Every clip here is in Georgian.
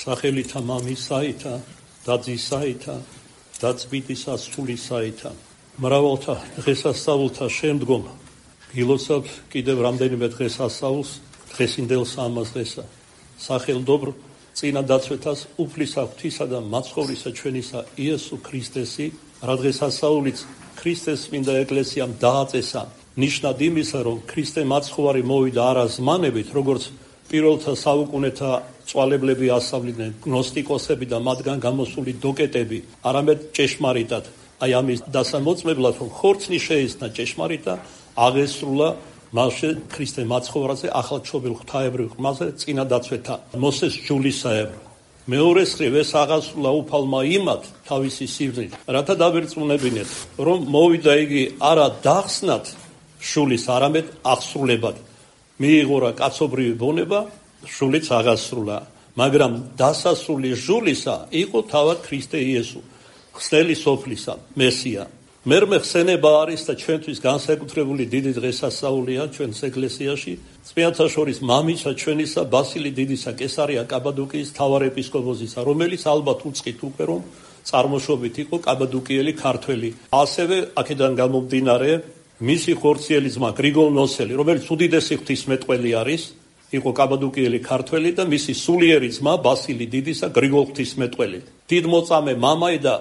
სახელითა მამისაითა და ძისაითა და წმინდისა სულისაითა. მრავალთა დღესასწაულთა შემდგომ გილოცავთ კიდევ რამდენიმე დღესასწაულს, დღესინდელს ამას დღესა. სახელდობრ წინა დაცვეთას უფლისა ღვთისა და მაცხოვრისა ჩვენისა იესო ქრისტესი, რა დღესასწაულიც ქრისტეს წმინდა ეკლესიამ დააწესა, ნიშნად იმისა, რომ ქრისტე მაცხოვარი მოვიდა არა ზმანებით, როგორც პირველთა საუკუნეთა წვალებლები ასწავლიდნენ, გნოსტიკოსები და მათგან გამოსული დოკეტები, არამედ ჭეშმარიტად. აი ამის დასამოწმებლად, რომ ხორცნი შეისნა ჭეშმარიტად, აღესრულა მასზე ქრისტე მაცხოვრაზე ახალჩობილ ღვთაებრივ ყმაზე წინა დაცვეთა მოსეს ჯულისაებრ. მეორეს მხრივ ეს აღასრულა უფალმა იმათ თავისი სივრცით, რათა დაბერწმუნებინეთ, რომ მოვიდა იგი არა დახსნად შულის, არამედ აღსრულებად. მიიღურა კაცობრივი ბუნება, შულიც აღასრულა, მაგრამ დასასრული ჟულისა იყო თავად ქრისტე იესო, ხსნელი სოფლისა, მესია. მერმე ხსენება არის და ჩვენთვის განსაკუთრებული დიდი დღესასწაულია ჩვენს ეკლესიაში, წმინდანთა შორის მამისა ჩვენისა ბასილი დიდისა კესარია კაბადოკიის მთავარეპისკოპოსისა, რომელიც ალბათ უწყით უკვე რომ წარმოშობით იყო კაბადოკიელი ქართველი. ასევე აქედან გამომდინარე მისი ხორციელი ძმა გრიგოლ ნოსელი, რომელიც უდიდესი ღვთისმეტყველი არის, იყო კაბადოკიელი ქართველი და მისი სულიერი ძმა ბასილი დიდისა გრიგოლ ღვთისმეტყველი. დიდ მოწამე მამაი და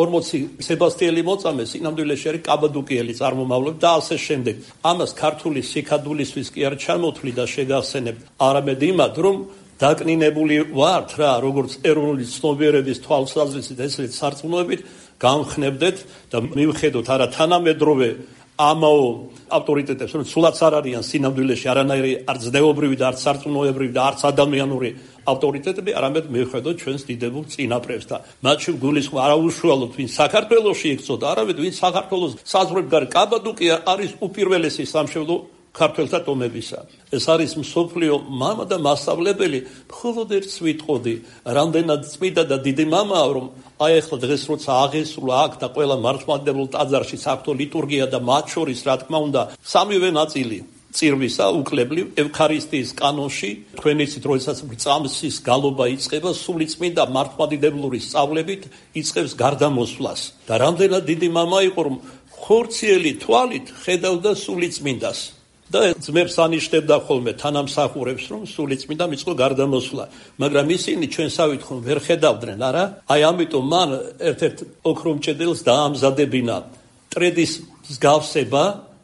40 სებასტიელი მოწამე სინამდვილეში არის კაბადოკიელი წარმომავლები და ასე შემდეგ. ამას ქართული სიკადულისთვის კი არ ჩამოთვლი და შეგახსენებ, არამედ იმად, რომ დაკნინებული ვართ რა, როგორც ეროვნული ცნობიერების თვალსაზრისით, ესეც სარწმუნოებით გამხნევდეთ და მივხედოთ არა თანამედროვე ამაო ავტორიტეტებს, რომ სულაც არ არიან სინამდვილეში არანაირი არც ზნეობრივი და არც სარწმუნოებრივი და არც ადამიანური ავტორიტეტები, არამედ მივხედოთ ჩვენს დიდებულ წინაპრებს და მათში გულისხმობა არა უშუალოდ ვინ საქართველოში ეკწოდა, არამედ ვინ საქართველოს საზღვრებგარი კაბადოკია არის უპირველესი სამშობლო ქართველთა ტომებისა. ეს არის მსოფლიო მამა და მასწავლებელი. მხოლოდ ერთს ვიტყოდი, რამდენად წმინდა და დიდი მამაა, რომ აი ახლა დღეს როცა აღესრულა აქ და ყველა მართლმადიდებელ ტაძარში საღვთო ლიტურგია და მათ შორის რა თქმა უნდა სამივე ნაწილი წირვისა უკლებლივ ევქარისტიის კანონში, თქვენ იცით, როდესაც წამსის გალობა იწყება, სული წმინდა მართლმადიდებლური სწავლებით იწყებს გარდამოსვლას. და რამდენად დიდი მამა იყო, რომ ხორციელი თვალით ხედავდა სული წმინდას. და ძმებს ანიშნებდა ხოლმე თანამსახურებს, რომ სული წმინდა მიწყო გარდამოსვლა, მაგრამ ისინი ჩვენსავით ხომ ვერ ხედავდნენ, არა? აი ამიტომ მან ერთ-ერთ ოქრომჭედელს დაამზადებინა ტრედის მსგავსება,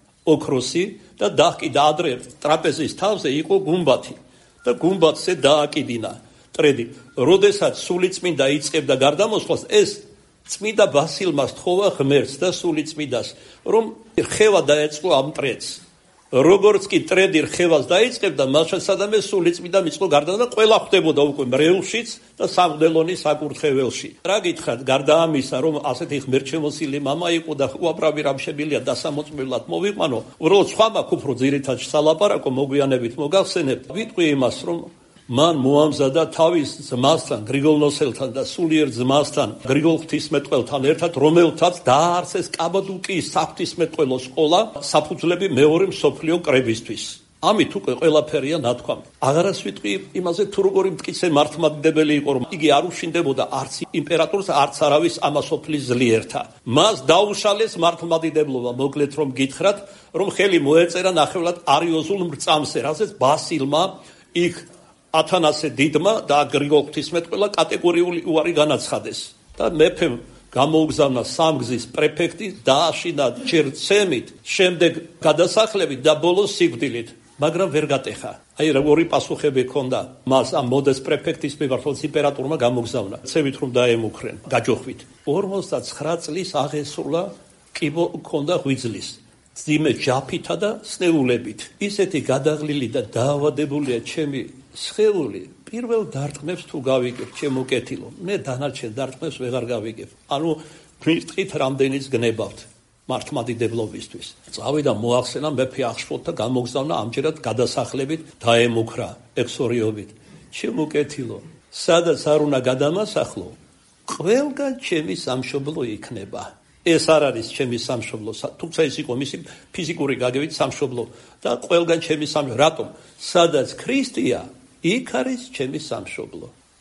ოქროსი და დაჰკიდა ადრე ტრაპეზის თავზე იყო გუმბათი და გუმბათზე დააკიდინა ტრედი. როდესაც სული წმინდა იწყებდა გარდამოსვლას, ეს წმინდა ბასილმა სთხოვა ღმერთს და სული წმინდას, რომ რხევა დაეწყო ამ ტრედს. როგორც კი ტრედი რხევას დაიწყებდა, მას შესაძამე სული წმინდა მიწყო გარდა და ყველა ხვდებოდა უკვე მრევლშიც და სამღვდელონის საკურთხეველში. რა გითხრათ, გარდა ამისა, რომ ასეთი ღმერთშემოსილი მამა იყო და უამრავი რამ შემილია დასამოწმებლად მოვიყვანო, უბრალოდ სხვა მაქვს უფრო ძირითადად სალაპარაკო მოგვიანებით მოგახსენებთ. ვიტყვი იმას, რომ მან მოამზადა თავის ძმასთან, გრიგოლ ნოსელთან და სულიერ ძმასთან, გრიგოლ ღვთისმეტყველთან ერთად, რომელთაც დააარსეს კაბადოკიის საღვთისმეტყველო სკოლა, საფუძვლები მეორე მსოფლიო კრებისთვის. ამით უკვე ყველაფერია ნათქვამი. აღარას ვიტყვი იმაზე, თუ როგორი მტკიცე მართლმადიდებელი იყო, რომ იგი არ უშინდებოდა არც იმპერატორს, არც არავის ამასოფლის ძლიერთა. მას დაუშალეს მართლმადიდებლობა, მოკლედ რომ გითხრათ, რომ ხელი მოეწერა ნახევრად არიოზულ მრწამსე, რასაც ბასილმა იქ ათანასე დიდმა და გრიგოლ ღვთისმეტყველა კატეგორიული უარი განაცხადეს და მეფემ გამოუგზავნა სამგზის პრეფექტი, დააშინა ჯერ ცემით, შემდეგ გადასახლებით და ბოლოს სიკვდილით, მაგრამ ვერ გატეხა. აი როგორი პასუხები ჰქონდა მას ამ მოდეს პრეფექტის მიმართ, რომ იმპერატორმა გამოგზავნა, ცემით რომ დაემუქრენ, გაჯოხვით. 59 წლის აღესრულა კიბო ჰქონდა ღვიძლის, ძიმე ჯაფითა და სნეულებით. ისეთი გადაღლილი და დაავადებულია ჩემი სხეული, პირველ დარტყმებს თუ გავიგებ, ჩემო კეთილო, მე დანარჩენ დარტყმებს ვეღარ გავიგებ. ანუ მივტყით რამდენიც გნებავთ მართლმადიდებლობისთვის. წავიდა მოახსენა მეფე აღშფოთდა, გამოგზავნა ამჯერად გადასახლებით, დაემუქრა ექსორიობით. ჩემო კეთილო, სადაც არ უნდა გადამასახლო, ყველგან ჩემი სამშობლო იქნება. ეს არ არის ჩემი სამშობლო, თუმცა ეს იყო მისი ფიზიკური გაგებით სამშობლო და ყველგან ჩემი სამშობლო. რატომ? სადაც ქრისტეა, იქ არის ჩემი სამშობლო.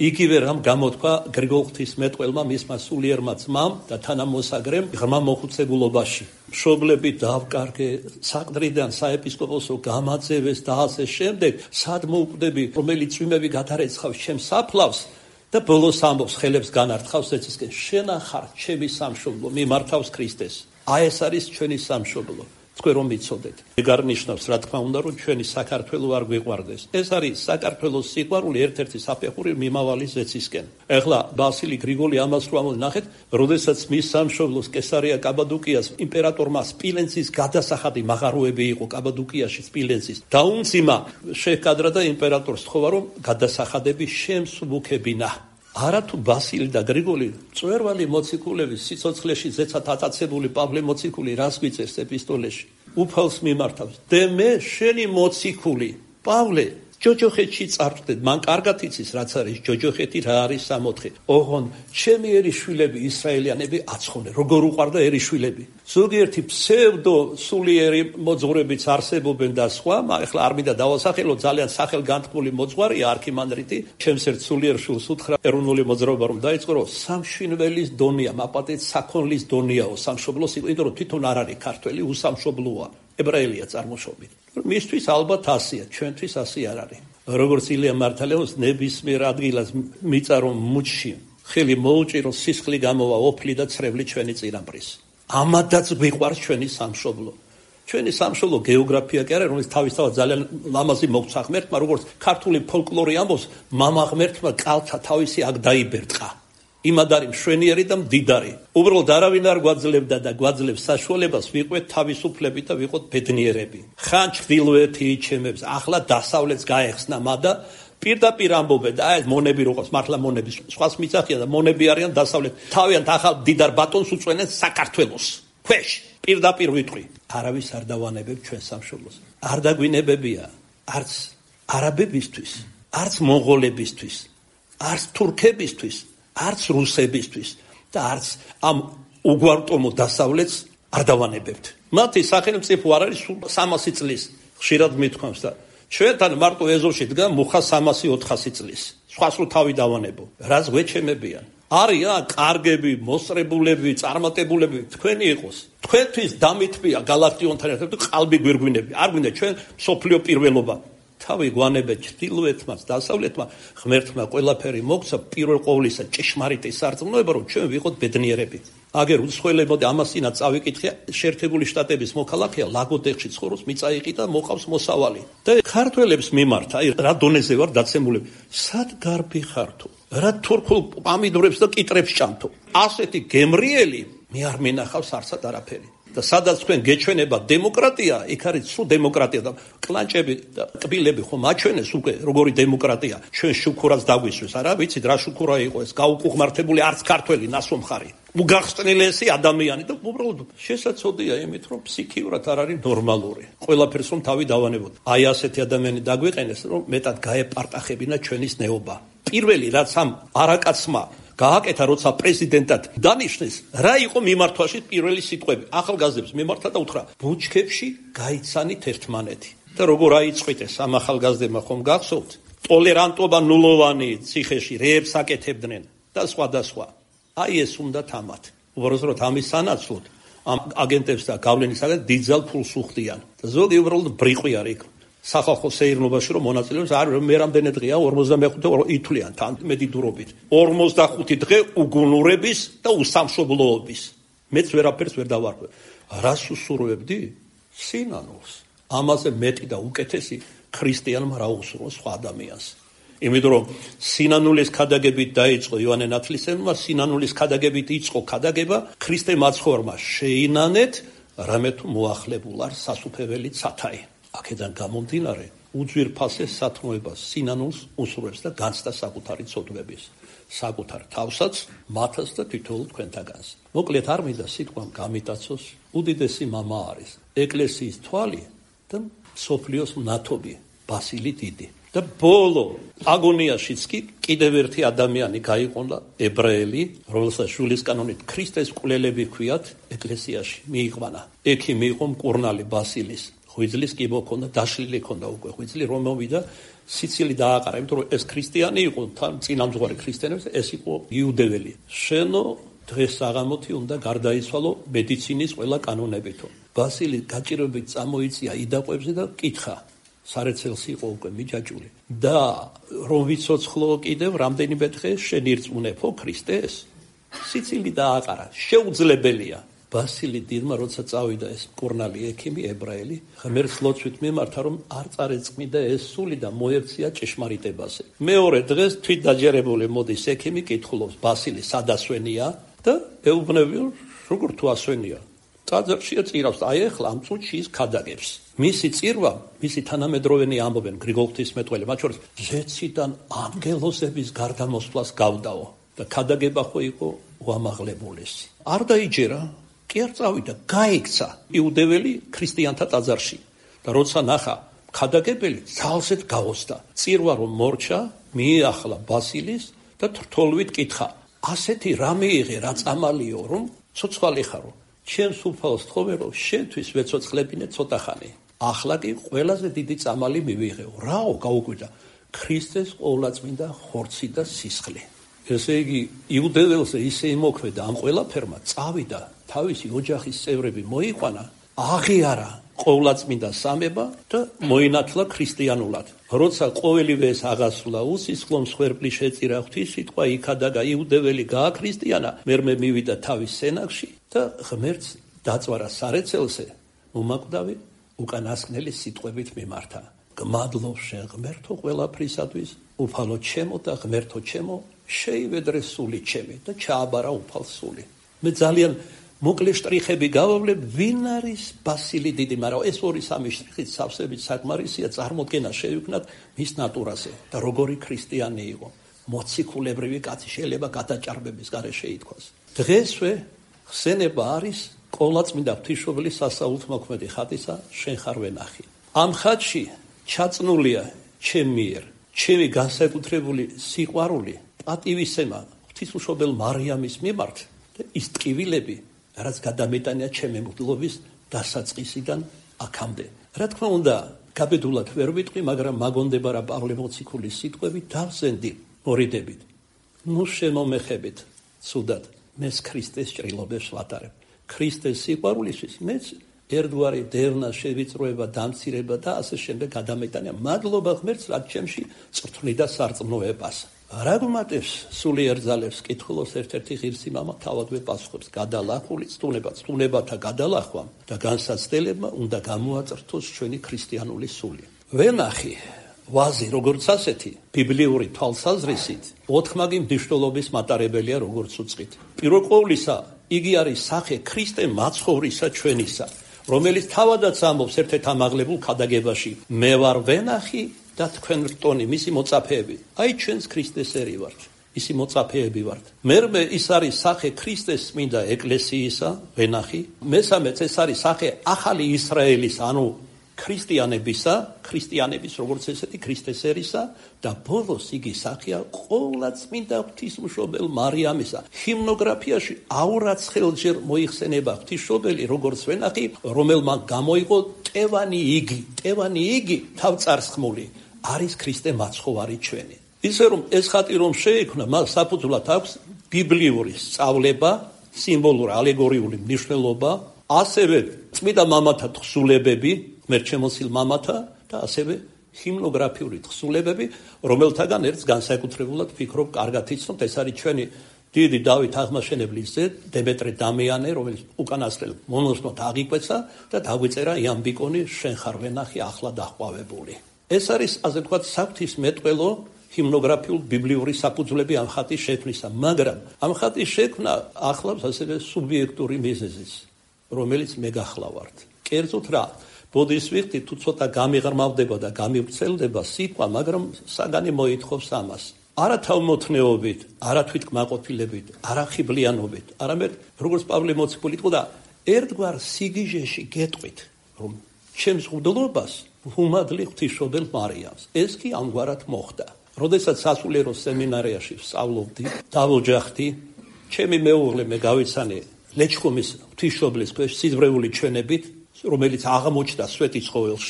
იგივე რამ გამოთქვა გრიგოლ ღვთისმეტყველმა მისმა სულიერმა ძმამ და თანამოსაგრემ ღრმა მოხუცებულობაში. მშობლები დავკარგე, საყდრიდან საეპისკოპოსო გამაძევეს და ასე შემდეგ, სად მოუკვდები, რომელი წვიმები გადარეცხავს ჩემს საფლავს და ბოლოს ამბობს, ხელებს განართხავს ეცისკენ, შენა ხარ ჩემი სამშობლო, მიმართავს ქრისტეს. აი ეს არის ჩვენი სამშობლო. თქვენ რომ მიცოდეთ. ეგ არ ნიშნავს, რა თქმა უნდა, რომ ჩვენი საქართველო არ გვიყვარდეს. ეს არის საქართველოს სიყვარული ერთ-ერთი საფეხური მიმავალი ზეცისკენ. ეხლა ბასილი გრიგოლი ამას რო ამონახეთ, როდესაც მის სამშობლოს კესარია კაბადოკიას იმპერატორმა სპილენძის გადასახადი მაღაროები იყო კაბადოკიაში სპილენძის. დაუმძიმა შეჰკადრა და იმპერატორს თხოვა, რომ გადასახადები შემსუბუქებინა. არათუ ბასილი და გრიგოლი წვერვალი მოციქულების სიცოცხლეში ზეცად ატაცებული პავლე მოციქული რას გვიწერს ეპისტოლეში? უფალს მიმართავს. დე მე შენი მოციქული პავლე ჯოჯოხეთში წარწვდეთ, მან კარგად იცის რაც არის ჯოჯოხეთი, რა არის სამოთხე. ოღონ ჩემი ერიშვილები ისრაელიანები აცხონე, როგორ უყვარდა ერიშვილები. ზოგიერთი ფსევდო სულიერი მოძღვრებიც არსებობენ და სხვა, ახლა არ მინდა დავასახელო, ძალიან სახელგანთქმული მოძღვარია არქიმანდრიტი, ჩემს ერთ სულიერ შვილს უთხრა ეროვნული მოძრაობა რომ დაიწყო, რომ სამშინველის დონია, მაპატეთ საქონლის დონიაო სამშობლოს, იმიტომ რომ თვითონ არ არის ქართველი, უსამშობლოა, ებრაელია წარმოშობით. მისთვის ალბათ ასია, ჩვენთვის ასე არ არის. როგორც ილია მართალეოს ნებისმიერ ადგილას მიწა რომ მუჩში ხელი მოუჭირო, სისხლი გამოვა ოფლი და ცრემლი ჩვენი წინაპრის. ამადაც გვიყვარს ჩვენი სამშობლო. ჩვენი სამშობლო გეოგრაფია კი არა, რომელიც თავისთავად ძალიან ლამაზი მოგვცა ღმერთმა, როგორც ქართული ფოლკლორი ამბობს, მამა ღმერთმა კალთა თავისი აქ დაიბერტყა. იმად არის მშვენიერი და მდიდარი. უბრალოდ არავინ არ გვაძლებდა და გვაძლევს საშუალებას ვიყვეთ თავისუფლები და ვიყოთ ბედნიერები. ხან ჩრდილოეთი იჩემებს, ახლა დასავლეთს გაეხსნა, მადა პირდაპირ ამბობენ და აი მონები როგორც მართლა მონები სხვას მიცახიან და მონები არიან დასავლეთ. თავიანთ ახალ დიდარ ბატონს უწვენენ საქართველოს. ქვეშ პირდაპირ ვიტყვი. არავის არ დავანებებ ჩვენ სამშობლოს. არ დაგვინებებია არც არაბებისთვის, არც მონღოლებისთვის, არც თურქებისთვის, არც რუსებისთვის და არც ამ უგვარტომო დასავლეთს არ დავანებებთ. მათი სახელმწიფო არ არის სულ 300 წლის, ხშირად მithქვამს და ჩვენთან მარტო ეზოში დგა მუხა 300-400 წლის. სხვას რო თავი დავანებო. რას გვეჩემებიან? არიან კარგები, მოსწრებულები, წარმატებულები, თქვენი იყოს. თქვენთვის დამითბია გალაქტიონთან ერთად ყალბი გვირგვინები. არ გვინდა ჩვენ სოფლიო პირველობა. თავი გვანებეთ ჩრდილოეთმა, დასავლეთმა, ღმერთმა ყველაფერი მოგცა პირველ ყოვლისა ჭეშმარიტი სარწმუნოება, რომ ჩვენ ვიყოთ ბედნიერები. აგერ უცხოელებოდი ამასინა წავიკითხე, შეერთებული შტატების მოქალაქეა, ლაგოდეხში ცხოვრობს, მიწა იყიდა, მოყავს მოსავალი. და ქართველებს მიმართა, აი რა დონეზე ვარ დაცემულები. სად გარბი ხართო? რა თურქულ პამიდურებს და კიტრებს ჭამთო? ასეთი გემრიელი მე არ მინახავს არსად არაფერი. და სადაც თქვენ გეჩვენება დემოკრატია, იქ არის სულ დემოკრატია და კლანჭები და კბილები ხომ აჩვენეს უკვე როგორი დემოკრატია. ჩვენ შუქურას დაგვისვეს, არა ვიცით რა შუქურა იყო ეს, გაუკუღმართებული არც ქართველი ნასვამხარი. უგახსნილესი ადამიანი და უბრალოდ შესაძოდია იმით, რომ ფსიქიურად არ არის ნორმალური. ყველაფერს რომ თავი დავანებოთ. აი ასეთი ადამიანი დაგვეყენეს, რომ მეტად გაეპარტახებინა ჩვენის ნეობა. პირველი რაც ამ არაკაცმა გააკეთა, როცა პრეზიდენტად დანიშნეს, რა იყო მიმართვაში პირველი სიტყვები. ახალგაზრდებს მიმართა და უთხრა: ბუჩქებში გაიცანით ერთმანეთი. და როგორ აიწყვით ეს ამ ახალგაზრდებმა ხომ გახსოვთ? ტოლერანტობა ნულოვანი ციხეში რეებს აკეთებდნენ და სხვა და სხვა. აი ეს უნდა თამათ. უბრალოდ ამის სანაცვლოდ ამ აგენტებს და გავლენისაგან დიდძალ ფულს უხდიან. და ზოგი უბრალოდ ბრიყვი არის იქ. სახალხო სეირნობაში რომ მონაწილეობს, არ მე რამდენი დღეა 45 ითვლიან თან მედიდურობით. 45 დღე უგუნურების და უსამშობლოობის. მეც ვერაფერს ვერ დავარქვე. რას უსურვებდი? სინანულს. ამაზე მეტი და უკეთესი ქრისტიანმა რა უსურვოს სხვა ადამიანს. იმიტომ რომ სინანულის ქადაგებით დაიწყო იოანე ნათლისმცემელმა, სინანულის ქადაგებით იწყო ქადაგება ქრისტე მაცხოვრმა შეინანეთ, რამე თუ მოახლებულ არ სასუფეველი ცათაი. აქედან გამომდინარე უძვირფასე სათნოებას სინანულს უსურვებს და განცდა საკუთარი ცოდვების, საკუთარ თავსაც, მათაც და თითოეულ თქვენთაგანს. მოკლედ არ მინდა სიტყვამ გამიტაცოს, უდიდესი მამა არის ეკლესიის თვალი და სოფლიოს მნათობი ბასილი დიდი. და ბოლო აგონიაშიც კი კიდევ ერთი ადამიანი გაიყონა, ებრაელი, რომელსაც შვილის კანონით ქრისტეს კვლელები ჰქვიათ, ეკლესიაში მიიყვანა. ექი მიიღო მკურნალი ბასილის ღვიძლის კიბო ქონდა, დაშლილი ქონდა უკვე ღვიძლი, რომ მოვიდა სიცილი დააყარა, იმიტომ რომ ეს ქრისტიანი იყო, თან წინამძღვარი ქრისტიანებს, ეს იყო იუდეველი. შენო დღეს საღამოთი უნდა გარდაიცვალო მედიცინის ყველა კანონებითო. ბასილი გაჭირვებით წამოიწია იდაყვებზე და კითხა. სარეცელს იყო უკვე მიჯაჭული. და რომ ვიცოცხლო კიდევ რამდენიმე დღე შენ ირწმუნებო ქრისტეს? სიცილი დააყარა, შეუძლებელია. ბასილი დიდმა როცა წავიდა ეს მკურნალი ექიმი ებრაელი, ღმერთს ლოცვით მიმართა რომ არ წარეწმიდა ეს სული და მოექცია ჭეშმარიტებაზე. მეორე დღეს თვითდაჯერებული მოდის ექიმი, კითხულობს ბასილი სადასვენია და ეუბნები როგორ თუ ასვენია. ტაძარშია წირავს, აი ახლა ამ წუთში ის ქადაგებს. მისი წირვა, მისი თანამედროვენი ამბობენ გრიგოლ ღვთისმეტყველი, მათ შორის ზეციდან ანგელოზების გარდამოსვლას გავდაო და ქადაგება ხო იყო უამაღლებულესი. არ დაიჯერა, კი არ წავიდა, გაიქცა იუდეველი ქრისტიანთა ტაძარში და როცა ნახა ქადაგებელი ძალზედ გაოსდა. წირვა რომ მორჩა, მიახლა ბასილის და თრთოლვით კითხა: ასეთი რა მიიღე, რა წამალიო, რომ ცოცხალი ხარო? ჩემს უფალს თხოვე რომ შენთვის ვეცოცხლებინე ცოტა ხანი. ახლა კი ყველაზე დიდი წამალი მივიღეო. რაო გაუკვირდა? ქრისტეს ყოვლადწმინდა ხორცი და სისხლი. ესე იგი იუდეველზე ისე იმოქმედა ამ ყველაფერმა, წავიდა თავისი ოჯახის წევრები მოიყვანა, აღიარა ყოვლადწმინდა სამება და მოინათლა ქრისტიანულად. როცა ყოველივე ეს აღასრულა, უსისხლო მსხვერპლი შეწირა ღვთის სიტყვა იქადაგა იუდეველი გააქრისტიანა, მერმე მივიდა თავის სენაკში და ღმერთს დაწვარა სარეცელზე, მომაკვდავი უკანასკნელი სიტყვებით მიმართა: გმადლობ შენ ღმერთო ყველაფრისათვის, უფალო ჩემო და ღმერთო ჩემო, შეივედრე სული ჩემი და ჩააბარა უფალ სული. მე ძალიან მოკლე შტრიხები გავავლებ, ვინ არის ბასილი დიდი, მაგრამ ეს 2-3 შტრიხით სავსებით საკმარისია წარმოდგენა შევიქმნათ მის ნატურაზე და როგორი ქრისტიანი იყო. მოციქულებრივი კაცი, შეიძლება გადაჭარბების გარეშე ითქვას. დღესვე ხსენება არის ყოვლადწმინდა ღვთისმშობლის სასაულთმოქმედი ხატისა შენ ხარ ვენახი. ამ ხატში ჩაწნულია ჩემ მიერ ჩემი განსაკუთრებული სიყვარული, პატივისცემა ღვთისმშობელ მარიამის მიმართ და ის ტკივილები, რაც გადამეტანია ჩემი მგლობის დასაწყისიდან აქამდე. რა თქმა უნდა, გაბედულად ვერ ვიტყვი, მაგრამ მაგონდება რა პავლე მოციქულის სიტყვები დავზენდი მორიდებით. ნუ შემომეხებით ცუდად, მეც ქრისტეს ჭრილობებს ვატარებ. ქრისტეს სიყვარულისთვის მეც ერთგვარი დევნა, შევიწროება, დამცირება და ასე შემდეგ გადამეტანია. მადლობა ღმერთს, რაც ჩემში წრთვნიდა სარწმუნოებას. რა გუმატებს სულიერ ძალებს, კითხულობს ერთ-ერთი ღირსი მამა, თავადვე პასუხობს: გადალახული წტუნებათა გადალახვამ და განსაცდელებმა უნდა გამოაწრთოს ჩვენი ქრისტიანული სული. ვენახი ვაზი როგორც ასეთი ბიბლიური თვალსაზრისით ოთხმაგი მნიშვნელობის მატარებელია როგორც უწყით. პირველ ყოვლისა იგი არის სახე ქრისტე მაცხოვრისა ჩვენისა, რომელიც თავადაც ამბობს ერთ-ერთ ამაღლებულ ქადაგებაში: მე ვარ ვენახი და თქვენ რტონი, მისი მოწაფეები. აი ჩვენს ქრისტესერი ვართ, ისი მოწაფეები ვართ. მერმე ის არის სახე ქრისტეს წმინდა ეკლესიისა, ვენახი. მესამეც ეს არის სახე ახალი ისრაელის, ანუ ქრისტიანების როგორც ესეთი ქრისტესერისა და ბოლოს იგი სახეა ყოვლადწმინდა ღვთისმშობელ მარიამისა. ჰიმნოგრაფიაში აურაცხელჯერ მოიხსენება ღვთისმშობელი როგორც ვენახი, რომელმა გამოიყო ტევანი იგი თავწარსხმული, არის ქრისტე მაცხოვარი ჩვენი. ისე რომ ეს ხატი რომ შეიქმნა, მას საფუძვლად აქვს ბიბლიური სწავლება, სიმბოლური ალეგორიული მნიშვნელობა, ასევე წმინდა მამათა თხზულებები, მერჩემოსილ მამათა და ასევე ჰიმნოგრაფიული თხზულებები, რომელთაგან ერთს განსაკუთრებულად ვფიქრობ, კარგად იცნობთ, ეს არის ჩვენი დიდი დავით აღმაშენებლის ძე დემეტრე დამიანე, რომელიც უკანასკნელ მონოსნოდ აღიკვეცა და დაგვიწერა იამბიკონი შენ ხარ ვენახი ახლა დაყვავებული. ეს არის, ასე ვთქვათ, საღვთისმეტყველო ჰიმნოგრაფიულ ბიბლიური საფუძვლები ამ ხატის შექმნისა, მაგრამ ამ ხატის შექმნა ახლავს ასევე სუბიექტური მიზეზის, რომელიც მე გახლავართ. კერძოდ რა, ბოდის ვიხდი თუ ცოტა გამიღრმავდება და გამივრცელდება სიტყვა, მაგრამ საგანი მოითხოვს ამას. არა თავმოთნეობით, არა თვითკმაყოფილებით, არა ხიბლიანობით, არამედ როგორც პავლე მოციქული იტყოდა, ერთგვარ სიგიჟეში გეტყვით, რომ ჩემს მღვდლობას ვუმადლი ღვთისმშობელ მარიამს. ეს კი ამგვარად მოხდა. როდესაც სასულიერო სემინარიაში ვსწავლობდი, დავოჯახდი, ჩემი მეუღლე მე გავიცანე ლეჩხუმის ღვთისმშობლის ქვეშ სიძვრეული ჩვენებით, რომელიც აღმოჩნდა სვეტიცხოველში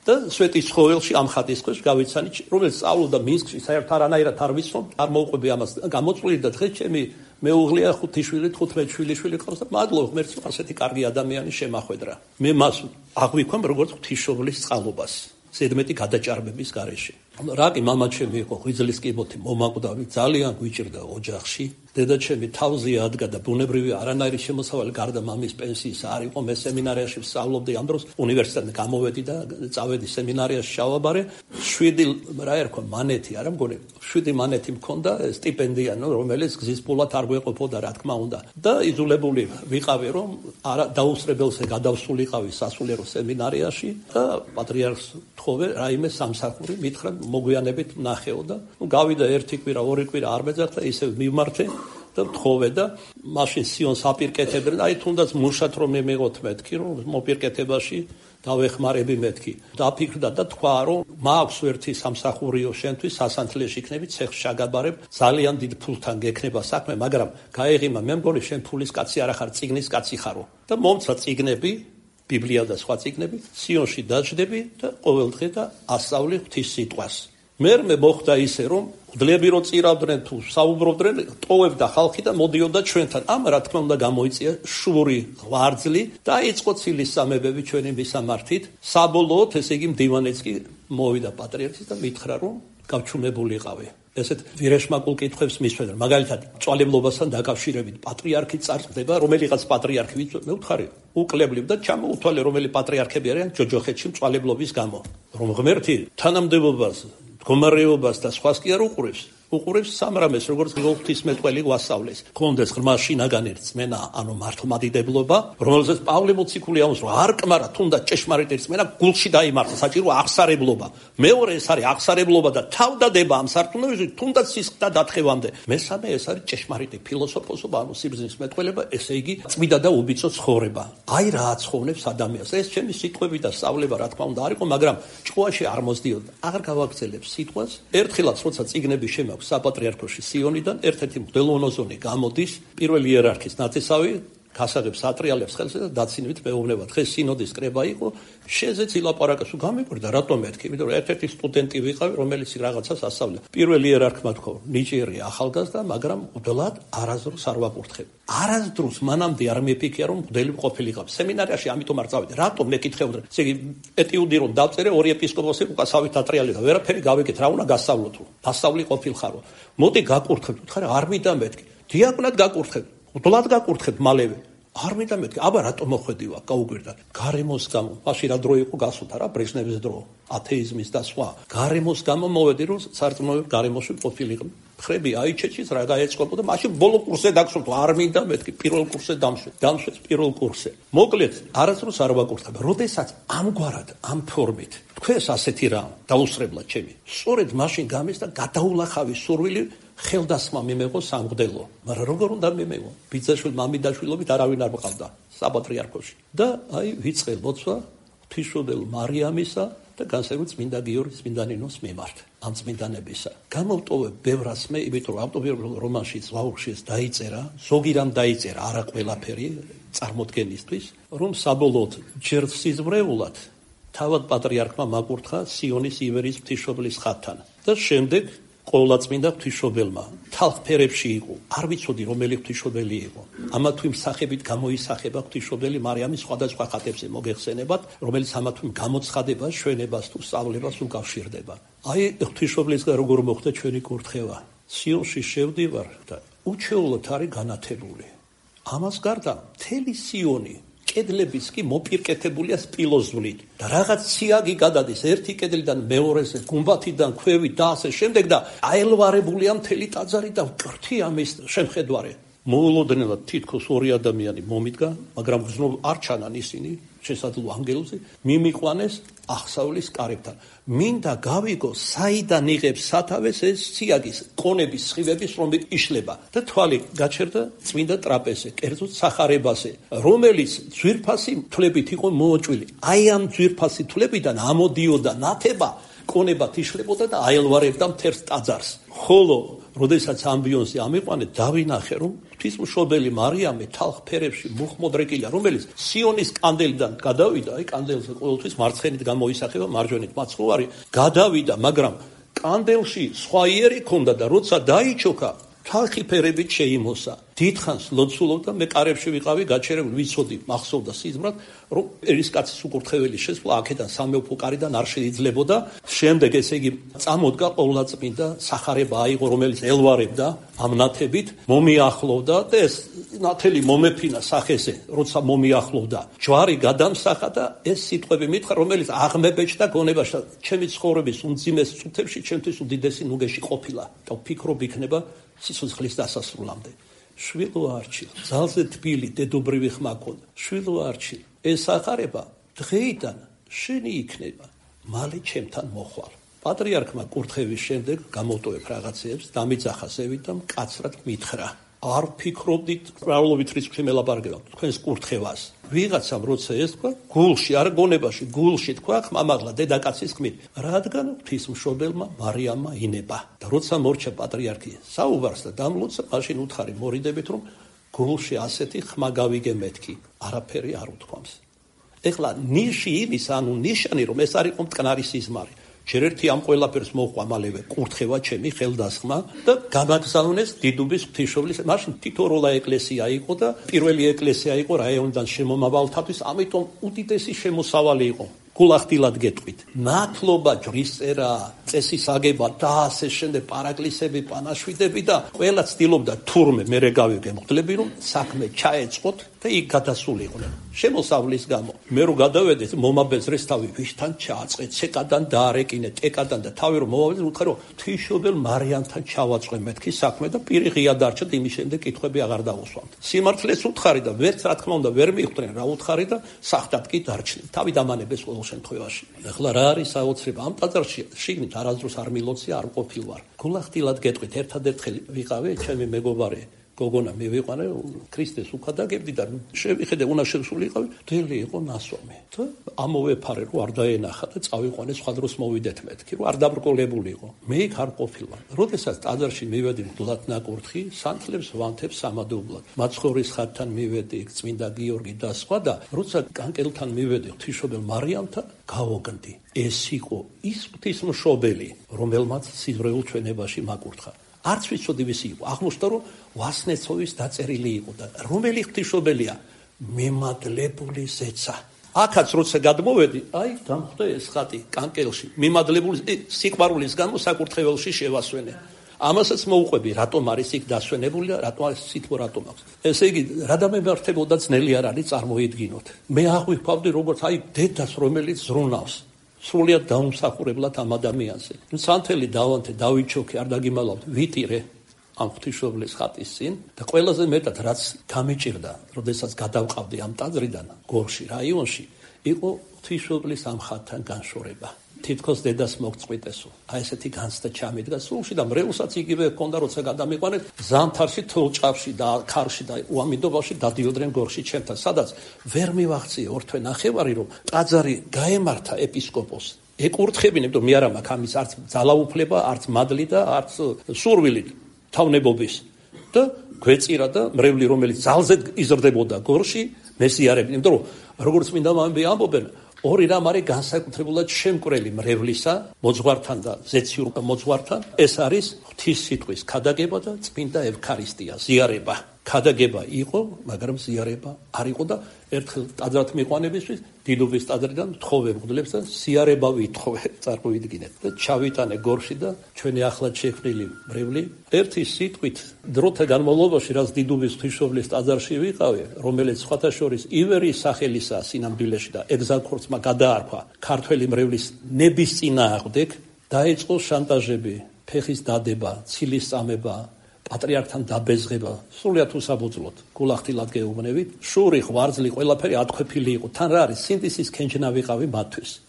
და სვეტის ხოველში ამ ხატის ქვეშ გავიცანი, რომელიც სწავლობდა მინსკში, საერთოდ არანაირად არ ვიცნობ, არ მოუყვები ამას გამოწვლილი და დღეს ჩემი მეუღლეა 5 შვილი, 15 შვილიშვილი ყავს და მადლობა ღმერთს, ასეთი კარგი ადამიანი შემახვედრა. მე მას აღვიქვამ როგორც ღვთისმშობლის წყალობას, ზედმეტი გადაჭარბების გარეშე. რა კი მამა ჩემი იყო ღვიძლის კიბოთი მომაკვდავი, ძალიან გვიჭირდა ოჯახში. დედა ჩემი თავზე ადგა და ბუნებრივი არანაირი შემოსავალი გარდა მამის პენსიის არ იყო. მე სემინარიაში ვსწავლობდი ამ დროს, უნივერსიტეტიდან გამოვედი და წავედი სემინარიაში შავაბარე. 7 რა ერქვა მანეთი, არა მგონი, 7 მანეთი მქონდა სტიპენდია, რომელიც გზის ფულად არ გვეყოფოდა, რა თქმა უნდა. და იძულებული ვიყავი, რომ დაუსწრებელზე გადავსულიყავი სასულიერო სემინარიაში და პატრიარქს თხოვე რაიმე სამსახური მითხრა მოგვიანებით ნახეო და გავიდა 1 კვირა, 2 კვირა არ მეძახდა, ისევ მივმართე და თხოვე და მაშინ სიონს აპირკეთებდნენ, აი თუნდაც მუშად რომ მემეღოთ მეთქი, რომ მოპირკეთებაში დავეხმარები მეთქი. დაფიქრდა და თქვა, რომ მაქვს ერთი სამსახურიო შენთვის, სასანთლეში იქნები, ცეხს შაგაბარებ, ძალიან დიდ ფულთან გექნება საქმე, მაგრამ გაეღიმა, მე მგონი შენ ფულის კაცი არ ხარ, წიგნის კაცი ხარო. და მომცა წიგნები, ბიბლია და სხვა წიგნები, სიონში დაждები და ყოველდღე და ასწავლე ღვთის სიტყვას. მე მოხდა ისე, რომ დლები რო წირავდნენ თუ საუბრობდნენ, ტოვებდა ხალხი და მოდიოდა ჩვენთან. ამ რა თქმა უნდა გამოიწია შური ღვარძლი და იწყო ცილისწამებები ჩვენი მისამართით. საბოლოოდ, ესე იგი მდივანიც კი მოვიდა პატრიარქის და მითხრა, რომ გავჩუმებულიყავი. ესეთ ვირეშმაკულ კითხვებს მისვენდნენ. მაგალითად, წვალებლობასთან დაკავშირებით პატრიარქი წარწდება, რომელიღაც პატრიარქი მე ვთხარი, უკლებლივ და ჩამოუთვალე, რომელი პატრიარქები არიან ჯოჯოხეთში წვალებლობის გამო. რომ ღმერთი თანამდებობას, მდგომარეობას და სხვას კი არ უყურებს სამრამეს, როგორც ღვთისმეტყველი გვასწავლეს. გქონდეს ღრმა შინაგანი რწმენა, ანუ მართლმადიდებლობა, რომელზეც პავლე მოციქული ამბობს, რომ არ კმარა, თუნდაც ჭეშმარიტი რწმენა გულში დაიმართა, საჭირო აღსარებლობა. მეორე ეს არის აღსარებლობა და თავდადება ამ სარწმუნოებაში, თუნდაც სისხლთა დათხევამდე. მესამე ეს არის ჭეშმარიტი ფილოსოფოსობა, ანუ სიბრძნის მეტყველება, ესე იგი წმიდა და უბიცო ცხოვრება. აი რა აცხოვნებს ადამიანს. ეს ჩემი სიტყვები და სწავლება, რა თქმა უნდა, არ იყო, მაგრამ ჭკუაში არ მოსდიოდა. აღარ გავაგრძელებ სიტყვას. ერთხელაც როცა წიგნები შემო საპატრიარქოში სიონიდან ერთ-ერთი მღვდელოვანო ზონი გამოდის, პირველი იერარქის ნათესავი გასაგებს ატრიალებს ხელზე და დაცინებით მეუბნება. დღეს სინოდის კრება იყო, შეზეც ილაპარაკა, თუ გამიკვირდა, რატომ მეთქი? იმიტომ რომ ერთ-ერთი სტუდენტი ვიყავი, რომელიც რაღაცას ასწავლე. პირველი იერარქმა თქვა, ნიჭიერი ახალგაზრდა, მაგრამ მღვდლად არასდროს არ ვაკურთხებ. არასდროს მანამდე არ მეფიქია, რომ მღვდელი ყოფილიყავ. სემინარიაში ამიტომ არ წავედი. რატომ მეკითხებოდნენ? ესე იგი, ეტიუდი რომ დავწერე, 2 ეპისკოპოსი უკაცავით ატრიალება. ვერაფერი გავეკეთ, რა უნდა გასწავლო თუ? დასავლი ყოფილხარო. მოდი გაკურთხებ, თქვა, არ მინდა მეთქი. დიაკვნად გაკურთხებ. მღვდლად გაკურთხებ მალევე. არ მინდა მეთქი, აბა რატომ მოხვედივა, გაუგვირდა. გარემოს გამო, მაშინ რა დრო იყო გასულთა რა, ბრეჟნევის დრო, ათეიზმის და სხვა. გარემოს გამო მოვედი, რომ სარწმუნოების გარემოში ყოფილიყო. ხრები აიჩეჩის რა გაეწყობო და მაშინ ბოლო კურსზე დაგსულთო, არ მინდა მეთქი, პირველ კურსზე დამშვეს პირველ კურსზე. მოკლედ, არასდროს არ ვაკურთხებ. როდესაც ამგვარად, ამ ფორმით თქვენს ასეთი რა დაუსწრებლა ჩემი. სწორედ მაშინ გამეს და გადაულახავი სურვილი ხელდასმა მიმეღო სამღვდელო. მაგრამ როგორ უნდა მიმეღო? ბიძაშვილი მამიდაშვილობით არავინ არ მყავდა საპატრიარქოში. და აი ვიწყე ლოცვა ღვთისმშობელ მარიამისა და განსაკუთრებით წმინდა გიორგის წმინდა ნინოს მიმართ. ამ წმინდანებისა. გამოვტოვე ბევრას მე, იმიტომ რომ ავტობიოგრაფიულ რომანში ზვაურში ეს დაიწერა, ზოგი რამ დაიწერა, არა ყველაფერი წარმოდგენისთვის, რომ საბოლოოდ ჯერ სიზმრეულად თავად პატრიარქმა მაკურთხა სიონის ივერიის ღვთისმშობლის ხატთან და შემდეგ ყოვლადწმინდა ღვთისმშობელმა თალხფერებში იყო. არ ვიცოდი რომელი ღვთისმშობელი იყო. ამა თუ იმ სახებით გამოისახება ღვთისმშობელი მარიამის სხვადასხვა ხატებზე მოგეხსენებათ, რომელიც ამა თუ იმ გამოცხადებას, ჩვენებას თუ სწავლებას უკავშირდება. აი ღვთისმშობლისგან როგორ მოხდა ჩვენი კურთხევა. სიონში შევდივარ და უჩვეულოდ არის განათებული. ამას გარდა მთელი სიონი კედლების კი მოპირკეთებულია სპილოზვლით და რაღაც ციაგი გადადის ერთი კედლიდან მეორეზე, გუმბათიდან ქვევით და ასე შემდეგ და აელვარებულია მთელი ტაძარი და მკრთია მის შემხედვარე. მოულოდნელად თითქოს 2 ადამიანი მომიდგა, მაგრამ გზნულ არ ჩანან ისინი, შესაძლო ანგელოზი, მიმიყვანეს აღსავლის კარებთან. მინდა გავიგო, საიდან იღებს სათავეს ეს ციაგის, კონების, სხივების, რომელიც იშლება და თვალი გაჩერდა წმინდა ტრაპეზზე, კერძოდ სახარებაზე, რომელიც ძვირფასი თვლებით იყო მოოჭვილი. აი ამ ძვირფასი თვლებიდან ამოდიოდა ნათება კონებად იშლებოდა და აელვარებდა მთელს ტაძარს. ხოლო როდესაც ამბიონზე ამიყვანეთ, დავინახე, რომ ღვთისმშობელი მარიამი თალხ ფერებში მუხმოდრეკილია, რომელიც სიონის კანდელიდან გადავიდა, აი კანდელზე ყოველთვის მარცხენით გამოისახება, მარჯვენით მაცხოვარი, გადავიდა, მაგრამ კანდელში სხვა იერი ქონდა და როცა დაიჩოქა, თალხი ფერებით შეიმოსა. დიდხანს ლოცულობდა, მე კარებში ვიყავი, გაჩერებული, ვიცოდი, მახსოვდა სიზმრად, რომ ერისკაცის უკურთხეველი შესვლა აქედან სამეფო კარიდან არ შეიძლებოდა. შემდეგ ესე იგი წამოდგა ყოვლადწმინდა სახარება აიღო, რომელიც ელვარებდა ამ ნათებით, მომიახლოვდა და ეს ნათელი მომეფინა სახეზე, როცა მომიახლოვდა. ჯვარი გადამსახა და ეს სიტყვები მითხრა, რომელიც აღმებეჭდა გონებაში, ჩემი ცხოვრების უმძიმეს წუთებში ჩემთვის უდიდესი ნუგეში ყოფილა და ვფიქრობ იქნება სიცოცხლის დასასრულამდე. შვილო არჩილ, ძალზე თბილი დედობრივი ხმა ქონდა. შვილო არჩილ, ეს ახარება დღეიდან შენი იქნება, მალე ჩემთან მოხვალ. პატრიარქმა კურთხევის შემდეგ გამოტოვებ რაღაცეებს, დამიძახა ზევით და მკაცრად მითხრა. არ ფიქრობდით პრავლობით რიცხვი მელაპარაკება თქვენს კურთხევას. ვიღაცამ როცა ეს თქვა, გულში, არ გონებაში, გულში თქვა, ხმამაღლა დედაკაცის ხმით, რადგან ღვთისმშობელმა მარიამმა ინება. და როცა მორჩა პატრიარქი საუბარს და დამლოცა, მაშინ უთხარი მორიდებით, რომ გულში ასეთი ხმა გავიგე მეთქი, არაფერი არ უთქვამს. ეხლა ნიში იმის, ანუ ნიშანი, რომ ეს არ იყო მტკნარი სიზმარი. ჯერ ერთი ამ ყველაფერს მოყვა მალევე კურთხევა ჩემი ხელდასხმა და გამაგზავნეს დიდუბის ღვთისმშობლის. მაშინ თითოროლა ეკლესია იყო და პირველი ეკლესია იყო რაიონიდან შემომავალთათვის, ამიტომ უდიდესი შემოსავალი იყო. გულახდილად გეტყვით. ნათლობა, ჯვრისწერა, წესის აგება და ასე შემდეგ პარაკლისები, პანაშვიდები და ყველა ცდილობდა თურმე მერე გავიგე მღვდლები, რომ საქმე ჩაეწყოთ და იქ გადასულიყვნენ. შემოსავლის გამო მე რო გადავედეთ, მომაბეზრეს თავი, ვისთან ჩააწყე, ცეკადან დაარეკინე, ტეკადან და თავი რომ მოვავლის, ვუთხარ რომ ღვთისმშობელ მარიამთან ჩავაწყე მეთქი საქმე და პირი ღია დარჩა, იმის შემდეგ კითხვები აღარ დავუსვამთ. სიმართლეს უთხარი და ვერც რა თქმა უნდა ვერ მიხვდნენ რა უთხარი და სახტად კი დარჩნენ. თავი დამანებეს ყოველ შემთხვევაში. ეხლა რა არის საოცრება? ამ ტაძარში შიგნით არასდროს არ მილოცი, არ ყოფილ ვარ. გულახდილად გეტყვით, ერთადერთხელ ვიყავე, ჩემი მეგობარი გოგონა მე ვიყვანე, ქრისტეს უხადაგებდი და შევიხედე, უნაშევსული იყავი, დელი იყო ნასვამი. და ამოვეფარე, რომ არ დაენახა და წავიყვანე, სხვა დროს მოვიდეთ მეთქი, რომ არ დაბრკოლებული იყო. მე იქ არ ყოფილვარ. როდესაც ტაძარში მივედი მდლად ნაკურთხი, სანთლებს ვანთებს სამადოებლად. მაცხოვრის ხატთან მივედი, წმინდა გიორგი და სხვა და როცა კანკელთან მივედი ღვთისმშობელ მარიამთან, გავოგნდი. ეს იყო ის ღვთისმშობელი, რომელმაც სიზრეულ ჩვენებაში მაკურთხა. არც ვიცოდი ვისი იყო. აღმოჩნდა, რომ ვასნეცოვის დაწერილი იყო და რომელი ღვთისმშობელია? მემადლებული ზეცა. აქაც როცა გადმოვედი, აი, დამხვდა ეს ხატი კანკელში. მემადლებული სიყვარულის გამო საკურთხეველში შევასვენე. ამასაც მოუყვები, რატომ არის იქ დასვენებული და რატომ არის სიტყვა რატომ აქვს. ესე იგი, რა დამემართებოდა ძნელი არ არის წარმოიდგინოთ. მე აღვიქვავდი როგორც აი დედას, რომელიც ზრუნავს. სრულიად დაუმსახურებლად ამ ადამიანზე. სანთელი დავანთე, დავიჩოქე, არ დაგიმალავთ, ვიტირე ამ ღვთისმშობლის ხატის წინ და ყველაზე მეტად რაც გამიჭირდა, როდესაც გადავყავდი ამ ტაძრიდან გორში რაიონში, იყო ღვთისმშობლის ამ ხატთან განშორება. თითქოს დედას მოგწყვიტესო. აი ესეთი განცდა ჩამიდგა სულში და მრევლსაც იგივე ჰქონდა, როცა გადამიყვანეთ ზამთარში, თოვლჭყავში და ქარში და უამინდობაში დადიოდნენ გორში ჩემთან, სადაც ვერ მივაღწიე ორთვე ნახევარი, რომ ტაძარი გაემართა ეპისკოპოსს. ეკურთხებინე, იმიტომ მე არ მაქვს ამის არც ძალაუფლება, არც მადლი და არც სურვილი თავნებობის. და გვეწირა და მრევლი, რომელიც ძალზე იზრდებოდა გორში, მესიარებინე, იმიტომ რომ როგორც მინდა მამები ამბობენ, ორი რამ არის განსაკუთრებულად შემკვრელი მრევლისა, მოძღვართან და ზეციურ მოძღვართან, ეს არის ღვთის სიტყვის ქადაგება და წმინდა ევქარისტია, ზიარება. ქადაგება იყო, მაგრამ ზიარება არ იყო და ერთხელ ტაძრად მიყვანებისთვის დიდუბის ტაძრიდან მთხოვე მღვდლებს და ზიარება ვითხოვე, წარმოვიდგინეთ. და ჩავიტანე გორში და ჩვენი ახლად შექმნილი მრევლი ერთი სიტყვით დროთა განმავლობაში, რაც დიდუბის ღვთისმშობლის ტაძარში ვიყავე, რომელიც სხვათა შორის ივერის სახელისაა სინამდვილეში და ეგზარქორცმა გადაარქვა ქართველი მრევლის ნების წინააღმდეგ, დაიწყო შანტაჟები, ფეხის დადება, ცილის წამება, პატრიარქთან დაბეზღება, სრულიად უსაბოძლოდ, გულახდილად გეუბნებით, შური, ღვარძლი, ყველაფერი ატქვეფილი იყო. თან რა არის, სინდისის ქენჯნა ვიყავი მათთვის.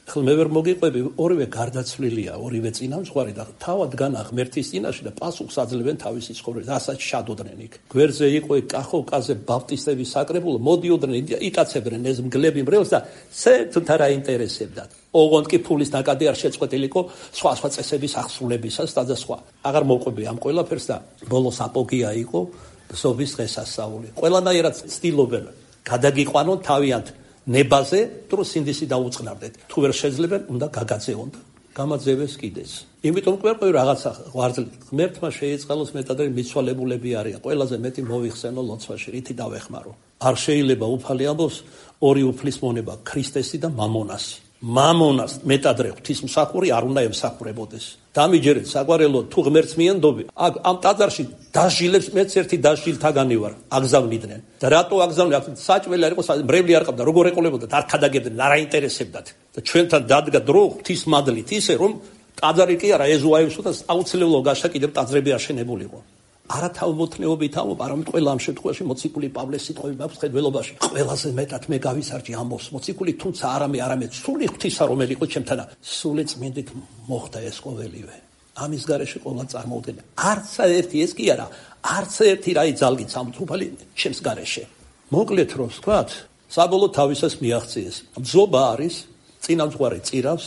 ხელ მე ვერ მოგიყვები, ორივე გარდაცვლილია, ორივე წინამძღვარი და თავად განა ღმერთის წინაშე და პასუხს აძლევენ თავისი ცხოვრების, რასაც შადოდნენ იქ. გვერდზე იყო კახოვკაზე ბაპტისტების საკრებულო, მოდიოდნენ, იკაცებდნენ ეს მგლები მრევლს და საერთოდ არ აინტერესებდათ. ოღონდ კი ფულის ნაკადი არ შეწყვეტილი იყო სხვა წესების აღსრულებისას და სხვა. აღარ მოყვები ამ ყველაფერს და ბოლოს აპოგეა იყო ზოვის დღესასწაული. ყველანაირად ცდილობენ გადაგიყვანონ თავიანთ ნებაზე, თუ სინდისი დაუწყნარდეთ. თუ ვერ შეძლებენ, უნდა გაგაძეონ და გამაძევეს კიდეც. იმიტომ ყვერყვი რაღაცა ღვარძლით ღმერთმა შეიწყალოს მეტად მიცვალებულები არიან. ყველაზე მეტი მოიხსენო ლოცვაში, რითი დავეხმარო. არ შეიძლება უფალი ამბობს ორი უფლის მონება, ქრისტესი და მამონასი. მამონას მეტადრე ღვთისმსახური არ უნდა ემსახურებოდეს. დამიჯერეთ საყვარელო თუ ღმერთს მიენდობი, ამ ტაძარში დასჯილებს მეც ერთი დასჯილთაგანი ვარ, აგზავნიდნენ. და რატო აგზავნიდნენ? საჭმელი არ იყო, მრევლი არ ყავდა, როგორ ეყოლებოდათ, არ ქადაგებდნენ, არ აინტერესებდათ. და ჩვენთან დადგა დრო ღვთისმადლით ისე რომ ტაძარი კი არა ეზოაებსო და აუცილებლო გაშა კიდევ ტაძრები აშენებულიყო. არათავმოთნეობით ამბობ, არამედ ყველა ამ შემთხვევაში მოციქული პავლეს სიტყვები მაქვს ხედველობაში. ყველაზე მეტად მე გავისარჯი ამბობს მოციქული, თუმცა არამედ სული ღვთისა რომელი იყო ჩემთანა, სული წმინდით მოხდა ეს ყოველივე. ამის გარეშე ყველა წარმოუდგენია. არც ერთი ეს კი არა, არც ერთი რაი ძალგიც ამ თუფალი ჩემს გარეშე. მოკლედ რომ ვთქვათ, საბოლოო თავისას მიაღწიეს. ბზობა არის, წინამძღვარი წირავს,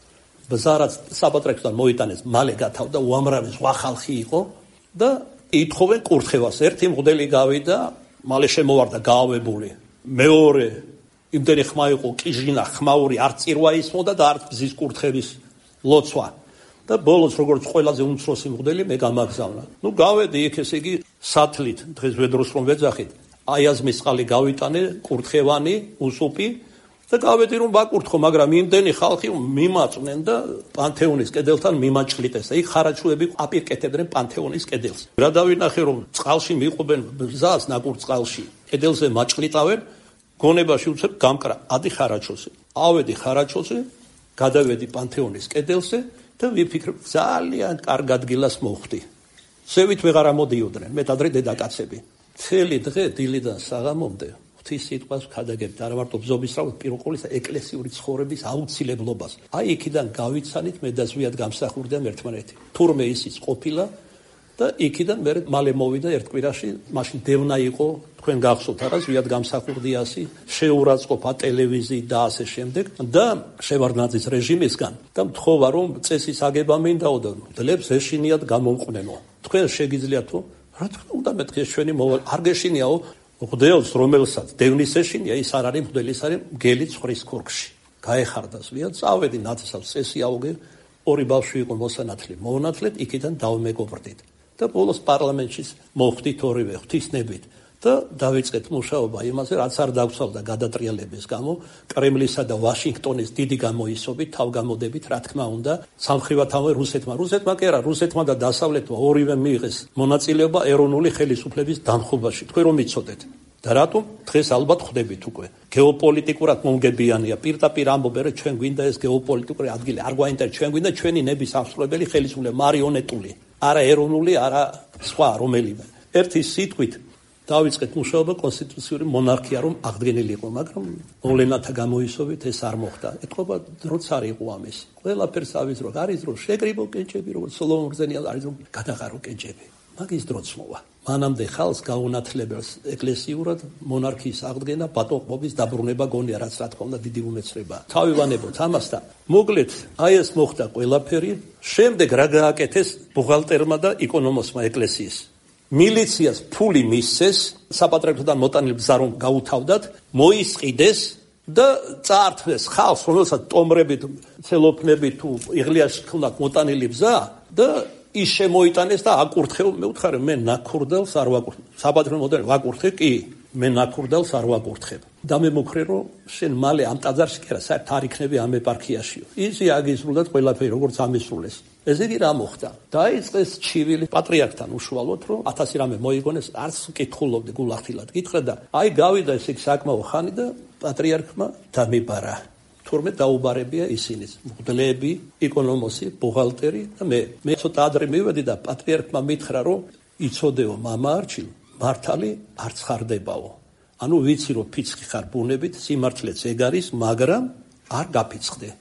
ბზარაც საპატრიარქოსთან მოიტანეს, მალე გათავდა, უამრავი სხვა ხალხი იყო და ითხოვენ კურთხევას. ერთი მღვდელი გავიდა, მალე შემოვარდა გაავებული. მეორე იმდენი ხმა იყო, კიჟინა, ხმაური, არც წირვა ისმოდა და არც ბზის კურთხევის ლოცვა. და ბოლოს როგორც ყველაზე უმცროსი მღვდელი მე გამაგზავნა. გავედი იქ ესე იგი სათლით, დღეს ვედროს რომ ვეძახით, აიაზმის წყალი გავიტანე, კურთხევანი, უსუპი და გავედი რომ ვაკურთხო, მაგრამ იმდენი ხალხი მიმაწვნენ და პანთეონის კედელთან მიმაჭრიტეს. იქ ხარაჩუები აპირკეთებდნენ პანთეონის კედელს. რა დავინახე რომ წყალში მიყვებენ ბზას ნაკურ წყალში, კედელზე მაჭრიტავენ, გონებაში უცებ გამკრა, ადი ხარაჩოზე. ავედი ხარაჩოზე, გადავედი პანთეონის კედელზე და ვიფიქრე ძალიან კარგ ადგილას მოხვდი. ზევით ვეღარ ამოდიოდნენ, მეტადრე დედაკაცები. მთელი დღე დილიდან საღამომდე ღვთის სიტყვას ვქადაგებთ, არა მარტო ბზობის რაოდ, პირველ ყოვლისა ეკლესიური ცხოვრების აუცილებლობას. აი იქიდან გავიცანით, მე და ზვიად გამსახურდამ ერთმანეთი. თურმე ისიც ყოფილა და იქიდან მე მალე მოვიდა ერთ კვირაში, მაშინ დევნა იყო, თქვენ გახსოვთ არა, ზვიად გამსახურდიასი, შეურაცხყოფა ტელევიზიით და ასე შემდეგ და შევარდნაძის რეჟიმისგან და მთხოვა რომ წესის აგება მინდაო და მგლებს ეშინიათ გამომყნენო. თქვენ შეგიძლიათ თუ რა თქმა უნდა მეთქე ჩვენი მოვალ არ გეშინიაო მღვდელს რომელსაც დევნის ეშინია ის არ არის მღვდელი, ის არის მგელი ცხრის ქურქში. გაეხარდა ზვიად, წავედი ნათესავს წესი აუგე, ორი ბავშვი იყო მოსანათლი, მოვნათლეთ, იქიდან დავმეგობრდით. და ბოლოს პარლამენტში მოხვდით ორივე ღვთისნებით და დავიწყეთ მუშაობა იმაზე, რაც არ დაგცვალდა გადატრიალების გამო, კრემლისა და ვაშინგტონის დიდი გამოისობით, თავგამოდებით, რა თქმა უნდა, სამხრივათავე რუსეთმა კი არა, რუსეთმა და დასავლეთმა ორივე მიიღეს მონაწილეობა ეროვნული ხელისუფლების დამხობაში. თქვენ რომ იცოდეთ. და რატომ დღეს ალბათ ხვდებით უკვე. გეოპოლიტიკურად მომგებიანია, პირდაპირ ამბობენ, რომ ჩვენ გვინდა ეს გეოპოლიტიკური ადგილი, არ გვაინტერესებს, ჩვენ გვინდა ჩვენი ნების აღსრულებელი ხელისუფლება, მარიონეტული, არა ეროვნული, არა სხვა რომელიმე. ერთი სიტყვით დავიწყეთ მუშაობა კონსტიტუციური მონარქია რომ აღდგენილიყო, მაგრამ მოვლენათა გამოისობით ეს არ მოხდა. ეთქობა დროც არ იყო ამის. ყველაფერს ავიზრო, არის რომ შეკრიბო კენჭები, როგორც სოლომონ ბრძენია, არის რომ გადაღარო კენჭები. მაგის დროც მოვა. მანამდე ხალხს გაუნათლებელს ეკლესიურად მონარქიის აღდგენა, ბატონყმობის დაბრუნება გონია, რაც რა თქმა უნდა დიდი უნეცრებაა. თავივანებოთ ამას და მოკლედ აი ეს მოხდა ყველაფერი. შემდეგ რა გააკეთეს ბუღალტერმა და ეკონომოსმა ეკლესიის? მილიციას ფული მისცეს, საპატრიარქოსთან მოტანილ ბზა რომ გაუთავდათ, მოისყიდეს და წაართვეს ხალხს, რომელსაც ტომრებით, ცელოფნებით თუ იღლიაში ჰქონდათ მოტანილი ბზა და ის შემოიტანეს და აკურთხევ, მე ვთხარი, მე ნაქურდელს არ ვაკურთხებ. საპატრიარქოს მოდელი ვაკურთხე კი, მე ნაქურდელს არ ვაკურთხებ. და მე მოკრე რომ შენ მალე ამ ტაძარში კი არა, საერთოდ არ იქნები ამ ეპარქიაშიო. ისი აგიზრუნდათ ყველაფერი, როგორც ამისრულეს. ეს იგი რა მოხდა? დაიწყეს ჩივილი პატრიარქთან უშუალოდ, რომ 1000 რამე მოიგონეს, არც კითხულობდი გულახდილად. გითხრა და აი გავიდა ეს იქ საკმაო ხანი და პატრიარქმა დამიბარა. თურმე დაუბარებია ისინიც, მღვდლები, ეკონომოსი, ბუღალტერი და მე ცოტა ადრე მივედი და პატრიარქმა მითხრა, რომ იცოდეო მამა არჩილ, მართალი არ ცხარდებაო. ანუ ვიცი რომ ფიცხი ხარ ბუნებით, სიმართლეც ეგ არის, მაგრამ არ გაფიცხდე.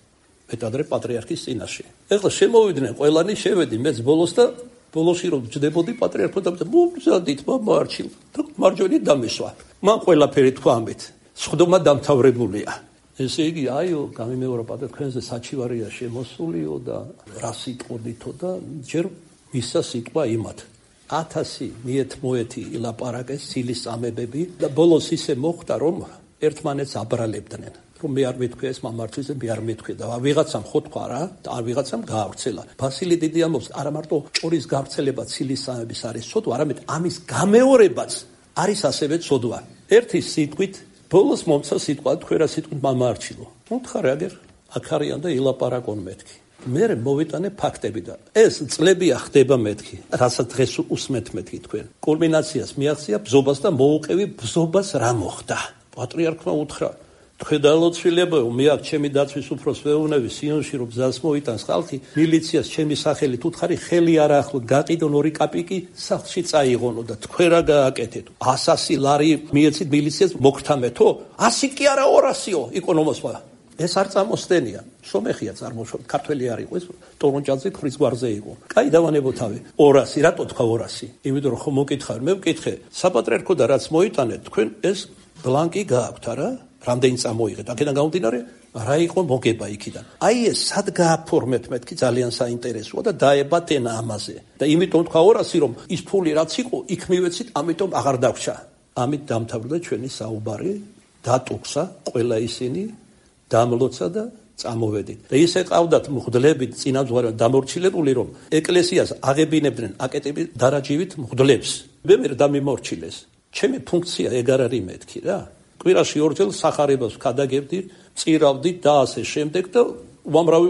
მეტადრე პატრიარქის წინაშე. ეხლა შემოვიდნენ ყველანი, შევედი მეც ბოლოს და ბოლოში რომ ჯდებოდი პატრიარქო და მომზადით მამარჩილ და მარჯვენით დამესვა. მან ყველაფერი თქვა ამით. სხდომა დამთავრებულია. ესე იგი, აიო, გამიმეორა პატარ თქვენზე საჩივარია შემოსულიო და რა სიტყოდითო და ჯერ მისცა სიტყვა იმათ. 1000 მიეთ-მოეთი ილაპარაკეს ცილის წამებები და ბოლოს ისე მოხდა, რომ ერთმანეთს აბრალებდნენ. რომ მე არ მეთქვია ეს მამართვის და მე არ მეთქვია და ვიღაცამ ხო თქვა რა და არ ვიღაცამ გაავრცელა. ბასილი დიდი ამბობს, არა მარტო ჭორის გავრცელება ცილის წამების არის ცოდვა, არამედ ამის გამეორებაც არის ასევე ცოდვა. ერთი სიტყვით ბოლოს მომცა სიტყვა თქვენ რა სიტყვით მამარჩილო. მოთხარე აგერ აქ არიან და ილაპარაკონ მეთქი. მე მოვიტანე ფაქტები და ეს წლებია ხდება მეთქი. რასაც დღეს უსმენთ მეთქი თქვენ. კულმინაციას მიაღწია ბზობას და მოუყევი ბზობას რა მოხდა. პატრიარქმა უთხრა თქვენ დალოცვილებო, მე აქ ჩემი დაცვის უფროს ვეუბნები სიონში რომ გზას მოიტანს ხალხი, მილიციას ჩემი სახელით უთხარი ხელი არ ახლო გაყიდონ 2 კაპიკი სახლში წაიღონო და თქვენ რა გააკეთეთ? 100 ლარი მიეცით მილიციას მოგთამეთო? 100 კი არა 200-ო იკონომოსმა. ეს არ წამოსდენია. სომეხია წარმოშობით, ქართველი არ იყო, ეს ტორონჭაძე ქრის გვარზე იყო. კაი დავანებო თავი. 200, რატო თქვა 200? იმიტომ რომ ხო მოკითხარ, მე ვკითხე, საპატრიარქო და რაც მოიტანეთ, თქვენ ეს ბლანკი გააქვთ არა? რამდენი წამოიღეთ? აქედან გამომდინარე, რა იყო მოგება იქიდან? აი ეს სად გააფორმეთ მეთქი ძალიან საინტერესოა და დაებათ ენა ამაზე. და იმიტომ თქვა 200, რომ ის ფული რაც იყო, იქ მივეცით, ამიტომ აღარ დაგვრჩა. ამით დამთავრდა ჩვენი საუბარი, დატუქსა ყველა ისინი, დამლოცა და წამოვედით. და ისე ყავდათ მღვდლებით წინამძღვარი დამორჩილებული, რომ ეკლესიას აღებინებდნენ აკეტები დარაჯივით მღვდლებს. მე ვერ დამიმორჩილეს. ჩემი ფუნქცია ეგ არ არის მეთქი რა. კვირაში 2 ძელ სახარებას ვქადაგებდი, წირავდი და ასე შემდეგ და უამრავი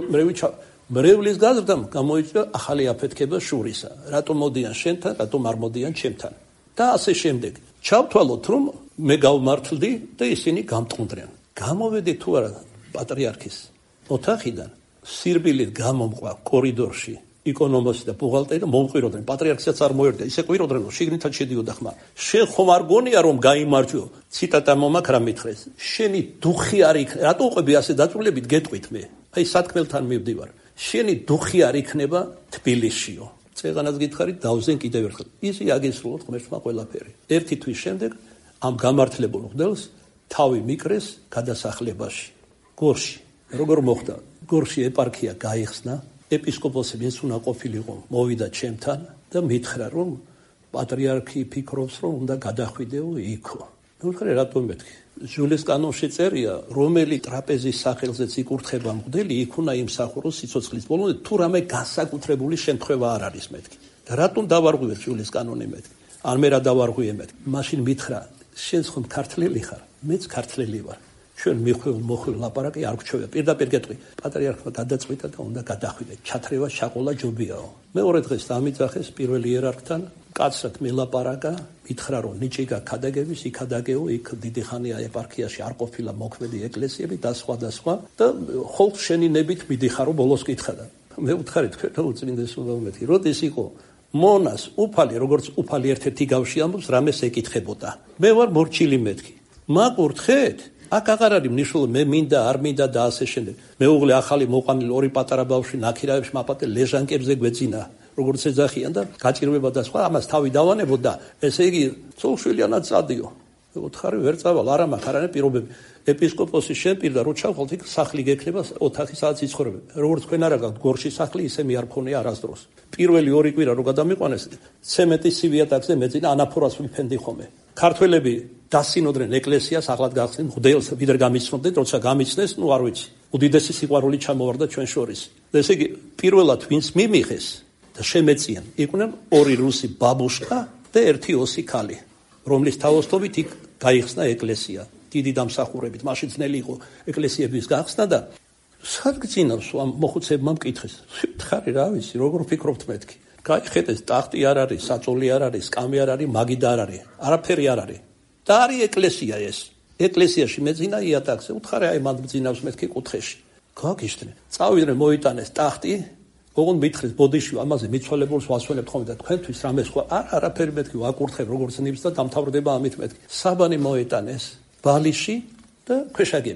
მრევლის გაზრდამ გამოიწვია ახალი აფეთქება შურისა. რატომ მოდიან შენთან, რატომ არ მოდიან ჩემთან? და ასე შემდეგ. ჩავთვალოთ, რომ მე გავმართლდი და ისინი გამტყუნდნენ. გამოვედი თუ არა პატრიარქის ოთახიდან, სირბილით გამომყვა კორიდორში იკონომოსი და ბუღალტერი და მომყვიროდნენ. პატრიარქსაც არ მოერდა, ისე ყვიროდნენ, რომ შიგნითაც შედიოდა ხმა. შენ ხომ არ გონია რომ გაიმარჯვო? ციტატა მომაქ რა მითხრეს. შენი დუხი არ იქნება. რატო უყვები ასე დაწვრილებით გეტყვით მე? აი სათქმელთან მივდივარ. შენი დუხი არ იქნება თბილისშიო. წეღანაც გითხარით დავზენ კიდევ ერთხელ. ისი აგისრულოთ ღმერთმა ყველაფერი. ერთი თვის შემდეგ ამ გამართლებულ მღვდელს თავი მიკრეს გადასახლებაში. გორში. როგორ მოხდა? გორში ეპარქია გაიხსნა. ეპისკოპოსი ვინც უნდა ყოფილიყო, მოვიდა ჩემთან და მითხრა, რომ პატრიარქი ფიქრობს, რომ უნდა გადახვიდეო იქო. მე ვთქარი, რატომ მეთქი? ჟულის კანონში წერია, რომელი ტრაპეზის სახელზეც იკურთხება მღვდელი, იქ უნდა იმსახუროს სიცოცხლის ბოლომდე, თუ რამე განსაკუთრებული შემთხვევა არ არის მეთქი. და რატომ დავარღვიეთ ჟულის კანონი მეთქი? არ მე რა დავარღვიე მეთქი? მაშინ მითხრა, შენ ხომ ქართველი ხარ? მეც ქართველი ვარ. ჩვენ მოხვილ ლაპარაკი არ გჩვევია. პირდაპირ გეტყვი, პატრიარქმა გადაწყვიტა და უნდა გადახვიდე. ჩათრევა შაყოლა ჯობიაო. მეორე დღეს დამიძახეს პირველ იერარქთან, კაცრად მელაპარაკა, მითხრა რომ ნიჭი გაქადაგების, იქ ადაგეო, იქ დიდი ხანია ეპარქიაში არ ყოფილა მოქმედი ეკლესიები და სხვა და სხვა და ხოლმე შენი ნებით მიდიხარო ბოლოს კითხა და მე ვთხარი თქვენ რა უწმინდესობა მეთქი. როდის იყო მონას უფალი, როგორც უფალი ერთ-ერთი გავში ამბობს, რამეს ეკითხებოდა. მე ვარ მორჩილი მეთქი. მაკურთხეთ? აქ აღარ არის მნიშვნელობა მე მინდა არ მინდა და ასე შემდეგ. მეუღლე ახალი მოყვანილი 2 პატარა ბავშვი ნაქირავებში მაპატე ლეჟანკებზე გვეძინა. როგორც ეძახიან და გაჭირვება და სხვა, ამას თავი დავანებო და ესე იგი ცოლშვილიანად წადიო. უთხარი ვერ წავალ, არა მაქვს არანაირი პირობები. ეპისკოპოსი შემპირდა რო ჩავხვალთ, იქ სახლი გექნება, ოთახი სადაც იცხოვრებენ. როგორც თქვენ არა გაქვთ გორში სახლი, ისე მე არ მქონია არასდროს. პირველი 2 კვირა რო გადამიყვანეს, ცემენტის სივიატაკზე მეძინა ანაფორას ვიფენდი ხოლმე. ქართველები დასინოდნენ ეკლესიას, ახლად გახსნით მღვდელს, ვიდრე გამიცნობდნენ, როცა გამიცნეს, ნუ არ ვიცი. უდიდესი სიყვარული ჩამოვარდა ჩვენ შორის. და ესე იგი პირველად ვინც მიმიღეს და შემეწიან, იყვნენ 2 რუსი ბაბუშკა და 1 ოსი ქალი, რომლის თავოსთობით იქ გაიხსნა ეკლესია. დიდი დამსახურებით, მაშინ ძნელი იყო ეკლესიების გახსნა და სად გძინავს ამ მოხუცებმა მკითხეს. ვთხარი რა ვიცი, როგორ ფიქრობთ მეთქი? გაიხედეს, ტახტი არ არის, საწოლი არ არის, სკამი არ არის, მაგიდა არ არის, არაფერი არ არის. და არის ეკლესია ეს. ეკლესიაში მეძინა იატაკზე, უთხარი აი მანდ მძინავს მეთქი კუთხეში. გაგიშდნენ. წავიდნენ, მოიტანეს ტახტი, ოღონდ მითხრეს ბოდიში ამაზე მიცვალებულს ვასვენებთ ხოლმე და თქვენთვის რამე სხვა არაფერი მეთქი ვაკურთხებ როგორც ნიბს და დამთავრდება ამით მეთქი. საბანი მოიტანეს ბალიში და ქვეშაგები.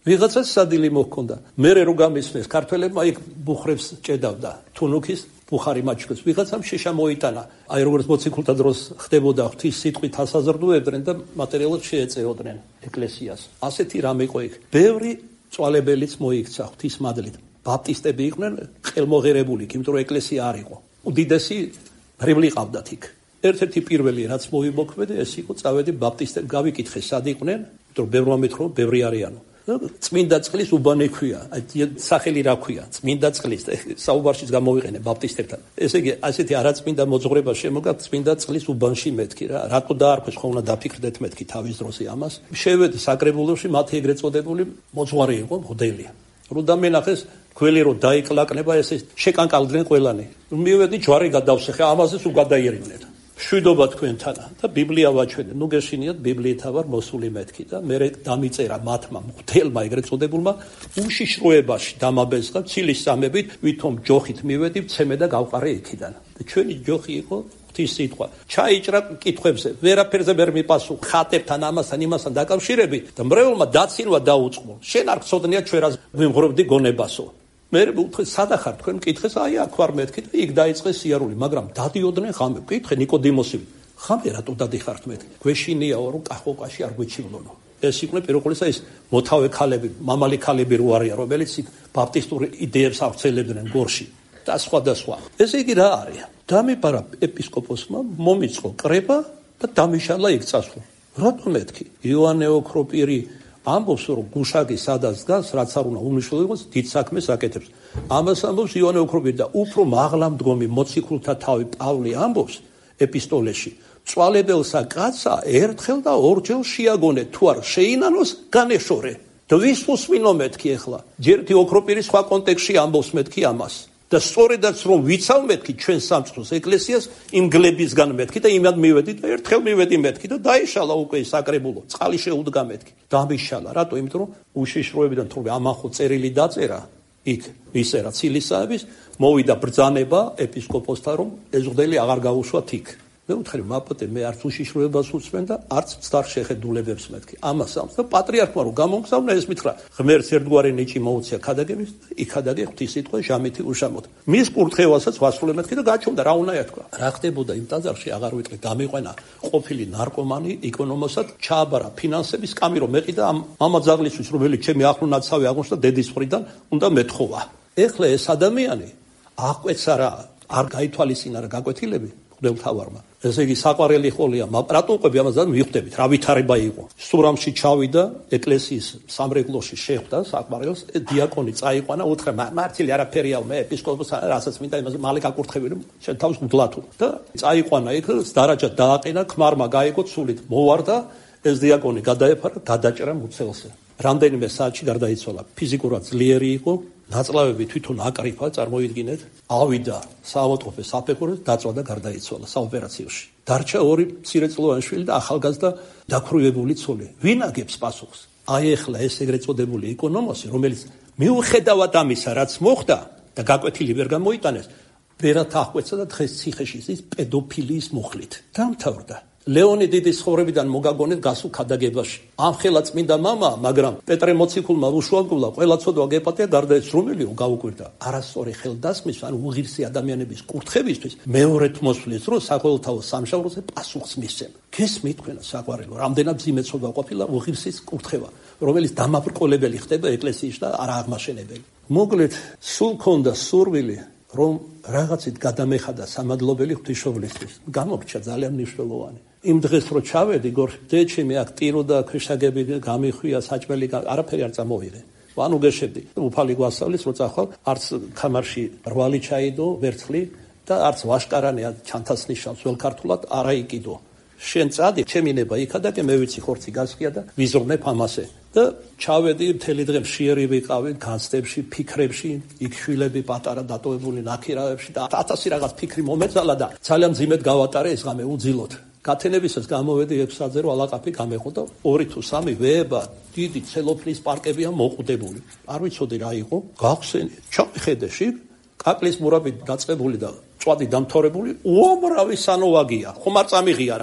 ვიღაცას სადილი მოჰქონდა. მე რო გამისმეს ქართველებმა იქ ბუხრებს ჭედავდა თუნუქის ბუხარი მაჩქოს. ვიღაცამ შეშა მოიტანა. აი როგორც მოციქულთა დროს ხდებოდა ღვთის სიტყვით ასაზრდუებდნენ და მატერიალად შეეწეოდნენ ეკლესიას. ასეთი რამე იყო იქ. ბევრი წვალებელიც მოიქცა ღვთის მადლით. ბაპტისტები იყვნენ ხელმოღერებული, იმიტომ რომ ეკლესია არ იყო. უდიდესი მრევლი ყავდათ იქ. ერთ-ერთი პირველი რაც მოიმოქმედა ეს იყო წავედი ბაპტისტები გავიკითხე სად იყვნენ, იმიტომ რომ ბევრმა მეთქრო ბევრი არიანო. წმინდა წყლის უბანი ქვია, სახელი რა ქვია, წმინდა წყლის, საუბარშიც გამოვიყენე ბაპტისტებთან. ესე იგი, ასეთი არაწმინდა მოძღვრება შემოგა წმინდა წყლის უბანში მეთქი რა. რატო დაარქვეს, ხო უნდა დაფიქრდეთ მეთქი თავის დროზე ამას. შევედი საკრებულოში, მათი ეგრეთ წოდებული მოძღვარი იყო, მღვდელი. რო დამენახეს ქველი რო დაიკლაკნება, ესე შეკანკალდნენ ყველანი. მივედი ჯვარი გადავსეხე, ამაზე სულ გადაიერინეთ. შვიდობა თქვენთანა და ბიბლია ვაჩვენე. ნუ გეშინიათ ბიბლიეთა ვარ მოსული მეთქი და მე დამიწერა მათმა მღვდელმა ეგრეთ წოდებულმა უშიშროებაში დამაბეზღა ცილის სამებით, ვითომ ჯოხით მივედი, ცემე და გავყარე იქიდან. და ჩვენი ჯოხი იყო ღვთის სიტყვა. ჩაიჭრა კითხვებზე, ვერაფერზე ვერ მიპასუხ, ხატებთან ამასთან იმასთან დაკავშირები და მრევლმა დაცინვა დაუწყო. შენ არ გწოდნია ჩვენ რა ვიმღრობდი გონებასო. მე უთხრე სადა ხარ თქვენ მკითხეს აი აქ ვარ მეთქი და იქ დაიწყეს სიარული, მაგრამ დადიოდნენ ღამე. მკითხე ნიკოდიმოსი, ღამე რატო დადიხართ მეთქი? გვეშინიაო რომ კახოკაში არ გვეჩივლონო. ეს იყვნენ პირველ ყოვლისა ის მოთავე ქალები, მამალი ქალები რო არიან, რომელიც ბაპტისტური იდეებს აღწელებდნენ გორში და სხვა. ესე იგი რა არის? დამიპარა ეპისკოპოსმა, მომიწყო კრება და დამიშალა იქ წასვლა. რატო მეთქი? იოანე ოქროპირი ამბობს რომ გუშაგი სადაც დგას, რაც არ უნდა უმნიშვნელო იყოს, დიდ საქმეს აკეთებს. ამას ამბობს იოანე ოქროპირი და უფრო მაღლა მდგომი მოციქულთა თავი პავლე ამბობს ეპისტოლეში. წვალებელსა კაცსა ერთხელ და ორჯერ შეაგონე, თუ არ შეინანოს განეშორე. და ვის უსმინო მეთქი ახლა? ჯერთი ოქროპირი სხვა კონტექსტში ამბობს მეთქი ამას. და სწორედაც რომ ვიცავ მეთქი ჩვენ სამწყროს ეკლესიას იმ გლებისგან მეთქი და იმად მივედი და ერთხელ მივედი მეთქი და დაიშალა უკვე საკრებულო წყალი შეუდგა მეთქი დამიშალა რატო იმიტომ რომ უშიშროებიდან თორე ამან ხო წერილი დაწერა იქ ისე რა ცილისაების მოვიდა ბრძანება ეპისკოპოსთან რომ ეს მღვდელი აღარ გაუშვათ იქ მე ვთქვი მაპატე მე არც უშიშროებას უსმენ და არც მცდარ შეხედულებებს მეთქი ამას ამს და პატრიარქმა რომ გამომგზავნა ეს მითხრა ღმერთს ერთგვარი ნიჭი მოუწია ქადაგების იქადაგე ღვთის სიტყვა ჟამითი უშამოთ მის კურთხევასაც ვასრულე მეთქი და გაჩვენდა რა უნდა ეთქვა რა ხდებოდა იმ ტაძარში აღარ ვიტყვი გამიყვენა ყოფილი ნარკომანი ეკონომოსად ჩააბარა ფინანსების კამი რომ მეყიდა ამ მამაძაღლისთვის რომელიც ჩემი ახლო ნაცავი აღმოჩნდა დედის მხრიდან უნდა მეთხოვა ეხლა ეს ადამიანი აყვეცა რა არ გაითვალისწინა რა გაკვეთილები მღვდელთავარმა ესე იგი საყვარელი ხოლია რატო უყვები ამას და მივხვდებით რა ვითარება იყო სურამში ჩავიდა ეკლესიის სამრეკლოში შეხვდა საყვარელს დიაკონი წაიყვანა უთხრა მართლი არაფერია მე ეპისკოპოსს რასაც მინდა იმას მალე გაკურთხევინე შენ თავს გდლათო და წაიყვანა იქ დარაჯა დააყენა ქმარმა გაიგო ცულით მოვარდა ეს დიაკონი გადაეფარა გადაჭრა მუცელზე რამდენიმე საათში გარდაიცვალა ფიზიკურად ძლიერი იყო ნაწლავები თვითონ აკრიფა წარმოიდგინეთ ავიდა საავადმყოფოს საფეხურით დაწვა და გარდაიცვალა საოპერაციოში დარჩა ორი მცირეწლოვანი შვილი და ახალგაზრდა დაქრუებული ცოლი ვინ აგებს პასუხს აი ახლა ეს ეგრეთ წოდებული ეკონომოსი რომელიც მიუხედავად ამისა რაც მოხდა და გაკვეთილი ვერ გამოიტანეს ვერათ აღკვეცა და დღეს ციხეში ის პედოფილიის მუხლით დამთავრდა ლეონი დიდის ცხოვრებიდან მოგაგონეთ გასულ ქადაგებაში. ამხელა წმინდა მამა, მაგრამ პეტრე მოციქულმა უშუალგულა ყველა ცოდვა გეპატია გარდაეცრომელი გაუკვირდა. არასწორი ხელდასმის ან უღირსი ადამიანების კურთხებისთვის მეორედ მოსვლის დროს საყოველთაო სამშაბლოზე პასუხს მისცემ. გესმით თქვენ საყვარელო, რამდენად ძიმე ცოდვა ყოფილა უღირსის კურთხევა, რომელიც დამაბრკოლებელი ხდება ეკლესიაში და არა აღმაშენებელი. მოკლედ, სულ ქონდა სურვილი რომ რაღაცით გადამეხადა სამადლობელი ღვთისმშობლისთვის. გამორჩა ძალიან მნიშვნელოვანი. იმ დღეს რო ჩავედი გორდეჩი მე აქ ტირო და ქრიშაგები გამიხვია საჭმელი არაფერი არ წამოვიღე. ანუ გეშებდი. უფალი გვასწავლის რო წახვალ არც ხამარში რვალი ჩაიდო ვერცხლი და არც ვაშკარანი ჩანთას ნიშნავს ველქართულად არა იყიდო. შენ წადი ჩემინება იქადა და მე ვიცი ხორცი გასხია და ვიზრუნებ ამასე. და ჩავედი მთელი დღე მშიერი ვიყავი განცდებში, ფიქრებში, იქ შვილები პატარა დატოვებული ნაქირავებში და 1000 რაღაც ფიქრი მომეწალა და ძალიან ძიმედ გავატარე ეს ღამე უძილოდ. გათენებისას გამოვედი 6 საათზე რომ ალაყაფი გამეყო და 2 თუ 3 ვეება დიდი ცელოფნის პარკებია მოყუდებული. არ ვიცოდი რა იყო. გახსენე, ჩავიხედე კაკლის მურაბი დაწყებული და წვადი დამთავრებული, უამრავი სანოვაგია. ხომ არ წამიღია არაფერი.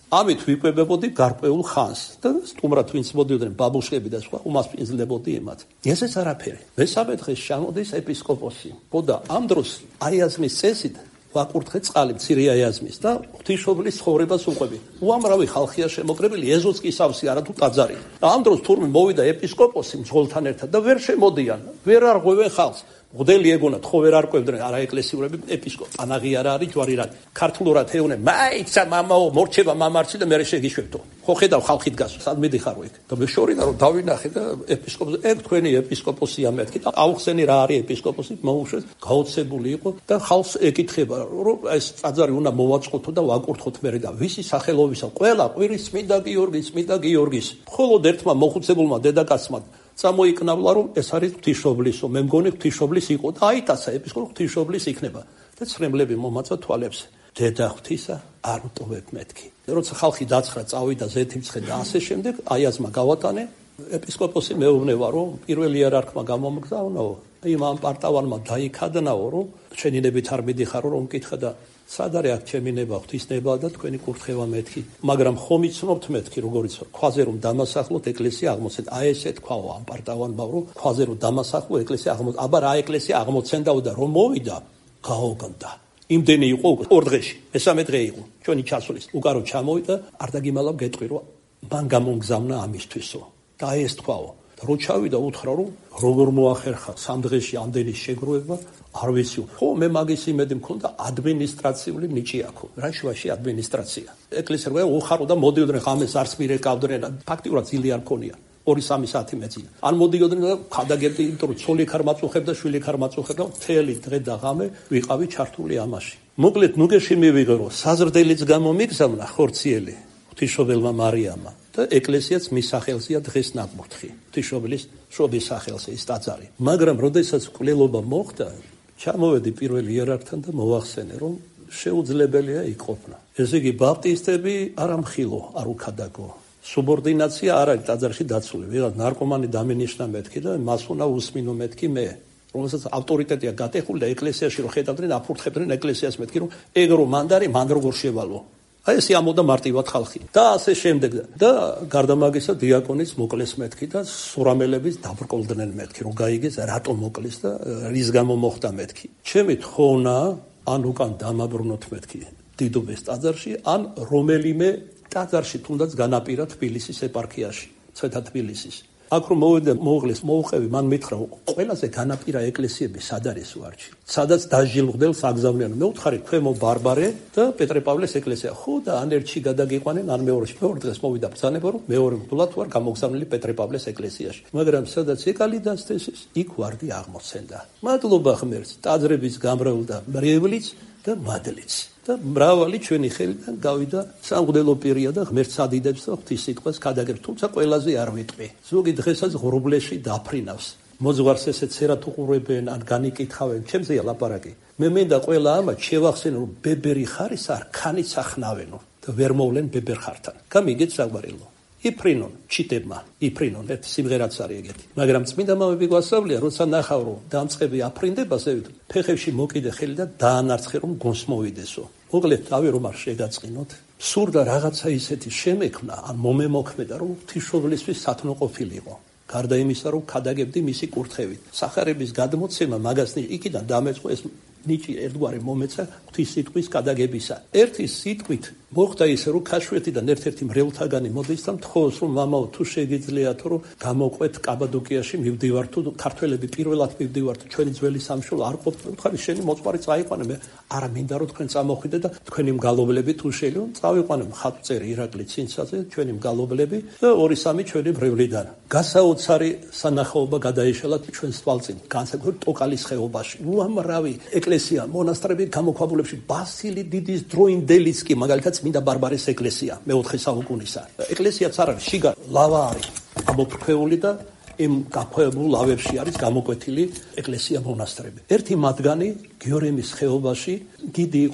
ამით ვიკვებებოდი გარკვეულ ხანს და სტუმრად ვინც მოდიოდნენ ბაბუშები და სხვა უმასპინძლებოდი იმათ. ესეც არაფერი. მესამე დღეს ჩამოდის ეპისკოპოსი. და ამ დროს აიაზმის წესით ვაკურთხე წყალი მცირე აიაზმის და ღვთისმშობლის ცხოვრებას უყვები. უამრავი ხალხია შემოკრებილი, ეზოც კი სავსე არათუ ტაძარი. ამ დროს თურმე მოვიდა ეპისკოპოსი მძღოლთან ერთად და ვერ შემოდიან, ვერ არღვევენ ხალხს. მღვდელი ეგონათ, ხო ვერ არკვევდნენ არა ეკლესიურები, ეპისკოპოსი პანაღი არა არის, ჯვარი რა. ქართულად ეუბნენ, მაიცა მამაო, მორჩება მამარცი და მე შეგიშვებთო. ხო ხედავ ხალხი დგას, სად მიდიხარო იქ. და მე შორიდან რომ დავინახე და ეპისკოპოსი, თქვენი ეპისკოპოსია მეთქი და აუხსენი რა არის ეპისკოპოსი, მოუშვეს, გაოცებული იყო და ხალხს ეკითხება, რომ ეს ტაძარი უნდა მოვაწყოთო და ვაკურთხოთ მერე და ვისი სახელობისა, ყველა ყვირის წმინდა გიორგის. მხოლოდ ერთმა მოხუცებულმა დედაკაცმა წამოიკნავლა, რომ ეს არის ღვთისმშობლისო, მე მგონი ღვთისმშობლის იყო და აიტაცა ეპისკოპოსი ღვთისმშობლის იქნება და ცრემლები მომაწვა თვალებს. დედა ღვთისა არ მტოვებ მეთქი. როცა ხალხი დაცხრა, წავიდა ზეთიმცხე და ასე შემდეგ, აიაზმა გავატანე. ეპისკოპოსი მეუბნება, რომ პირველი იერარქმა გამომგზავნაო, იმ ამ პარტავანმა დაიქადნაო, რომ შენინებით არ მიდიხარო, რომ მკითხა და სად არის აქ ჩემი ნება, ღვთისნება და თქვენი კურთხევა მეთქი. მაგრამ ხომ იცნობთ მეთქი, როგორიც ქვაზე რომ დამასახლოთ ეკლესია აღმოცენდა. აი ესე თქვაო ამ პარტავანმა, რომ ქვაზე რომ დამასახლო ეკლესია აღმოცენდა. აბა რა ეკლესია აღმოცენდაო და რომ მოვიდა, გაოგნდა. იმდენი იყო ორ დღეში, მესამე დღე იყო ჩვენი ჩასვლის. უკარო ჩამოვიდა, არ დაგიმალავ გეტყვი, რომ მან გამომგზავნა ამისთვისო. და აი ეს თქვაო. რო ჩავიდა უთხრა, რომ როგორ მოახერხა სამ დღეში ამდენი შეგროვება, არ ვიცი. ხო, მე მაგის იმედი მქონდა ადმინისტრაციული ნიჭი აქო. რა შუაში ადმინისტრაცია. ეკლესია რო უხარო და მოდიოდნენ ღამეს არც მირეკავდნენ, ფაქტიურად ძილი არ მქონია. 2-3 საათი მეძინა. ან მოდიოდნენ და ხადაგებდი, იმიტომ რომ ცოლი ხარ მაწუხებდა, შვილი ხარ მაწუხებდა, მთელი დღე და ღამე ვიყავი ჩართული ამაში. მოკლედ ნუგეში მივიღე, რომ საზრდელიც გამომიგზავნა ხორციელი ღვთისმშობელმა მარიამმა და ეკლესიაც მის სახელზეა დღეს ნაკურთხი. ღვთისმშობლის შობის სახელზე ის ტაძარი. მაგრამ როდესაც მკვლელობა მოხდა, ჩამოვედი პირველ იერარქთან და მოვახსენე, რომ შეუძლებელია იყოფნა. ესე იგი ბაპტისტები არ ამხილო, არ უკადაგო. სუბორდინაცია არ არის ტაძარში დაცული. ვიღაც ნარკომანი დამენიშნა მეთქი და მას უნდა უსმინო მეთქი მე. რომელსაც ავტორიტეტია გატეხული და ეკლესიაში რო ხედავდნენ, აფურთხებდნენ ეკლესიას მეთქი, რომ ეგ რო მანდარი, მან როგორ შევალო. აი ეს ამოდა მარტივად ხალხი. და ასე შემდეგ და გარდა მაგისა დიაკონის მოკლეს მეთქი და სურამელების დაბრკოლდნენ მეთქი, რომ გაიგეს რატომ მოკლეს და რის გამო მოხდა მეთქი. ჩემი თხოვნა ან უკან დამაბრუნოთ მეთქი დიდუბეს ტაძარში, ან რომელიმე ტაძარში თუნდაც განაპირა თბილისის ეპარქიაში, ცეთა თბილისის. აქ რომ მოვიდა მოუღლეს მოუყევი, მან მითხრა, ყველაზე განაპირა ეკლესიები სად არის ვარჩი? სადაც დაჟილღდელს აგზავნიან. მე ვთხარი ქვემო ბარბარე და პეტრე-პავლეს ეკლესია. ხო და ან ერთში გადაგიყვანენ, ან მეორეში. მეორე დღეს მოვიდა ბრძანება, რომ მეორე მდულად ვარ გამოგზავნილი პეტრე-პავლეს ეკლესიაში. მაგრამ სადაც ეკალი დასთესის, იქ ვარდი აღმოცენდა. მადლობა ღმერთს, ტაძრების გამრავლდა მრევლიც და მადლიც. და მრავალი ჩვენი ხელიდან გავიდა სამღვდელო პირია და ღმერთს ადიდებს და ღვთის სიტყვას გადაგებს, თუმცა ყველაზე არ ვიტყვი. ზოგი დღესაც ღრუბლეში დაფრინავს. მოძღვარს ესეც ერათ უყურებენ, ან განიკითხავენ, ჩემზეა ლაპარაკი. მე მინდა ყველა ამათ შევახსენო, რომ ბებერი ხარის არ ქანიც ახნავენო და ვერ მოვლენ ბებერ ხართან. გამიგეთ საგვარელო. იფრინონ ჩიტებმა, იფრინონ ერთი სიმღერაც არის ეგეთი. მაგრამ წმინდა მამები გვასწავლია, როცა ნახავ რომ დამწყები აფრინდება, ფეხებში მოკიდე ხელი და დაანარცხე რომ გონს მოვიდესო. მოკლედ თავი რომ არ შეგაწყინოთ, სურდა რაღაცა ისეთი შემექმნა, ან მომემოქმედა, რომ ღვთისმშობლისთვის სათნო ყოფილიყო. გარდა იმისა, რომ ქადაგებდი მისი კურთხევით. სახარების გადმოცემა მაგასნი იქიდან დამეწყო ეს ნიჭი ერთგვარი მომეცა ღვთის სიტყვის გადაგებისა. ერთი სიტყვით მოხდა ისე, რომ ქაშვეთიდან ერთ-ერთი მრევლთაგანი მოდის და მთხოვს, რომ მამაო, თუ შეგიძლიათ, რომ გამოყვეთ კაბადოკიაში მივდივართ, თუ ქართველები პირველად მივდივართ, ჩვენი ძველი სამშობლო არ ყოფთ, უთხარი შენი მოწყარი წაიყვანე, მე არა მინდა რომ თქვენ წამოხვიდე და თქვენი მგალობლები თუ შეიძლება წავიყვანე ხატწერი ირაკლი ცინცაძე, ჩვენი მგალობლები და 2-3 ჩვენი მრევლიდან. გასაოცარი სანახაობა გადაიშალა ჩვენს თვალწინ, განსაკუთრებით ტოკალის ხეობაში. უამრავი ეკლესია, მონასტრები გამოქვაბულებში, ბასილი დიდის დროინდელიც კი მაგალითად წმინდა ბარბარეს ეკლესია, მე-4 საუკუნისა. ეკლესიაც არ არის, შიგა ლავა არის ამოფრქვეული და იმ გაქვეებულ ლავებში არის გამოკვეთილი ეკლესია მონასტრები. ერთი მათგანი გიორემის ხეობაში, დიდი იყო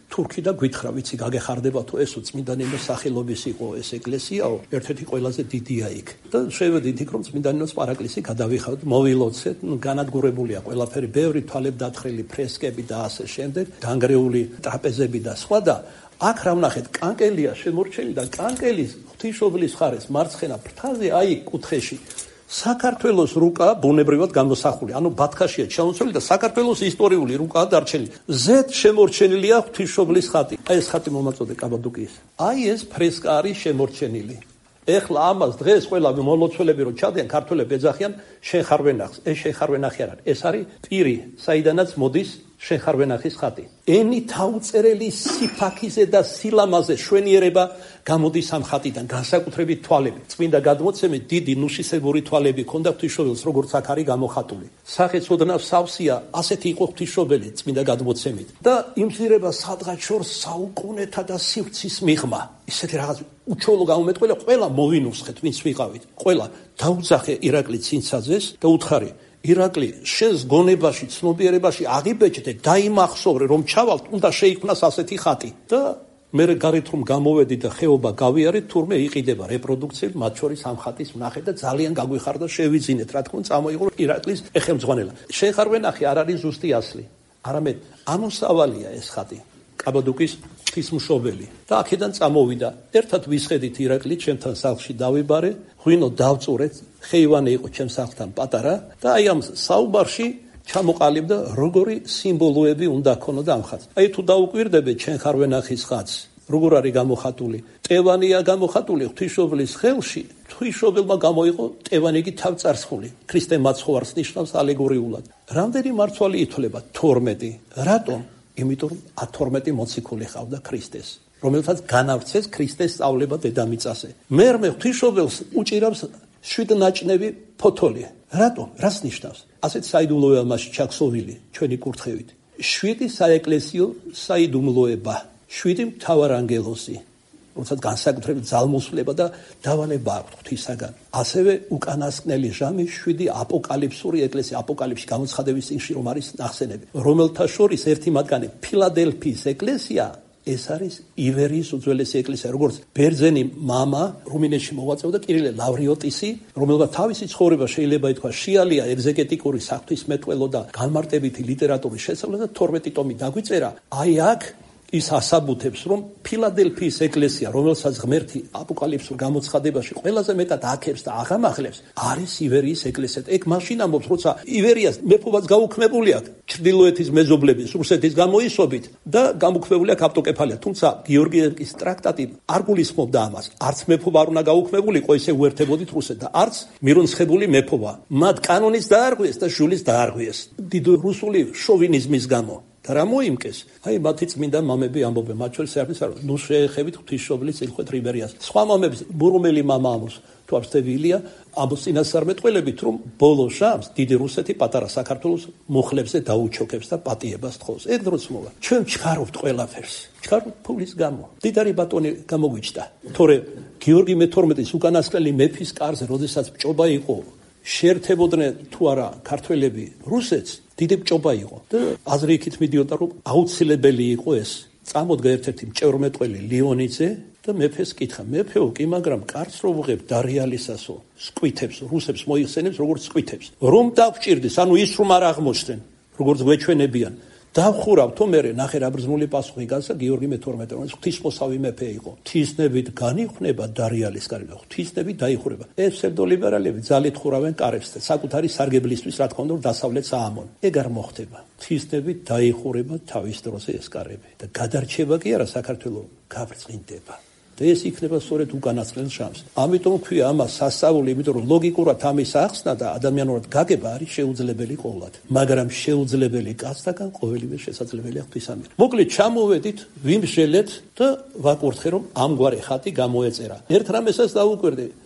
თურქი და გვითხრა, ვიცი, გაგეხარდება თუ ესო წმინდანინოს სახელობის იყო ეს ეკლესიაო, ერთ-ერთი ყველაზე დიდია იქ. და შევედით იქ, რომ წმინდანინოს პარაკლისი გადავიხავთ, მოვილოცეთ, განადგურებულია ყველაფერი, ბევრი თვალებდათხრილი ფრესკები და ასე შემდეგ, დანგრეული ტრაპეზები და სხვა და აქ რა ვნახეთ, კანკელია შემორჩენილი და კანკელის ღვთისმშობლის მხარეს მარცხენა ფრთაზე აი კუთხეში საქართველოს რუკა ბუნებრივად გამოსახული, ანუ ბათქაშია ჩამოცველი და საქართველოს ისტორიული რუკაა დარჩენილი. ზედ შემორჩენილია ღვთისმშობლის ხატი. აი ეს ხატი მომაწოდე კაბადოკიის. აი ეს ფრესკა არის შემორჩენილი. ეხლა ამას დღეს ყველა მოლოცველები რო ჩადიან, ქართველები ეძახიან შენ ხარ ვენახს. ეს შენ ხარ ვენახი არ არის. ეს არის პირი, საიდანაც მოდის შენ ხარ ვენახის ხატი. ენი თავწერელი სიფაქიზე და სილამაზე შვენიერება გამოდის ამ ხატიდან, განსაკუთრებით თვალები. წმინდა გადმოცემით დიდი ნუშისებური თვალები ქონდა ღვთისმშობელს, როგორც აქ არის გამოხატული. სახეც ოდნავ სავსეა, ასეთი იყო ღვთისმშობელი წმინდა გადმოცემით. და იმცირება სადღაც შორს საუკუნეთა და სივრცის მიღმა. ისეთი რაღაც უჩვეულო გამომეტყველა, ყველა მოვინუსხეთ, ვინც ვიყავით. ყველა დაუძახე ირაკლი ცინცაძეს და უთხარი ირაკლი, შენს გონებაში, ცნობიერებაში აღიბეჭდე, დაიმახსოვრე, რომ ჩავალთ, უნდა შეიქმნას ასეთი ხატი. და მე გარეთ რომ გამოვედი და ხეობა გავიარეთ, თურმე იყიდება რეპროდუქციები, მათ შორის ამ ხატის ვნახე და ძალიან გაგვიხარდა, შევიძინეთ, რა თქმა უნდა, წამოიღო ირაკლის ეხელმძღვანელა. შენ ხარ ვენახი, არ არის ზუსტი ასლი. არამედ ამოსავალია ეს ხატი. კაბადოკის ღვთისმშობელი და აქედან წამოვიდა. ერთად ვისხედით ირაკლი, ჩემთან სახლში დავიბარე, ღვინო დავწურეთ, ხეივანი იყო ჩემს სახლთან პატარა და აი ამ საუბარში ჩამოყალიბდა როგორი სიმბოლოები უნდა ქონოდა ამ ხატს. აი თუ დაუკვირდებით ჩვენ ხარ ვენახის ხატს, როგორ არის გამოხატული? ტევანია გამოხატული ღვთისმშობლის ხელში, ღვთისმშობელმა გამოიყო ტევანიგი თავწარცხული. ქრისტე მაცხოვარს ნიშნავს ალეგორიულად. რამდენი მარცვალი ითვლება? 12. რატომ? იმიტომ 12 მოციქული ყავდა ქრისტეს, რომელთაც განავრცეს ქრისტეს სწავლება დედამიწაზე. მერმე ღვთისმშობელს უჭირავს 7 ნაჭნევი ფოთოლი. რატომ? რას ნიშნავს? ასეთ საიდუმლოება მასში ჩაქსოვილი ჩვენი კურთხევით. 7 საეკლესიო საიდუმლოება, 7 მთავარანგელოზი, როდესაც განსაკუთრებით ძალმოსვლება და დავალება აქვს ღვთისაგან. ასევე უკანასკნელი ჟამი 7 აპოკალიფსური ეკლესია, აპოკალიფში გამოცხადების წინში რომ არის ნახსენები, რომელთა შორის ერთი მათგანი ფილადელფიის ეკლესია, ეს არის ივერიის უძველესი ეკლესია, როგორც ბერძენი მამა რუმინეთში მოღვაწეობდა კირილე ლავრიოტისი, რომელმაც თავისი ცხოვრება შეიძლება ითქვა შეალია ეგზეგეტიკური საღვთისმეტყველო და განმარტებითი ლიტერატურის შესწავლა და 12 ტომი დაგვიწერა. აი აქ ის ასაბუთებს, რომ ფილადელფიის ეკლესია, რომელსაც ღმერთი აპოკალიფსურ გამოცხადებაში ყველაზე მეტად აქებს და აღამაღლებს, არის ივერიის ეკლესია. ეგ მაშინ ამბობს, როცა ივერიას მეფობაც გაუქმებული აქვს ჩრდილოეთის მეზობლების, რუსეთის გამოისობით და გამოქვეყნებული აქვს ავტოკეფალია. თუმცა გიორგიევსკის ტრაქტატი არ გულისხმობდა ამას. არც მეფობა არ უნდა გაუქმებულიყო, ისე უერთებოდით რუსეთს და არც მირონცხებული მეფობა. მათ კანონის დაარღვიეს და ჟულის დაარღვიეს. დიდი რუსული შოვინიზმის გამო. და რა მოიმკეს? აი მათი წმინდა მამები ამბობენ, მათ შორის არის არ, ნუ შეეხებით ღვთისმშობლის წინხვეთ რიბერიას. სხვა მამების, ბურუმელი მამა ამბობს, თუ არ ვსტევილია, ამბობს წინასწარმეტყველებით, რომ ბოლო ჟამს დიდი რუსეთი პატარა საქართველოს მუხლებზე დაუჩოქებს და პატიებას თხოვს. ეგ დროც მოვა. ჩვენ ვჩქარობთ ყველაფერს. ვჩქარობთ ფულის გამო. დიდარი ბატონი გამოგვიჩნდა. თორე გიორგი მე-12-ის უკანასკნელი მეფის კარზე, როდესაც ბჭობა იყო, შეერთებოდნენ თუ არა ქართველები რუსეთს, დიდი ბჭობა იყო და აზრი იქით მიდიოდა, რომ აუცილებელი იყო ეს. წამოდგა ერთ-ერთი მჭევრმეტყველი ლიონიძე და მეფეს კითხა, მეფეო კი, მაგრამ კარს რო ვღებ დარიალისასო, სკვითებს, რუსებს მოიხსენებს როგორც სკვითებს. რომ დავჭირდეს, ანუ ის რომ არ აღმოჩნდნენ, როგორც გვეჩვენებიან. დავხურავ თო მე ნახე რა ბრძნული პასუხი გასა გიორგი მე-12, რომელიც ღვთისმოსავი მეფე იყო. ღვთისნებით განიხნება დარიალის კარიბჭე, ღვთისნებით დაიხურება. ეს ფსევდოლიბერალები ძალით ხურავენ კარებს და საკუთარი სარგებლისთვის, რა თქმა უნდა, დასავლეთს აამონ. ეგ არ მოხდება. ღვთისნებით დაიხურება თავის დროზე ეს კარები და გადარჩება კი არა, საქართველოს გაბრწყინდება. და ეს იქნება სწორედ უკანასკნელ ჟამს. ამიტომ ქვია ამას სასწაული, იმიტომ რომ ლოგიკურად ამის ახსნა და ადამიანურად გაგება არის შეუძლებელი ყოვლად. მაგრამ შეუძლებელი კაცთაგან ყოველივე შესაძლებელია ღვთისამერ. მოკლედ ჩამოვედით, ვიმსჯელეთ და ვაკურთხე, რომ ამგვარი ხატი გამოეწერა. ერთ რამესაც დაუკვირდი,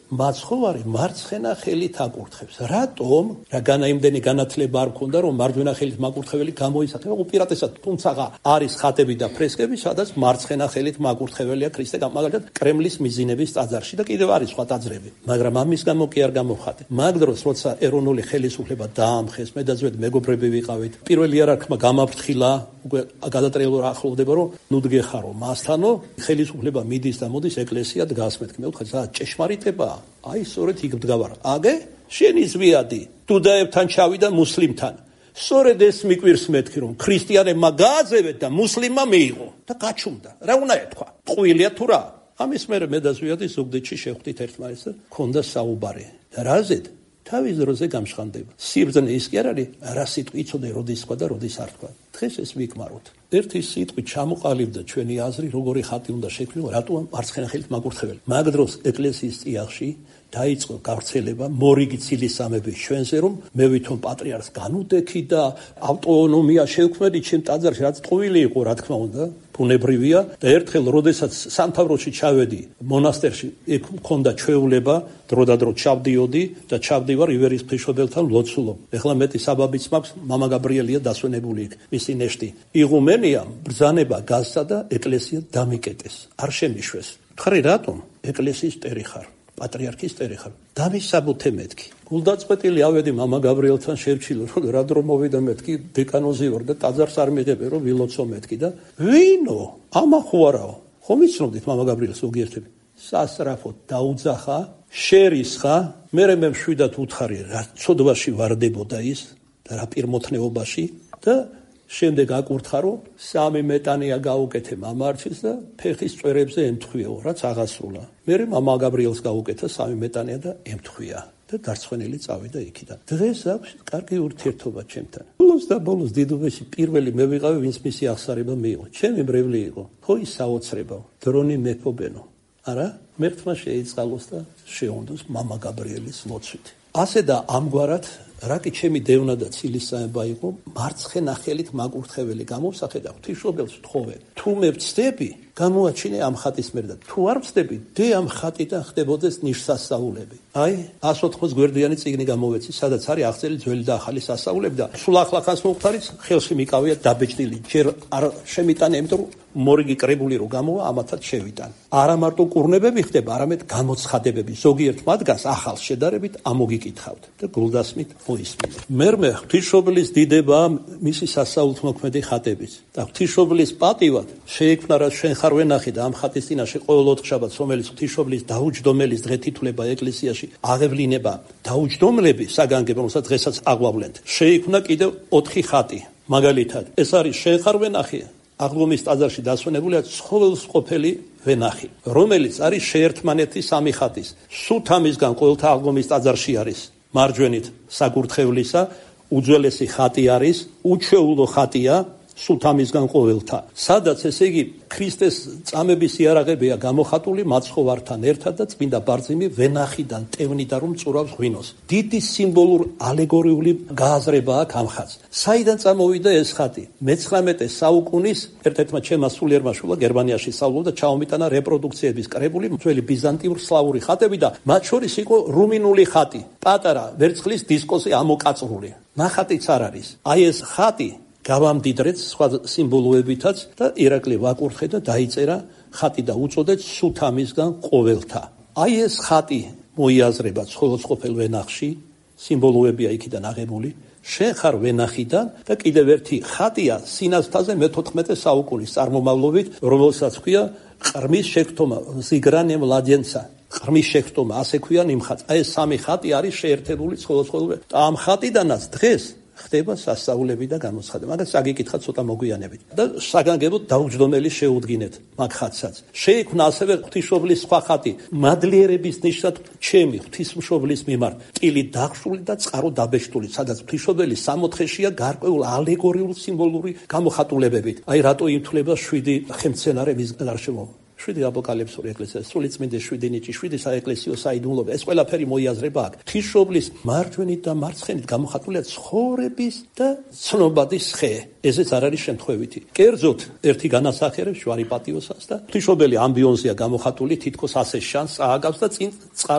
მაცხოვარი მარცხენა ხელით აკურთხებს. რატომ? რა იმდენი განათლება არ ქონდა, რომ მარჯვენა ხელით მაკურთხეველი გამოისახება. უპირატესად, თუმცა არის ხატები და ფრესკები, სადაც მარცხენა ხელით მაკურთხეველია ქრისტე, მაგალითად კრემლის მიზინების ტაძარში და კიდევ არის სხვა ტაძრები. მაგრამ ამის გამო კი არ გამოვხატე. მაგ დროს, როცა ეროვნული ხელისუფლება დაამხეს, მე და ზედ მეგობრები ვიყავით. პირველი არარქმა გამაფრთხილა, უკვე გადატრიალურ ახლოვდება, რომ ნუ დგეხარო მასთანო, ხელისუფლება მიდის და მოდის, ეკლესია დგას. მეთქი მე ვთქვა, ჭეშმარიტებაა. აი, სწორედ იქ ვდგავარ. აგე, შენი ზვიადი, დუდაებთან ჩავიდა მუსლიმთან. სწორედ ეს მიკვირს მეთქი, რომ ქრისტიანებმა გააძევეთ და მუსლიმმა მიიღო და გაჩუმდა. რა უნდა ეთქვა? ტყუილია თუ რა? ამის მერე მე და ზვიადი ზუგდიდში შევხვდით ერთმანეთს და ქონდა საუბარი. რაზედ? თავის დროზე გამშხანდება. სიბრძნე ის კი არ არის, რა სიტყვი იცოდე, როდის თქვა და როდის არ თქვა. დღეს ეს ვიკმაროთ. ერთი სიტყვით ჩამოყალიბდა ჩვენი აზრი, როგორი ხატი უნდა შექმნილო, რატომ მარცხენა ხელით მაკურთხეველი. მაგ დროს ეკლესიის წიაღში დაიწყო გავრცელება მორიგი ცილისამების ჩვენზე, რომ მე ვითომ პატრიარქს განუდექი და ავტონომია შევქმნი ჩემ ტაძარში, რაც ტყუილი იყო, რა თქმა უნდა, ბუნებრივია და ერთხელ, როდესაც სამთავროში ჩავედი მონასტერში, იქ მქონდა ჩვეულება, დროდადრო ჩავდიოდი და ჩავდივარ ივერის ღვთისმშობელთან ლოცულობ. ეხლა მეტი საბაბიც მაქვს, მამა გაბრიელია დასვენებული იქ, მისი ნეშტი. იღუმენიამ ბრძანება გასცა და ეკლესია დამიკეტეს, არ შემიშვეს. ხარი რატომ? ეკლესიის ტერი ხარ. პატრიარქის ტერი ხარ. დამისაბუთე მეთქი. გულდაწყვეტილი ავედი მამა გაბრიელთან შევჩილო, რომ რა დრო მოვიდა მეთქი, დეკანოზი ვარ და ტაძარს არ მიღებე, რომ ვილოცო მეთქი და ვინო? ამა ხო არაო. ხომ იცნობდით მამა გაბრიელს ზოგიერთები? სასწრაფოდ დაუძახა, შერისხა, მერე მე მშვიდად უთხარი, რა ცოდვაში ვარდებოდა ის და რა პირმოთნეობაში და შემდეგ აკურთხა, რომ 3 მეტანია გაუკეთე მამარჩის და ფეხის წვერებზე ემთხვიაო, რაც აღასრულა. მერე მამა გაბრიელს გაუკეთა 3 მეტანია და ემთხვია და დარცხვენილი წავიდა იქიდან. დღეს აქვს კარგი ურთიერთობა ჩემთან. ბოლოს დიდუბეში პირველი მე ვიყავი, ვინც მისი აღსარება მიიღო. ჩემი მრევლი იყო. ხო ის საოცრებო, დრონი მეფობენო. არა, მერტმა შეიწყალოს და შეუნდოს მამა გაბრიელის ლოცვით. ასე და ამგვარად რა კი ჩემი დევნა და ცილისწამება იყო, მარცხენა ხელით მაკურთხეველი გამოსახე და ღვთისმშობელს ვთხოვე, თუ მე ვწდები, გამოაჩინე ამ ხატის მიერ და თუ არ ვწდები, დე ამ ხატიდან ხდებოდეს ნიშსასწაულები. აი, 180 გვერდიანი წიგნი გამოვეცი, სადაც არის აღწერილი ძველი და ახალი სასწაულები და სულ ახლახანს მოვხდარიც, ხელში მიკავია დაბეჭდილი. ჯერ არ შემიტანე, იმიტომ რომ მორიგი კრებული რო გამოვა, ამათაც შევიტან. არა მარტო კურნებები ხდება, არამედ გამოცხადებები. ზოგიერთ მათგანს ახალ შედარებით ამოგიკითხავთ და გულდასმით მოისმინეთ. მერმე ღვთისმშობლის დიდება მისი სასაულთმოქმედი ხატების და ღვთისმშობლის პატივად შეიქმნა, რაც ჩვენ ხარ ვენახი და ამ ხატის წინაშე ყოველ ოთხშაბათს, რომელიც ღვთისმშობლის დაუჯდომელის დღე თითვლება ეკლესიაში, აღევლინება დაუჯდომლები საგანგებო, რომელსაც დღესაც აღვავლენთ. შეიქმნა კიდევ 4 ხატი. მაგალითად, ეს არის ჩვენ ხარ ვენახი, აღლომის ტაძარში დასვენებულია ცხოველსყოფელი ვენახი, რომელიც არის შეერთმანეთი 3 ხატის. სუთამისგან ყოველთა აღლომის ტაძარში არის მარჯვენით საკურთხევლისა, უძველესი ხატი არის, უჩვეულო ხატია, სუთამისგან ყოველთა, სადაც ესე იგი ქრისტეს წამების იარაღებია გამოხატული მაცხოვართან ერთად და წმინდა ბარძიმი ვენახიდან ტევნიდა რომ წურავს ღვინოს. დიდი სიმბოლურ ალეგორიული გააზრება აქვს ამ ხატს. საიდან წამოვიდა ეს ხატი? მე-19 საუკუნის ერთ-ერთმა ჩემმა სულიერმა შვილმა გერმანიაში სწავლობდა, ჩაომიტანა რეპროდუქციების კრებული ძველი ბიზანტიურ სლავური ხატები და მათ შორის იყო რუმინული ხატი, პატარა ვერცხლის დისკოზე ამოკაწრული. ნახატიც არ არის. აი ეს ხატი გავამდიდრეთ სხვა სიმბოლოებითაც და ირაკლი ვაკურთხე და დაიწერა ხატი და უწოდეთ სუთამისგან ყოველთა. აი ეს ხატი მოიაზრება ცხოველსყოფელ ვენახში, სიმბოლოებია იქიდან აღებული, შენ ხარ ვენახიდან და კიდევ ერთი ხატია სინასთაზე მე-14 საუკუნის წარმომავლობით, რომელსაც ქვია ყრმის შექმნობა, ზიგრანე მლადენცა. ყრმის შექმნობა, ასე ქვიან იმ ხატს. აი ეს 3 ხატი არის შეერთებული ცხოველსყოფელ და ამ ხატიდანაც დღეს ხდება სასწაულები და გამოცხადება. მაგას აგიკითხა ცოტა მოგვიანებით. და საგანგებოდ დაუჯდომელი შეუდგინეთ მაგ ხატსაც. შეიქმნა ასევე ღვთისმშობლის სხვა ხატი, მადლიერების ნიშნად ჩემი ღვთისმშობლის მიმართ, ტილი დახშული და წყარო დაბეჭდული, სადაც ღვთისმშობელი სამოთხეშია გარკვეულ ალეგორიულ სიმბოლური გამოხატულებებით. აი რატო ითვლება 7 ხელმცენარე მის გარშემო. 7 აპოკალიფსური ეკლესია, სულიწმინდის 7 ნიჭი, 7 საეკლესიო საიდუმლოება, ეს ყველაფერი მოიაზრება აქ. ღვთისმშობლის მარჯვენით და მარცხენით გამოხატულია ცხოვრების და ცნობადის ხე. ესეც არ არის შემთხვევითი. კერძოდ, ერთი განასახიერებს ჯვარი პატიოსას და ღვთისმშობელი ამბიონზეა გამოხატული, თითქოს ასე შანს წააგავს და წინ წყალი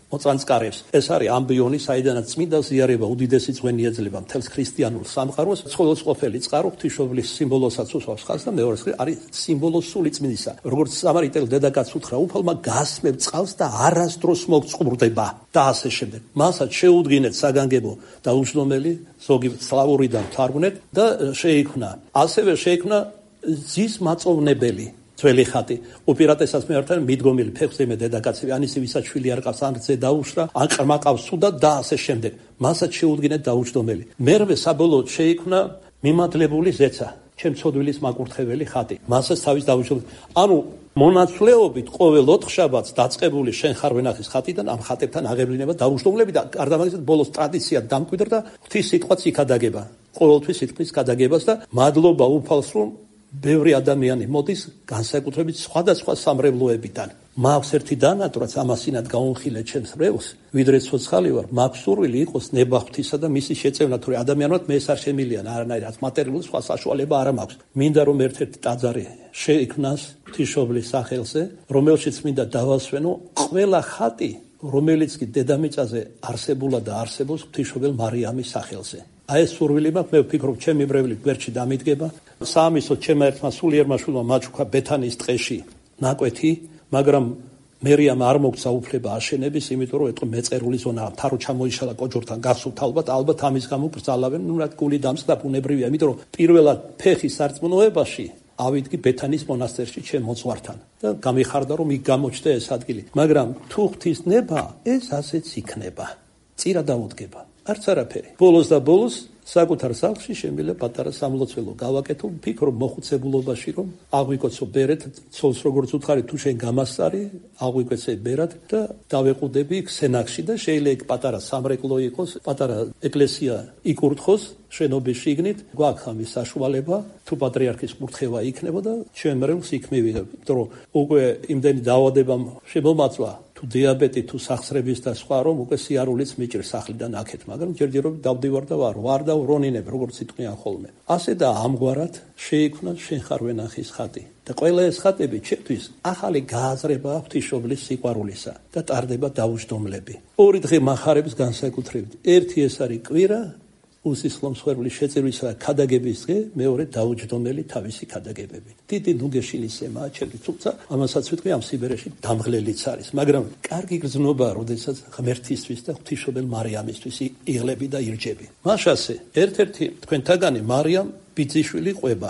მოწანწკარებს. ეს არის ამბიონი, საიდანაც წმინდა ზიარება უდიდესი ძღვენი ეძლება მთელს ქრისტიანულ სამყაროს. ცხოველს ყოფილი წყარო ღვთისმშობლის სიმბოლოსაც უსვავს ხაზს და მეორე არის სიმბოლო სული წმინდისა. როგორც სამარიტელ დედაკაც უთხრა, უფალმა გასმევ წყალს და არასდროს მოგწყურდება და ასე შემდეგ. მასაც შეუდგინეთ საგანგებო და უჯდომელი ზოგი სლავურიდან თარგმნეთ და შეიქმნა. ასევე შეიქმნა ზის მაწოვნებელი ძველი ხატი. უპირატესად მეერთან მიდგომილი ფეხზე მე დედაკაცები, ან ისე ვისაც შვილი არ ყავს, ან რძე დაუშრა, ან ყრმა ყავს სუდა და ასე შემდეგ. მასაც შეუდგინეთ დაუჯდომელი. მერვე საბოლოოდ შეიქმნა მიმადლებული ზეცა, ჩემცოდვილის მაკურთხეველი ხატი. მასაც თავის დაუჯდომელი. ანუ მონაცვლეობით ყოველ 4 შაბათს დაწყებული შენ ხარ ვენახის ხატიდან ამ ხატებთან აღებლინება დაუჯდომლები და გარდამაგდროს ბოლოს ტრადიცია დამკვიდრდა და ღვთის სიტყვაც იქადაგება. ყოველთვის სიტყვის გადაგებას და მადლობა უფალს რომ ბევრი ადამიანი მოდის განსაკუთრებით სხვადასხვა სამრევლოებიდან. მაქვს ერთი დანატრაც ამასინად გაუნხილე ჩემს რევს, ვიდრე ცოცხალი ვარ, მაქვს სურვილი იყოს ნება ღვთისა და მისი შეწევნა, თორე ადამიანად მე ეს არ შემილია, არანაირად მატერიალური სხვა საშუალება არ მაქვს. მინდა რომ ერთ-ერთი ტაძარი შეიქმნას ღვთისმშობლის სახელზე, რომელშიც მინდა დავასვენო ყველა ხატი, რომელიც კი დედამიწაზე არსებულა და არსებობს ღვთისმშობელ მარიამის სახელზე. აი ეს სურვილი მაქვს, მე ვფიქრობ, ჩემი მრევლი გვერდში დამიდგება. საამისოდ ჩემმა ერთმა სულიერმა შვილმა მაჩუქა ბეთანის ტყეში ნაკვეთი, მაგრამ მერიამ არ მოგცა უფლება აშენების, იმიტომ რომ ეტყვი მეწერული ზონაა, თარო ჩამოიშალა კოჯორთან გასულთ ალბათ ამის გამო ბრძალავენ, რა გული დამწყდა ბუნებრივია, იმიტომ რომ პირველად ფეხის სარწმუნოებაში ავიდგი ბეთანის მონასტერში ჩემ მოძღვართან და გამიხარდა რომ იქ გამოჩნდა ეს ადგილი. მაგრამ თუ ღვთის ნება, ეს ასეც იქნება. წირა დაუდგება. არც არაფერი. ბოლოს და ბოლოს საკუთარ სახლში შემიძლია პატარა სამლოცველო გავაკეთო, ვფიქრობ მოხუცებულობაში რომ აღვიკვეცო ბერად, ცოლს როგორც უთხარი თუ შენ გამასწარი, აღვიკვეცე ბერად და დავეყუდები იქ სენაკში და შეიძლება იქ პატარა სამრეკლო იყოს, პატარა ეკლესია იკურთხოს შენობის შიგნით, გვაქვს ამის საშუალება, თუ პატრიარქის კურთხევა იქნება და ჩვენ მრევლს იქ მივიდა, იმიტომ რომ უკვე იმდენი დაავადება შემომაწვა თუ დიაბეტი, თუ სახსრების და სხვა რომ უკვე სიარულიც მიჭირს სახლიდან აქეთ, მაგრამ ჯერჯერობით დავდივარ და ვარ და ვრონინებ, როგორც იტყვიან ხოლმე. ასე და ამგვარად შეიქმნა შენ ხარ ვენახის ხატი. და ყველა ეს ხატები ჩემთვის ახალი გააზრება ღვთისმშობლის სიყვარულისა და ტარდება დაუჯდომლები. ორი დღე მახარებს განსაკუთრებით. ერთი ეს არის კვირა, უსისხლო მსხვერპლის შეწირვისა და ქადაგების დღე, მეორე დაუჯდომელი თავისი ქადაგებებით. დიდი ნუგეშილისემაა ჩემთვის, თუმცა ამასაც ვიტყვი ამ სიბერეში დამღლელიც არის, მაგრამ კარგი გრძნობაა, როდესაც ღმერთისთვის და ღვთისმშობელ მარიამისთვის იღლები და ირჯები. მაშასე ერთ-ერთი თქვენთაგანი მარიამ ბიძიშვილი ყვება.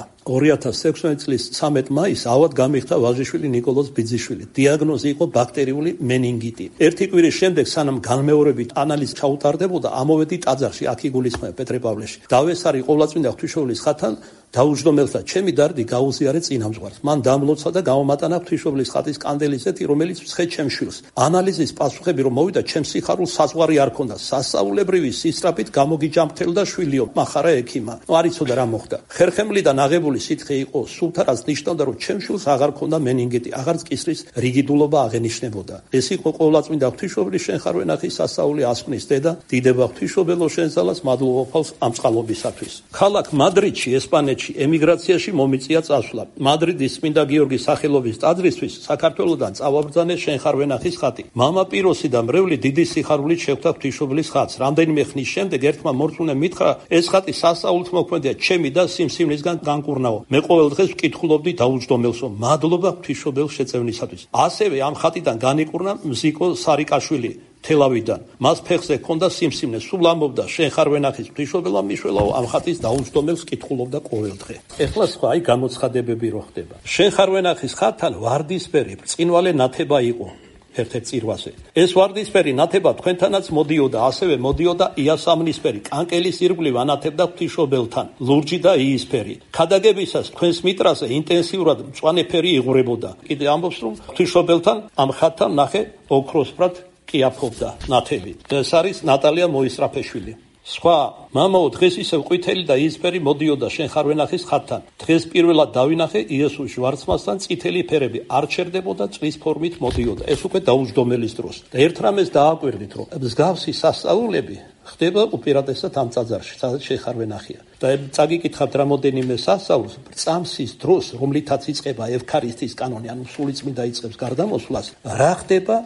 2016 წლის 13 მაისს ავად გამიხდა ვაჟიშვილი ნიკოლოზ ბიძიშვილი. დიაგნოზი იყო ბაქტერიული მენინგიტი. ერთი კვირის შემდეგ, სანამ განმეორებით ანალიზი ჩაუტარდებოდა, ამოვედი ტაძარში, აქ იგულისხმება პეტრე-პავლეში. დავესარი ყოვლადწმინდა ღვთისმშობლის ხატთან, დაუჯდომელსა ჩემი დარდი გაუზიარე წინამძღვარს. მან დამლოცა და გამომატანა ღვთისმშობლის ხატის კანდელის ზეთი, რომელიც მსხეთ ჩემს შვილს. ანალიზის პასუხები რომ მოვიდა, ჩემს სიხარულს საზღვარი არ ქონდა. სასწაულებრივი სისწრაფით გამოგიჯამრთელდა შვილიო, მახარა ექიმა. არ იცოდა რა მოხდა. ხერხემლიდან აღებული სითხე იყო სულთა, რაც ნიშნავდა, რომ ჩემს შვილს აღარ ქონდა მენინგიტი, აღარც კისრის რიგიდულობა აღენიშნებოდა. ეს იყო ყოვლადწმინდა ღვთისმშობლის შენ ხარ ვენახის სასწაული ასკვნის დედა, დიდება ღვთისმშობელო შენ ძალას, მადლობა ფალს ამ წყალობისათვის. ქალაქ მადრიდში, ესპანეთში ემიგრაციაში მომიწია წასვლა. მადრიდის წმინდა გიორგის სახელობის ტაძრისთვის საქართველოდან წავაბრძანეს შენ ხარ ვენახის ხატი. მამა პიროსი და მრევლი დიდი სიხარულით შეხვდა ღვთისმშობლის ხატს. რამდენიმე ხნის შემდეგ ერთმა მორწმუნემ მითხრა, ეს ხატი სასწაულით მოქმედია ჩემი და სიმსივნისგან განკურნაო. მე ყოველ დღეს ვკითხულობდი დაუჯდომელსო, მადლობა ღვთისმშობელ შეწევნისათვის. ასევე ამ ხატიდან განიკურნა მზიკო სარიკაშვილი თელავიდან. მას ფეხზე ჰქონდა სიმსივნე, სულ ამბობდა შენ ხარ ვენახის ღვთისმშობელა მიშველაო, ამ ხატის დაუჯდომელს კითხულობდა ყოველ დღე. ეხლა სხვა აი გამოცხადებები რო ხდება. შენ ხარ ვენახის ხატთან ვარდისფერი ბრწყინვალე ნათება იყო ერთ-ერთ წირვაზე. ეს ვარდისფერი ნათება თქვენთანაც მოდიოდა, ასევე მოდიოდა იასამნისფერი, კანკელის ირგვლივ ანათებდა ღვთისმშობელთან, ლურჯი და იისფერი. ქადაგებისას თქვენს მიტრაზე ინტენსიურად მწვანე ფერი იღვრებოდა. კიდე ამბობს რომ ღვთისმშობელთან ამ ხატთან ნახე ოქროსფრად კიაფობდა ნათები. ეს არის ნატალია მოისწრაფეშვილი. სხვა მამაო, დღეს ისევ ყვითელი და იისფერი მოდიოდა შენ ხარ ვენახის ხატთან. დღეს პირველად დავინახე იესოს შვარცმასთან წითელი ფერები არ ჩერდებოდა, წვის ფორმით მოდიოდა. ეს უკვე დაუჯდომელის დროს. და ერთ რამეს დააკვირდით, რომ მსგავსი სასწაულები ხდება უპირატესად ამ ტაძარში, სადაც შენ ხარ ვენახია. და წაგიკითხავთ რამოდენიმე სასწაულს, წამსის დროს, რომლითაც იწყება ევქარისტიის კანონი, ანუ სული წმინდა იწყებს გარდამოსვლას, რა ხდება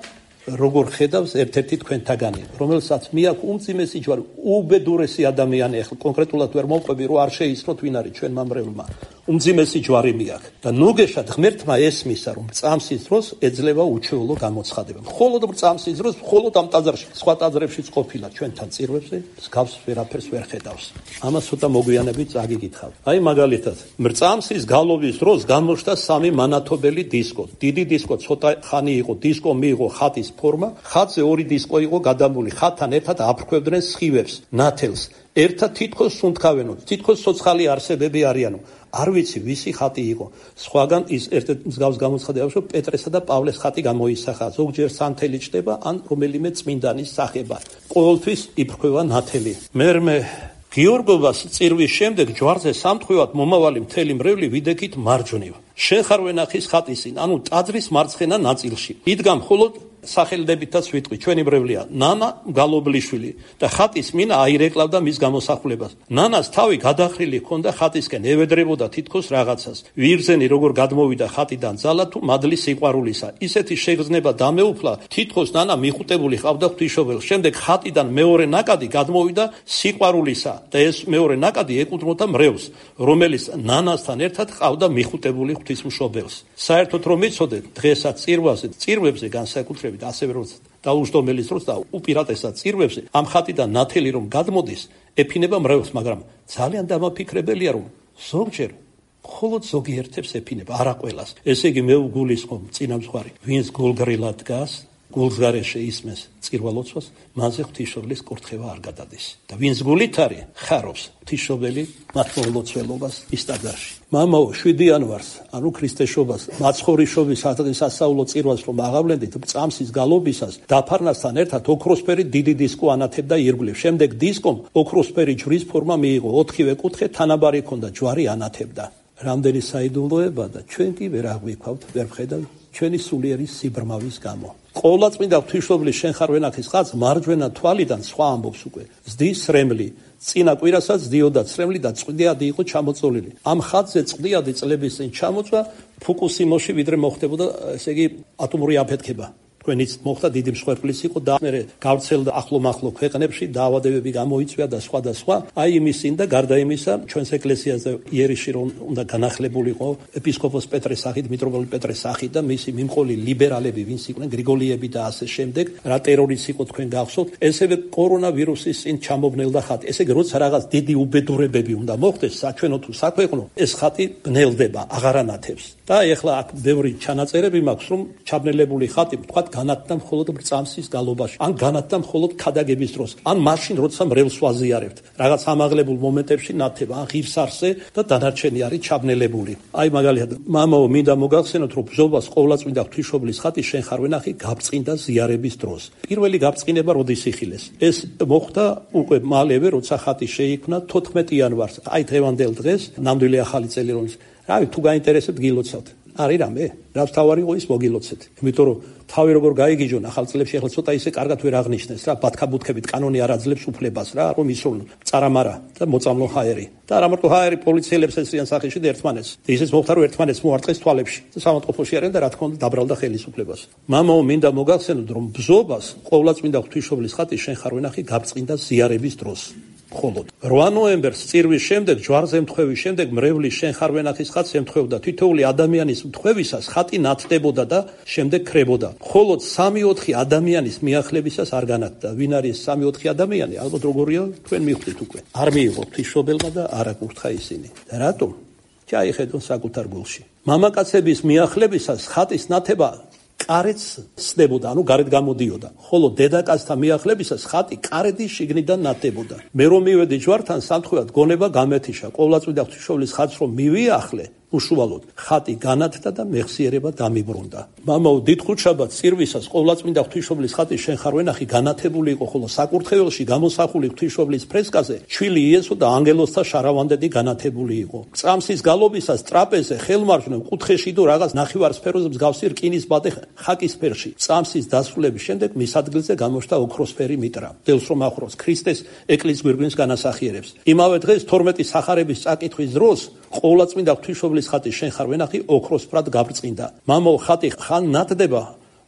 როგორ ხედავს ერთ-ერთი თქვენთაგანი, რომელსაც მიაქვს უმძიმესი ჯვარი, უბედურესი ადამიანი, ახლა კონკრეტულად ვერ მოვყვები, რომ არ შეისწროთ ვინ არის ჩვენ მამრევლმა. უმძიმესი ჯვარი მიაქვს. და ნუგეშად ღმერთმა ესმისა, რომ წამსის დროს ეძლევა უჩვეულო გამოცხადება. მხოლოდ წამსის დროს, მხოლოდ ამ ტაძარში, სხვა ტაძრებშიც ყოფილა ჩვენთან წირვებზე, მსგავს ვერაფერს ვერ ხედავს. ამას ცოტა მოგვიანებით წაგიკითხავ. აი მაგალითად, წამსის გალობის დროს გამოჩნდა სამი მანათობელი დისკო. დიდი დისკო ცოტა ხანი იყო, დისკო მიიღო ხატის ფორმა, ხატზე ორი დისკო იყო გადამული, ხატთან ერთად აფრქვევდნენ სხივებს, ნათელს. ერთად თითქოს სუნთქავენო, თითქოს ცოცხალი არსებები არიანო. არ ვიცი ვისი ხატი იყო. სხვაგან ის ერთ-ერთ მსგავს გამოცხადებას, რომ პეტრესა და პავლეს ხატი გამოისახა. ზოგჯერ სანთელი ჩდება, ან რომელიმე წმინდანის სახება. ყოველთვის იფრქვევა ნათელი. მერმე გიორგობას წირვის შემდეგ ჯვარზე სამთხვევად მომავალი მთელი მრევლი ვიდექით მარჯვნივ. შენ ხარ ვენახის ხატისინ, ანუ ტაძრის მარცხენა ნაწილში. იდგა მხოლოდ სახელდებითაც ვიტყვი, ჩვენი მრევლია, ნანა გალობლიშვილი და ხატის მინა აირეკლავდა მის გამოსახულებას. ნანას თავი გადახრილი ჰქონდა ხატისკენ, ევედრებოდა თითქოს რაღაცას. ვირძენი როგორ გადმოვიდა ხატიდან ძალა თუ მადლის სიყვარულისა. ისეთი შეგრძნება დამეუფლა, თითქოს ნანა მიხუტებული ყავდა ღვთისმშობელს. შემდეგ ხატიდან მეორე ნაკადი გადმოვიდა სიყვარულისა და ეს მეორე ნაკადი ეკუთვნოდა მრევლს, რომელიც ნანასთან ერთად ყავდა მიხუტებული ღვთისმშობელს. საერთოდ რომ იცოდეთ, დღესაც წირვებზე განსაკუთრებით ასევე როცა დაუჯდომელის დროს და უპირატესად წირვებზე ამ ხატიდან ნათელი რომ გადმოდის, ეფინება მრევლს, მაგრამ ძალიან დამაფიქრებელია, რომ ზოგჯერ მხოლოდ ზოგიერთებს ეფინება, არა ყველას. ესე იგი მე ვგულისხმობ წინამძღვარი, ვინც გულგრილად დგას, გულს გარეშე ისმეს წირვალოცვას, მანზე ღვთისმშობლის კურთხევა არ გადადის. და ვინც გულით არის, ხარობს ღვთისმშობელი მათ მოლოცველობას ის ტაძარში. მამაო 7 იანვარს, ანუ ქრისტეშობას, მაცხოვრიშობის ადრესასწაულო წირვას რომ აღავლენდით, წამსის გალობისას დაფარნასთან ერთად ოქროსფერი დიდი დისკო ანათებდა ირგვლივ. შემდეგ დისკომ ოქროსფერი ჯვრის ფორმა მიიღო, 4-ვე კუთხე თანაბარი ჰქონდა, ჯვარი ანათებდა. რამდენი საიდუმლოება და ჩვენ კი ვერ აღვიქვავთ, ვერ ვხედავთ ჩვენი სულიერი სიბრმავის გამო. ყოვლადწმინდა ღვთისმშობლის შენ ხარ ვენახის ხატს მარჯვენა თვალიდან სხვა ამბობს უკვე. ზდის სრემლი, წინა კვირასაც ზდიოდა სრემლი და წვდიადი იყო ჩამოწოლილი. ამ ხატზე წვდიადი წლების წინ ჩამოწვა ფუკუსიმოში ვიდრე მოხდებოდა, ესე იგი ატომური აფეთქება. თქვენიც მოხდა, დიდი მსხვერპლის იყო და მე გავრცელდა ახლო-მახლო ქვეყნებში, დაავადებები გამოიწვია და სხვა და სხვა. აი იმის წინ და გარდა იმისა, ჩვენს ეკლესიაზე იერიში რომ უნდა განახლებულიყო ეპისკოპოს პეტრეს სახით, მიტროპოლიტ პეტრეს სახით და მისი მიმყოლი ლიბერალები, ვინც იყვნენ გრიგოლიები და ასე შემდეგ, რა ტერორიც იყო თქვენ გახსოვთ, ესევე კორონავირუსის წინ ჩამობნელდა ხატი. ესე იგი როცა რაღაც დიდი უბედურებები უნდა მოხდეს, საჩვენო თუ საქვეყნო, ეს ხატი ბნელდება, აღარ ანათებს. და ეხლა აქ ბევრი ჩანაწერები მაქვს, რომ ჩაბნელებული ხატი თქვა განათდა მხოლოდ წამსის გალობაში, ან განათდა მხოლოდ ქადაგების დროს, ან მაშინ როცა მრევლს ვაზიარებთ, რაღაც ამაღლებულ მომენტებში ნათება, ან ღირსარზე და დანარჩენი არის ჩაბნელებული. აი მაგალითად, მამაო, მინდა მოგახსენოთ, რომ ბრძოლას ყოვლადწმინდა ღვთისმშობლის ხატი შენ ხარ ვენახი გაბწყინდა ზიარების დროს. პირველი გაბწყინება როდის იხილეს? ეს მოხდა უკვე მალევე, როცა ხატი შეიქმნა 14 იანვარს, აი დღევანდელ დღეს, ნამდვილი ახალი წელი რომ რავი, თუ გაინტერესებთ გილოცავთ. არის რამე? რაც თავარი იყო ის მოგილოცეთ. იმიტომ რომ თავი როგორ გაიგიჯონ ახალ წლებში, ახლა ცოტა ისე კარგად ვერ აღნიშნეს რა, ბათქაბუთქებით კანონი არ აძლევს უფლებას რა, რომ ისურვონ წარამარა და მოწამლო ჰაერი. და არა მარტო ჰაერი, პოლიციელებს ესრიან სახეში და ერთმანეთს. ისიც მოხდა რომ ერთმანეთს მოარტყეს თვალებში. და სამართყოფოში არიან და რა თქმა უნდა დაბრალდა ხელისუფლებას. მამაო, მინდა მოგახსენოთ, რომ ბრძობას ყოვლადწმინდა ღვთისმშობლის ხატი შენ ხარ ვენახი გაბწყინდა ზიარების დროს. მხოლოდ 8 ნოემბერს წირვის შემდეგ, ჯვარზე მთხვევის შემდეგ მრევლის შენ ხარ ვენახის ხატს ემთხვევდა. თითოეული ადამიანის მთხვევისას ხატი ნათდებოდა და შემდეგ ქრებოდა. მხოლოდ 3-4 ადამიანის მიახლებისას არ განათდა. ვინ არის 3-4 ადამიანი? ალბათ როგორია, თქვენ მიხვდით უკვე. არ მიიღო ღვთისმშობელმა და არ აკურთხა ისინი. და რატომ? ჩაიხედონ საკუთარ გულში. მამაკაცების მიახლებისას ხატის ნათება კარეთს სდებოდა, ანუ გარეთ გამოდიოდა. ხოლო დედაკაცთა მიახლებისას ხატი კარეთის შიგნიდან ნათდებოდა. მე რომ მივედი ჯვართან, სამთხვევად გონება გამეთიშა. ყოვლადწმინდა ღვთისმშობლის ხატს რომ მივიახლე, უშუალოდ ხატი განათდა და მეხსიერება დამიბრუნდა. მამაო, დიდხუთშაბათ წირვისას ყოვლადწმინდა ღვთისმშობლის ხატი შენ ხარ ვენახი განათებული იყო, ხოლო საკურთხეველში გამოსახული ღვთისმშობლის ფრესკაზე ჩვილი იესო და ანგელოზთა შარავანდედი განათებული იყო. წამსის გალობისას ტრაპეზზე ხელმარჯვნივ კუთხეში თუ რაღაც ნახევარსფეროზე მსგავსი რკინის ბადე ხაკისფერში. წამსის დასრულების შემდეგ მის ადგილზე გამოჩნდა ოქროსფერი მიტრა. დელს რომ ახურავს ქრისტეს ეკლესიის გვირგვინს განასახიერებს. იმავე დღეს 12 სახარების წაკითხვის დროს ყოვლადწმინდა ღვთისმშობლის ხატი შენ ხარ ვენახი ოქროსფრად გაბრწყინდა. მამაო, ხატი ხან ნათდება,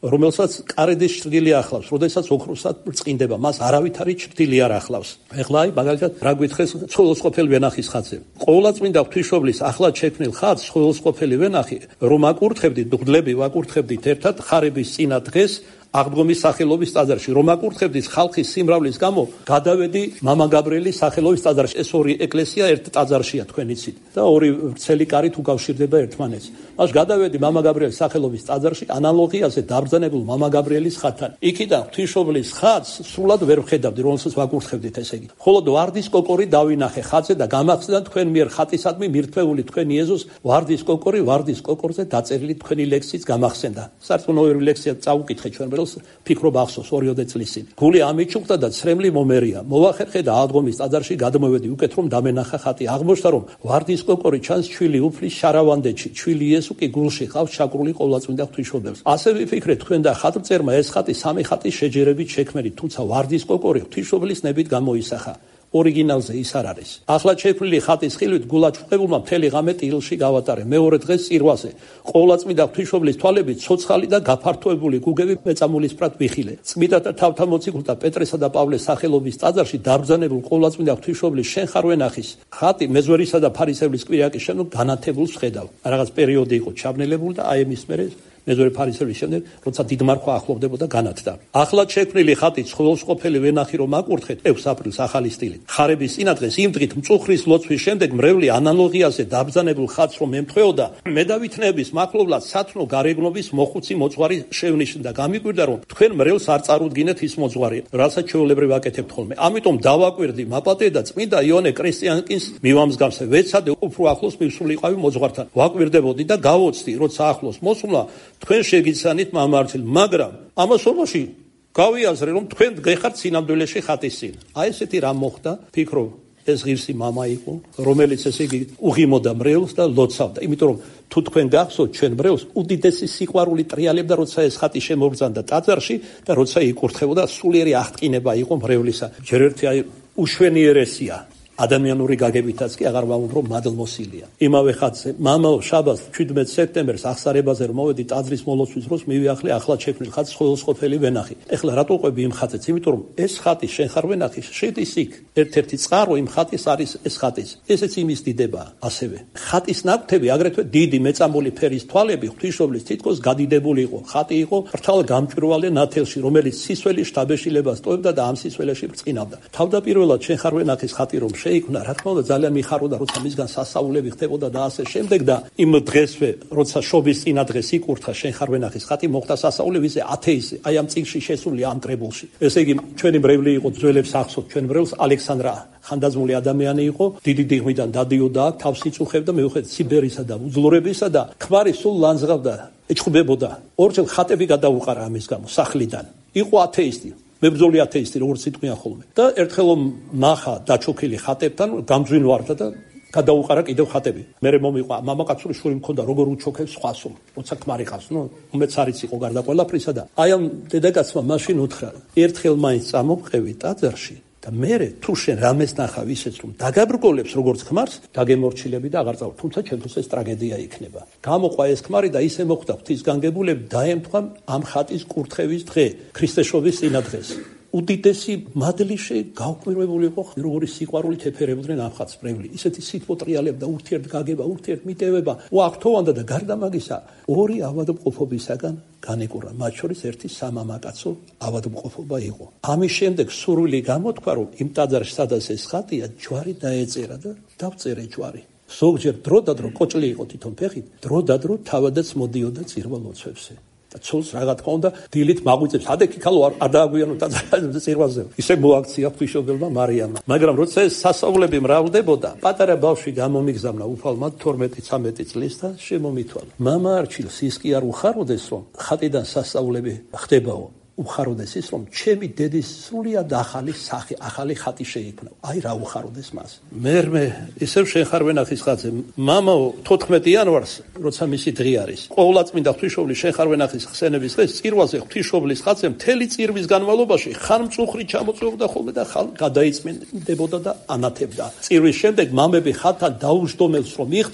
რომელსაც კარედის ჭრილი ახლავს, როდესაც ოქროსად ბრწყინდება, მას არავითარი ჭრილი არ ახლავს. ეხლა აი მაგალითად რა გითხეს ცხოველსყოფელი ვენახის ხატზე. ყოვლადწმინდა ღვთისმშობლის ახლად შექმნილ ხატს ცხოველსყოფელი ვენახი რომ აკურთხებდით, დღდლები ვაკურთხებდით ერთად ხარების წინა დღეს აღდგომის სახელობის ტაძარში. რომ აკურთხებდით ხალხის სიმრავლის გამო, გადავედი მამა გაბრიელის სახელობის ტაძარში. ეს ორი ეკლესია ერთ ტაძარშია თქვენ იცით და ორი ვრცელი კარით უკავშირდება ერთმანეთს. მას გადავედი მამა გაბრიელის სახელობის ტაძარში, ანალოგიაზე დაბრძანებულ მამა გაბრიელის ხატთან. იქიდან ღვთისმშობლის ხატს სრულად ვერ ვხედავდი, რომელსაც ვაკურთხებდით, ესე იგი. მხოლოდ ვარდის კოკორი დავინახე ხატზე და გამახსენდა თქვენ მიერ ხატისადმი მირთმეული თქვენი იეზოს ვარდის კოკორზე დაწერილი თქვენი ლექსიც გამახსენდა. სარწმუნოებრივი ლექსია წაუკითხე ჩვენ ფიქრობ ახსოვს 2 წლის წინ. გული ამიჩუქდა და ცრემლი მომერია. მოვახერხე და აღდგომის ტაძარში გადმოვედი უკეთ რომ დამენახა ხატი. აღმოჩნდა რომ ვარდის კოკორი ჩანს ჩვილი უფლის შარავანდეთში. ჩვილი იესო კი გულში ყავს ჩაკრული ყოვლადწმინდა ღვთისმშობელს. ასე ვიფიქრე თქვენ და ხატმწერმა ეს ხატი სამი ხატის შეჯერებით შექმნილი, თუმცა ვარდის კოკორი ღვთისმშობლის ნებით გამოისახა. ორიგინალზე ის არ არის. ახლად შექმნილი ხატის ხილვით გულაჩუყებულმა მთელი ღამე ტილში გავატარე. მეორე დღეს წირვაზე ყოვლადწმინდა ღვთისმშობლის თვალებით ცოცხალი და გაფართოებული გუგები მეწამულისფრად ვიხილე. წმიდათა თავთა მოციქულთა პეტრესა და პავლეს სახელობის ტაძარში დაბრძანებულ ყოვლადწმინდა ღვთისმშობლის შენ ხარ ვენახის ხატი მეზვერისა და ფარისევლის კვირიაკის შემდგომ განათებულს ვხედავ. რაღაც პერიოდი იყო ჩაბნელებული და აი ამის მერე მეზვარე ფარისევლის შემდეგ, როცა დიდმარხვა ახლოვდებოდა განათდა. ახლად შექმნილი ხატი ცხოველსყოფელი ვენახი რომ აკურთხეთ 6 აპრილს ახალი სტილით. ხარების წინადღეს იმ დღით მწუხრის ლოცვის შემდეგ მრევლი ანალოგიაზე დაბრძანებულ ხატს რომ ემთხვეოდა, მედავითნების მახლობლად სათნო გარეგნობის მოხუცი მოძღვარი შევნიშნდა და გამიკვირდა რომ თქვენ მრევლს არ წარუდგინეთ ის მოძღვარი, რასაც ჩვეულებრივ ვაკეთებთ ხოლმე. ამიტომ დავაკვირდი მაპატე და წმინდა იოანე კრესტიანკის მივამსგავსე. ვეცადე უფრო ახლოს მივსულიყავი მოძღვართან. ვაკვირდებოდი და გავოცდი, როცა ახლოს მოსულა თქვენ შეგიცანით მამართილ, მაგრამ ამასობაში გავიაზრე რომ თქვენ გეხართ სინამდვილეში ხატის წინ. აი ესეთი რამ მოხდა, ფიქრობ ეს ღირსი მამა იყო, რომელიც ესე იგი უღიმოდა მრევლს და ლოცავდა. იმიტომ რომ თუ თქვენ გახსოვთ ჩვენ მრევლს უდიდესი სიყვარული ტრიალებდა, როცა ეს ხატი შემოგბრძანდა ტაძარში და როცა იკურთხებოდა, სულიერი აღტკინება იყო მრევლისა. ჯერ ერთი აი უშვენიერესია. ადამიანური გაგებითაც კი აღარ ვამბობ მადლმოსილია. იმავე ხატზე მამაო შაბათს 17 სექტემბერს აღსარებაზე რომ მოვედი ტაძრის მოლოცვის დროს მივიახლე ახლად შექმნილ ხატს ცხოველსყოფელი ვენახი. ეხლა რატო ყვები იმ ხატზეც? იმიტომ რომ ეს ხატი შენ ხარ ვენახი, შედის იქ. ერთ-ერთი წყარო იმ ხატის არის ეს ხატის. ესეც იმის დიდებაა ასევე. ხატის ნაკვთები აგრეთვე დიდი მეწამული ფერის თვალები ღვთისმშობლის თითქოს გადიდებული იყო. ხატი იყო ბრთალ გამჭვირვალე ნათელში, რომელიც სისველი შთაბეჭდილებას ტოვებდა და ამ სისველეში ბრწყინავდა. თავდაპირველად შენ ხარ ვენახის ხატი რომ შეიქმნა, რა თქმა უნდა ძალიან მიხაროდა, როცა მისგან სასაულები ხდებოდა და ასე შემდეგ და იმ დღესვე, როცა შობის წინა დღეს იკურთხა შენ ხარ ვენახის ხატი, მოხდა სასაულები ისე ათეისი, აი ამ წიგნში შესული ამ კრებულში. ესე იგი, ჩვენი მრევლი იყო ძველებს ახსოვთ, ჩვენ მრევლს ალექსანდრა ხანდაზმული ადამიანი იყო, დიდი დიღმიდან დადიოდა, თავს იწუხებდა, მიუხედავად სიბერისა და უძლურებისა და ქმარი სულ ლანძღავდა, ეჭხუბებოდა. ორჯერ ხატები გადაუყარა ამის გამო სახლიდან. იყო ათეისტი. მებრძოლი ათეისტი, როგორც იტყვიან ხოლმე. და ერთხელ ნახა დაჩოქილი ხატებთან, გამძვინვარდა და გადაუყარა კიდევ ხატები. მერე მომიყვა, მამაკაცური შური მქონდა, როგორ უჩოქებს სხვასო, როცა ქმარი ყავს, უმეც არის იყო გარდა ყველაფრისა და აი ამ დედაკაცმა მაშინ უთხრა, ერთხელ მაინც წამოვყევი ტაძარში და მერე თუ შენ რამეს ნახავ ისეც რომ დაგაბრკოლებს როგორც ქმარს, დაგემორჩილები და აღარ წავალ. თუმცა ჩემთვის ეს ტრაგედია იქნება. გამოყვა ეს ქმარი და ისე მოხდა ღვთისგანგებულები დაემთხვა ამ ხატის კურთხევის დღე, ქრისტეშობის წინადღეს. უდიდესი მადლიში გავკვირვებული იყო, როგორი სიყვარულით ეფერებოდნენ ამ ხატს მრევლი. ისეთი სიტყვოტრიალებდა, ურთიერთგაგება, ურთიერთმიტევება, უაქტოვანდა და გარდა მაგისა, ორი ავადმყოფობისაგან განეკურა, მათ შორის ერთი სამამაკაცო ავადმყოფობა იყო. ამის შემდეგ სურვილი გამოთქვა, რომ იმ ტაძარში სადაც ეს ხატია, ჯვარი დაეწერა და დავწერე ჯვარი. ზოგჯერ დრო და დრო კოჭლი იყო თვითონ ფეხით, დრო და დრო თავადაც მოდიოდა წირვა ლოცვებზე. და ცოლს რა თქმა უნდა დილით მაგვიწევს ადექი ქალო არ დააგვიანო ტაძარზე წირვაზე. ისე მოაქცია ღვთისმშობელმა მარიამმა. მაგრამ როცა ეს სასწაულები მრავლდებოდა, პატარა ბავშვი გამომიგზავნა უფალმა 12-13 წლის და შემომითვალა. მამა არჩილს ის კი არ უხაროდეს რომ ხატიდან სასწაულები ხდებაო. უხაროდეს ის რომ ჩემი დედის სრულიად ახალი სახე, ახალი ხატი შეიქმნა. აი რა უხაროდეს მას. მე ისევ შენ ხარ ვენახის ხატზე. მამაო 14 იანვარს, როცა მისი დღე არის, ყოვლადწმინდა ღვთისმშობლის შენ ხარ ვენახის ხსენების დღეს წირვაზე ღვთისმშობლის ხატზე მთელი წირვის განმავლობაში ხანმწუხრი ჩამოწვეობდა ხოლმე და გადაიწმინდებოდა და ანათებდა. წირვის შემდეგ მამები ხატთან დაუშდომელს რომ იხდიდით,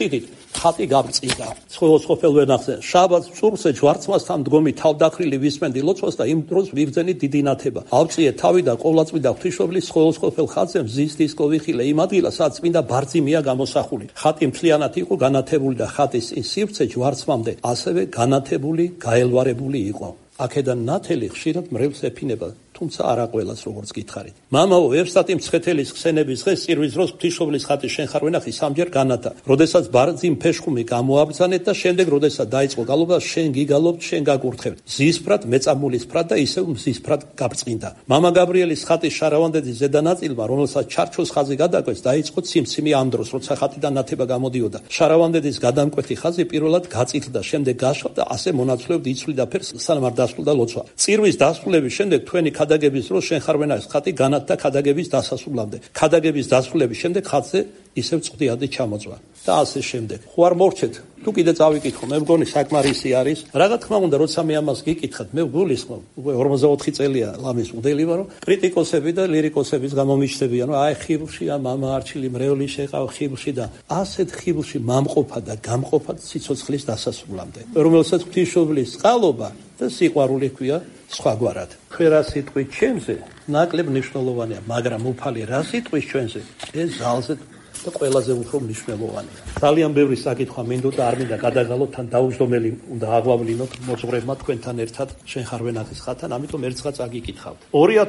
ხატი გაბრწყინდა. ცხოელ ვენახზე. შაბათს წურზე ჯვარცმასთან მდგომი თავდახრილი ვისმენდი ლოცვას და იმ დროს ვიგრძენი დიდი ნათება. ავწიე თავი და ყოვლადწმიდა ღვთისმშობლის ცხოელ ხაზზე მზის დისკო ვიხილე იმ ადგილას, სადაც წმინდა ბარძიმია გამოსახული. ხატი მთლიანად იყო განათებული და ხატის წინ სივრცე ჯვარცმამდე ასევე განათებული, გაელვარებული იყო. აქედან ნათელი ხშირად მრევლს ეფინება, თუმცა არა ყველას, როგორც გითხარით. მამაო, ევსტატი მცხეთელის ხსენების დღეს წირვის დროს ღვთისმშობლის ხატის შენ ხარ ვენახი სამჯერ განათა. როდესაც ბარძიმ ფეშხუმი გამოაბრძანეთ და შემდეგ როდესაც დაიწყო გალობა, შენ გიგალობთ, შენ გაგურთხევთ. ზისფრად, მეწამულისფრად და ისევ მზისფრად გაბრწყინდა. მამა გაბრიელის ხატის შარავანდეძის ზედა ნაწილმა, რომელსაც ჩარჩოს ხაზი გადაკვეთს, დაიწყო ციმციმი ამ დროს, როცა ხატიდან ნათება გამოდიოდა. შარავანდეძის გადამკვეთი ხაზი პირველად გაწითლდა, შემდეგ გაშლა და ასე მონაცვლეოდ იცვლიდა ფერს, სანამ არ დასრულდა ლოცვა. წირვის დასრულების შემდეგ თქვენი ქადაგების დროს შენ ხარ ვენახის ხატი განათდა ქადაგების დასასრულამდე. ქადაგების დასრულების შემდეგ ხატზე ისევ წვდიადი ჩამოწვა და ასე შემდეგ. ხო არ მორჩეთ? თუ კიდე წავიკითხო, მე მგონი საკმარისი არის. რა თქმა უნდა, როცა მე ამას გიკითხავთ, მე გულისხმობ, უკვე 44 წელია ლამის მოდელი ვარო, კრიტიკოსები და ლირიკოსების გამომიჩნდებიან, რომ აი ხიბლშია მამა არჩილი მრევლი შეყავ ხიბლში და ასეთ ხიბლში მამყოფა და გამყოფა სიცოცხლის დასასრულამდე. რომელსაც ღვთისმშობლის წყალობა და სიყვარული ჰქვია სხვაგვარად. რა სიტყვით ჩემზე ნაკლებ მნიშვნელოვანია, მაგრამ უფალი რა სიტყვის ჩვენზე, ეს ზალზე და ყველაზე უფრო მნიშვნელოვანია. ძალიან ბევრი საკითხვა მინდოდა, არ მინდა გადაგალოთ, თან დაუჯდომელი უნდა აღვავლინოთ მოძღვრებმა თქვენთან ერთად შენ ხარ ვენახის ხატთან, ამიტომ ერთხელ წაგიკითხავთ.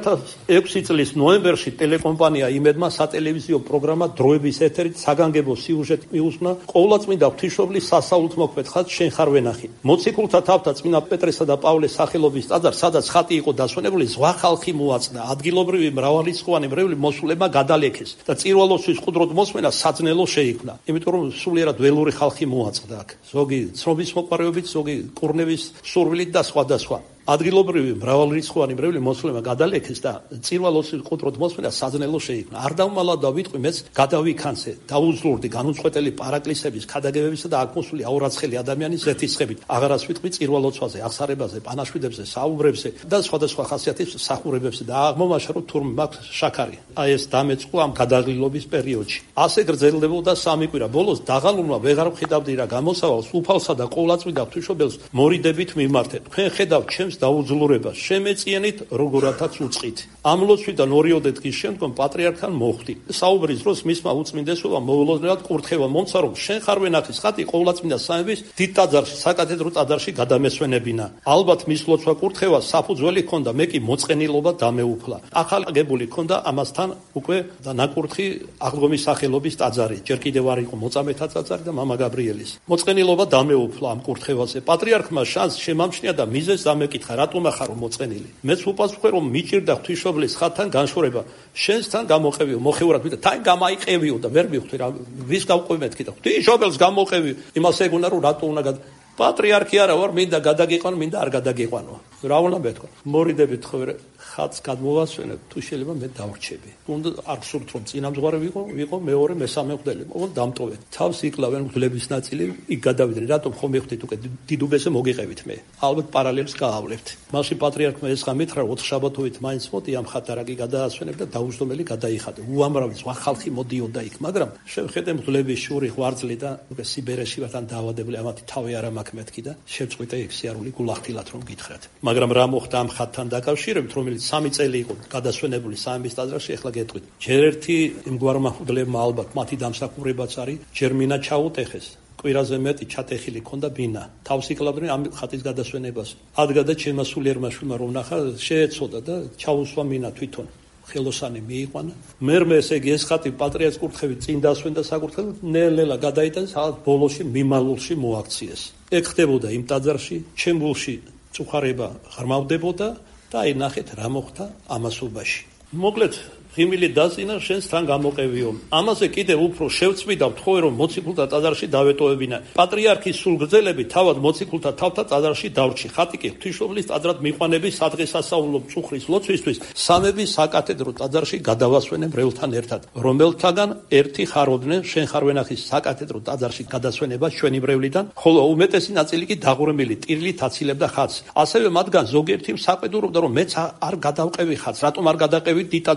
2006 წლის ნოემბერში ტელეკომპანია იმედმა სატელევიზიო პროგრამა დროების ეთერით საგანგებო სიუჟეტი მიუსმნა ყოვლადწმინდა ღვთისმშობლის სასაულთმოქმედ ხატს შენ ხარ ვენახი. მოციქულთა თავთა წმინდა პეტრესა და პავლეს სახელობის ტაძარს, სადაც ხატი იყო დასვენებული, ზღვა ხალხი მოაწდა. ადგილობრივი მრავალრიცხოვანი მრევლი მოსულებმა გადალექეს და წირვალოსთვის ყუდროდ მოსმენა საძნელო შეიქმნა. იმიტომ რომ სულიერად ველური ხალხი მოაწყდა აქ. ზოგი ცნობის მოყვარეობით, ზოგი კურნევის სურვილით და სხვა. ადგილობრივი მრავალრიცხოვანი მრევლი მოსულებმა გადალექეს და წირვალოსთვის ყუდროდ მოსმენა საძნელო შეიქმნა. არ დავმალა და ვიტყვი მეც გადავიქანცე, დაუძლურდი განუწყვეტელი პარაკლისების, ქადაგებებისა და აქ მოსული აურაცხელი ადამიანის ზეთისხებით. აღარას ვიტყვი წირვალოცვაზე, აღსარებაზე, პანაშვიდებზე, საუბრებზე და სხვადასხვა ხასიათის მსახურებებზე და აღმომაშარო თურმე მაქვს შაქარი. აი ეს დამეწყო ამ გადაღლილობის პერიოდში. ასე გრძელდებოდა სამი კვირა. ბოლოს დაღალულმა ვეღარ ვხედავდი რა გამოსავალს, უფალსა და ყოვლადწმინდა ღვთისმშობელს მორიდებით მიმართეთ. თქვენ ხედავთ ჩემს დაუძლურებას, შემეწიენით როგორათაც უწყით. ამ ლოცვიდან 2 დღის შემდგომ პატრიარქთან მოხვდი. საუბრის დროს მისმა უწმინდესობამ მოულოდნელად კურთხევა მომცა, რომ შენ ხარ ვენახის ხატი ყოვლადწმინდა სამების დიდ ტაძარში, საკათედრო ტაძარში გადამესვენებინა. ალბათ მის ლოცვა კურთხევას საფუძველი ჰქონდა, მე კი მოწყენილობა დამეუფლა. ახალ აგებული ჰქონდა ამასთან უკვე და ნაკურთხი აღდგომის სახელობის ტაძარი. ჯერ კიდევ არ იყო მოწამეთა ტაძარი და მამა გაბრიელის. მოწყენილობა დამეუფლა ამ კურთხევაზე. პატრიარქმა შანსს შემამჩნია და მიზეზს დამეკითხა, რატომ ახარო მოწყენილი. მეც უპასუხე, რომ მიჭირდა ღვთისმშობლის ხატთან განშორება. შენსთან გამოყევიო, მოხეურად ვიდა, თან გამაიყევიო და ვერ მივხვდი რა, ვის გავყვი მეთქი და ღვთისმშობელს გამოყევი. იმას ეგონა, რომ რატო უნდა პატრიარქი არა ვარ, მინდა გადაგიყვანო, მინდა არ გადაგიყვანო. რა უნდა მეთქვა? მორიდებით ხო ხატს გადმოვასვენებ, თუ შეიძლება მე დავრჩები. უნდა არ გსურთ რომ წინამძღვარი ვიყო მეორე, მესამე მღვდელი. ოღონდ დამტოვეთ. თავს იკლავენ მღვდლების ნაწილი, იქ გადავიდნენ. რატომ ხომ მივხვდით უკვე დიდუბესე მოგიყევით მე. ალბათ პარალელს გაავლებთ. მაშინ პატრიარქმა ესღა მითხრა, 4 შაბათობით მაინც მოდი ამ ხატარაკი გადაასვენებ და დაუჯდომელი გადაიხადე. უამრავი სხვა ხალხი მოდიოდა იქ, მაგრამ შევხედე მღვდლების შური ღვარძლი და უკვე სიბერეში ვართან დაავადებული, ამათი თავი არ ამაქვს მეთქი და შევწყვიტე ეგ სიარული გულახდილად რომ გითხრათ. მაგრამ რა მოხდა ამ ხატთან დაკავშირებით, რომელიც 3 წელი იყო გადასვენებული სამების ტაძარში, ახლა გეტყვით. ჯერ ერთი იმგვარმა მღვდლებმა ალბათ მათი დამსახურებაც არის, ჯერ მინა ჩაუტეხეს. კვირაზე მეტი ჩატეხილი ქონდა ბინა. თავს იკლავდნენ ამ ხატის გადასვენებას. ადგადა ჩემმა სულიერმა შვილმა რომ ნახა, შეეცოდა და ჩაუსვა მინა თვითონ. ხელოსანი მიიყვანა. მერმე ესე იგი ეს ხატი პატრიარქის კურთხევით წინ დასვენდა საკურთხეველად, ნელ-ნელა გადაიტანეს, სადაც ბოლოში მიმალულში მოაქციეს. ეგ ხდებოდა იმ ტაძარში, ჩემბულში წუხარება ღრმავდებოდა და აი ნახეთ რა მოხდა ამასობაში. მოკლედ ღიმილი დაწინა, შენს თან გამოყევიო. ამაზე კიდევ უფრო შევწმიდა ვთხოვე, რომ მოციქულთა ტაძარში დავეტოვებინა. პატრიარქის სულგრძელები თავად მოციქულთა თავთა ტაძარში დავრჩი. ხატი კი ღვთისმშობლის ტაძრად მიყვანების სადღესასწაულო წუხრის ლოცვისთვის სამების საკათედრო ტაძარში გადავასვენე მრევლთან ერთად, რომელთაგან ერთი ხარობდნენ შენ ხარ ვენახის საკათედრო ტაძარში გადასვენებას ჩვენი მრევლიდან, ხოლო უმეტესი ნაწილი კი დაღურმილი ტირილით აცილებდა ხატს. ასევე მათგან ზოგიერთი მსაყვედურობდა, რომ მეც არ გადავყევი ხატს, რატომ არ გადაყევით დიდ ტაძარში?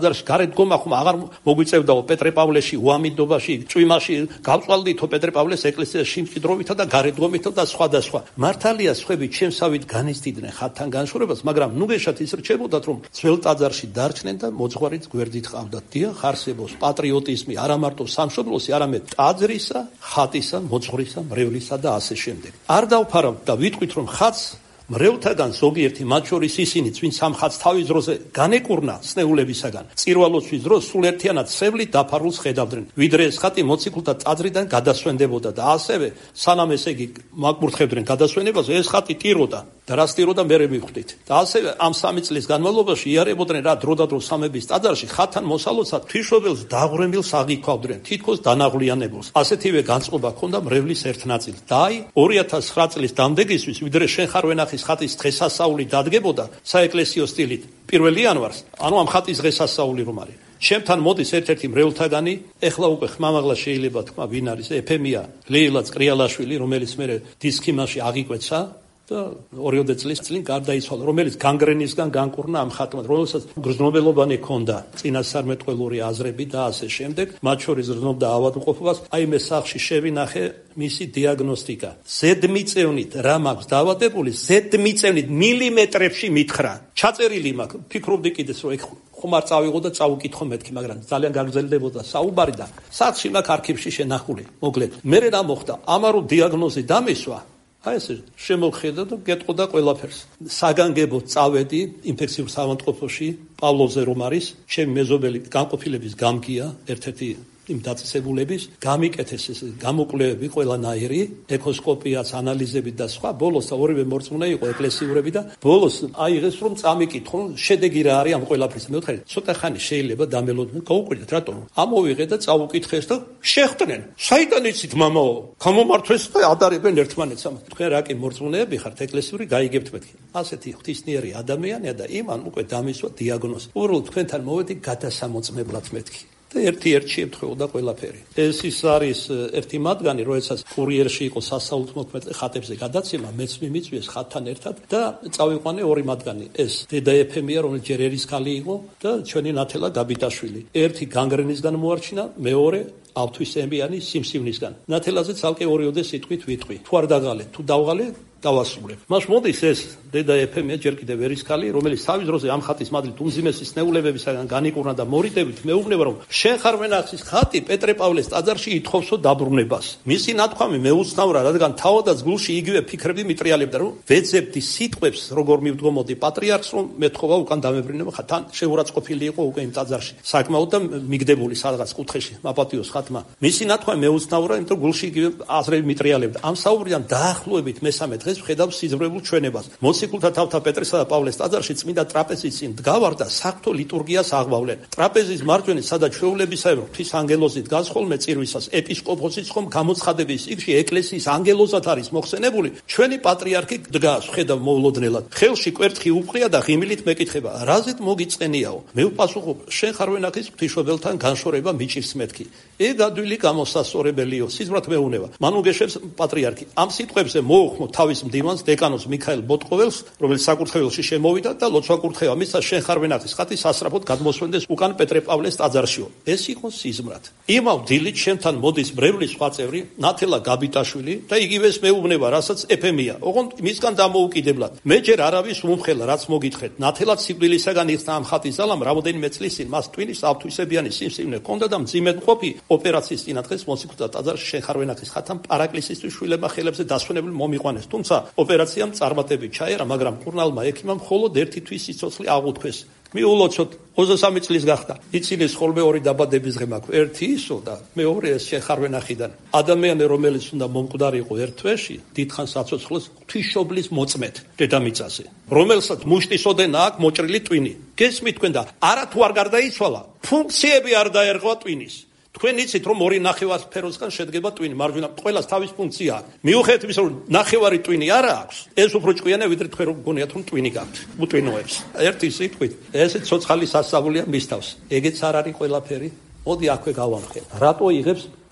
დგომა ხომ აღარ მოგვიწევდაო პეტრე პავლეში, უამინდობაში, წვიმაში, გავწვალდითო პეტრე პავლეს ეკლესიაში სიმჭიდროვითა და გარეთ და სხვადასხვა. მართალია სხვები ჩემსავით განიცდიდნენ ხატთან განშორებას, მაგრამ ნუგეშად ის რჩებოდათ, რომ ძველ ტაძარში დარჩნენ და მოძღვარიც გვერდით ყავდათ. დიახ, არსებობს პატრიოტიზმი არა მარტო სამშობლოსი, არამედ ტაძრისა, ხატისა, მოძღვრისა, მრევლისა და ასე შემდეგ. არ დავფარავთ და ვიტყვით, რომ ხატს მრევლთაგან ზოგიერთი, მათ შორის ისინიც, ვინც ამ ხატს თავის დროზე განეკურნა სნეულებისაგან, წირვალოსთვის დროს სულ ერთიანად სევლით დაფარულს ხედავდნენ, ვიდრე ეს ხატი მოციქულთა ტაძრიდან გადასვენდებოდა და ასევე სანამ ესე იგი მაგურთხებდნენ გადასვენებაზე, ეს ხატი ტიროდა და რას ტიროდა მერე მივხვდით. და ასევე ამ 3 წლის განმავლობაში იარებოდნენ რა დროდადრო სამების ტაძარში ხატთან მოსალოცად თვიშობელს დაღვრემილს აღიქვავდნენ, თითქოს დანაღვლიანებულს. ასეთივე განწყობა ჰქონდა მრევლის ერთ ნაწილს. და აი 2009 წლის დამდეგისთვის, ვიდრე შენ ხარ ვენახის ხატის დღესასწაული დადგებოდა საეკლესიო სტილით 1 იანვარს, ანუ ამ ხატის დღესასწაული რომ არის. ჩემთან მოდის ერთ-ერთი მრევლთაგანი, ეხლა უკვე ხმამაღლა შეიძლება თქვა ვინ არის, ეფემია ლეილა წრიალაშვილი, რომელიც მე დისკიმაში აღიკვეცა და 2 წლის წინ გარდაიცვალა, რომელიც განგრენისგან განკურნა ამ ხატმა, რომელსაც გრძნობელობანი ჰქონდა წინასწარმეტყველური აზრები და ასე შემდეგ, მათ შორის გრძნობდა ავადმყოფობას. აი მე სახლში შევინახე მისი დიაგნოსტიკა. ზედმიწევნით რა მაქვს დავადებული, ზედმიწევნით მილიმეტრებში მითხრა. ჩაწერილი მაქვს, ფიქრობდი კიდეს რომ ეგ ხომ არ წავიღო და წავუკითხო მეთქი, მაგრამ ძალიან გაგრძელდებოდა საუბარი და სახლში მაქვს არქივში შენახული. მოკლედ, მე რა მოხდა? ამარო დიაგნოზი დამისვა. აი ეს შემოხედა და გეტყოდა ყველაფერს. საგანგებოდ წავედი ინფექციურ საავადმყოფოში, პავლოზე რომ არის, ჩემი მეზობელი განყოფილების გამგია, ერთ-ერთი იმ დაწესებულების, გამიკეთეს ეს გამოკვლევები ყველანაირი, ეკოსკოპიაც, ანალიზები და სხვა. ბოლოს და ორივე მორწმუნე იყო ეკლესიურები და ბოლოს აიღეს რომ წამიკითხო, შედეგი რა არის ამ ყველაფრის. მე ვთქარი, ცოტა ხანი შეიძლება დამელოდნენ, გაუკვირდეთ რატომ? ამოვიღე და წავუკითხეს და შეხვდნენ. საიდან იცით მამაო? გამომართვეს და ადარებენ ერთმანეთს. თქვენ რა კი მორწმუნეები ხართ ეკლესიური, გაიგებთ მეთქი. ასეთი ღვთისმიერი ადამიანია და იმან უკვე დამისვა დიაგნოზი. უბრალოდ თქვენთან მოვედი გადასამოწმებლად მეთქი. ერთ-ერთი ემთხვეოდა ყველაფერი. ეს ის არის ერთი მათგანი, როდესაც კურიერში იყო სასაულთმოქმედო ხატებზე გადაცემა, მეც მიმიწვიეს ხატთან ერთად და წავიყვანე 2 მათგანი. ეს დედა ეფემია, რომელიც ჯერ ერისქალი იყო და ჩვენი ნათელა გაბიტაშვილი. ერთი განგრენისგან მოარჩინა, მეორე ავთვისებიანი სიმსივნისგან. ნათელაზე ცალკე 2 სიტყვით ვიტყვი. თუ არ დაღალე, თუ დავღალე, დავასრულებ. მას მოდის ეს დედა ეფემია ჯერ კიდევ ერისქალი, რომელიც თავის დროზე ამ ხატის მადლით უმძიმესი სნეულებებისაგან განიკურნა და მორიდებით მეუბნება, რომ შენ ხარ ვენახის ხატი პეტრე პავლეს ტაძარში ითხოვსო დაბრუნებას. მისი ნათქვამი მეუცნაურა, რადგან თავადაც გულში იგივე ფიქრები მიტრიალებდა, რომ ვეძებდი სიტყვებს, როგორ მივდგომოდი პატრიარქს, რომ მეთხოვა უკან დამებრინება, თან შეურაცხყოფილი იყო უკვე იმ ტაძარში. საკმაოდ და მიგდებული სადღაც კუთხეში მაპატიოს ხატმა. მისი ნათქვამი მეუცნაურა, იმიტომ გულში იგივე აზრები მიტრიალებდა. ამ საუბრიდან დაახლოებით მესამე დღეს ვხედავ სიზმრებულ ჩვენებას. მოციქულთა თავთა პეტრესა და პავლეს ტაძარში წმინდა ტრაპეზის წინ დგავარ და საღვთო ლიტურგიას აღвавლენ. ტრაპეზის მარჯვენით, სადაც ჩვეულებისაებრ ღვთის ანგელოზით გასხოლმე წირვისას, ეპისკოპოსიც ხომ გამოცხადების იქში ეკლესიის ანგელოზად არის მოხსენებული, ჩვენი პატრიარქი დგას, ვხედავ მოულოდნელად. ხელში კვერთხი უყრია და ღიმილით მეკითხება, რაზეთ მოგიწყენიაო? მე ვპასუხობ, შენ ხარ ვენახის ღვთისმშობელთან განშორება მიჭირს მეთქი. ეგ ადვილი გამოსასწორებელიო, სიზმრად მეუნება. მან უგეშებს პატრიარქი. ამ სიტყვებზე მოუხმო თავის მდივანს დეკანოს მიქაელ ბოტყოველს, რომელიც საკურთხეველში შემოვიდა და ლოცვა კურთხევა მისცა, შენ ხარ ვენახის ხატი სასწრაფოდ გადმოსვენდეს უკან პეტრე პავლეს ტაძარშიო. ეს იყო სიზმრად. იმავ დილით ჩემთან მოდის მრევლის სხვა წევრი, ნათელა გაბიტაშვილი და იგივეს მეუბნება, რასაც ეფემია. ოღონდ მისგან დამოუკიდებლად. მე ჯერ არავის უმხელა, რაც მოგითხეთ. ნათელად სიკვდილისაგან იხსნა ამ ხატის ძალამ, რამოდენიმე წლის წინ მას ტვინის ავთვისებიანი სიმსივნე ჰქონდა და მძიმედ მყოფი ოპერაციის წინადღეს მოციქულთა ტაძარში შენ ხარ ვენახის ხატამ პარაკლისისთვის შვილებმა ხელებზე დასვენებული მომიყვანეს. თუმცა ოპერაციამ წარმატებით ჩაერა, მაგრამ მკურნალმა ექიმამ მხოლოდ 1 თვის სიცოცხლე აღუთქვეს. მიულოცოთ 23 წლის გახდა. იცინის ხოლმე 2 დაბადების დღე მაქვს. ერთი ისო და მეორე ეს შენ ხარ ვენახიდან. ადამიანი, რომელიც უნდა მომკვდარიყო ერთ თვეში, დიდხანს სიცოცხლეს ღვთისმშობლის მოწმეთ დედამიწაზე, რომელსაც მუშტის ოდენა აქვს მოჭრილი ტვინი. გესმით თქვენ და არა თუ არ გარდაიცვალა, ფუნქციები არ დაერღვა ტვინის. თქვენ იცით რომ 2 ნახევარსფეროსგან შედგება ტვინი, მარჯვენა ყველას თავის ფუნქცია აქვს. მიუხედავად იმისა, რომ ნახევარი ტვინი არა აქვს, ეს უფრო ჭკვიანია ვიდრე თქვენ რომ გგონიათ რომ ტვინი გაქვთ. უტვინოებს. ერთი სიტყვით, ესე ცოცხალი სასწაულია მის თავს. ეგეც არ არის ყველაფერი. მოდი აქვე გავამხე. რატო იღებს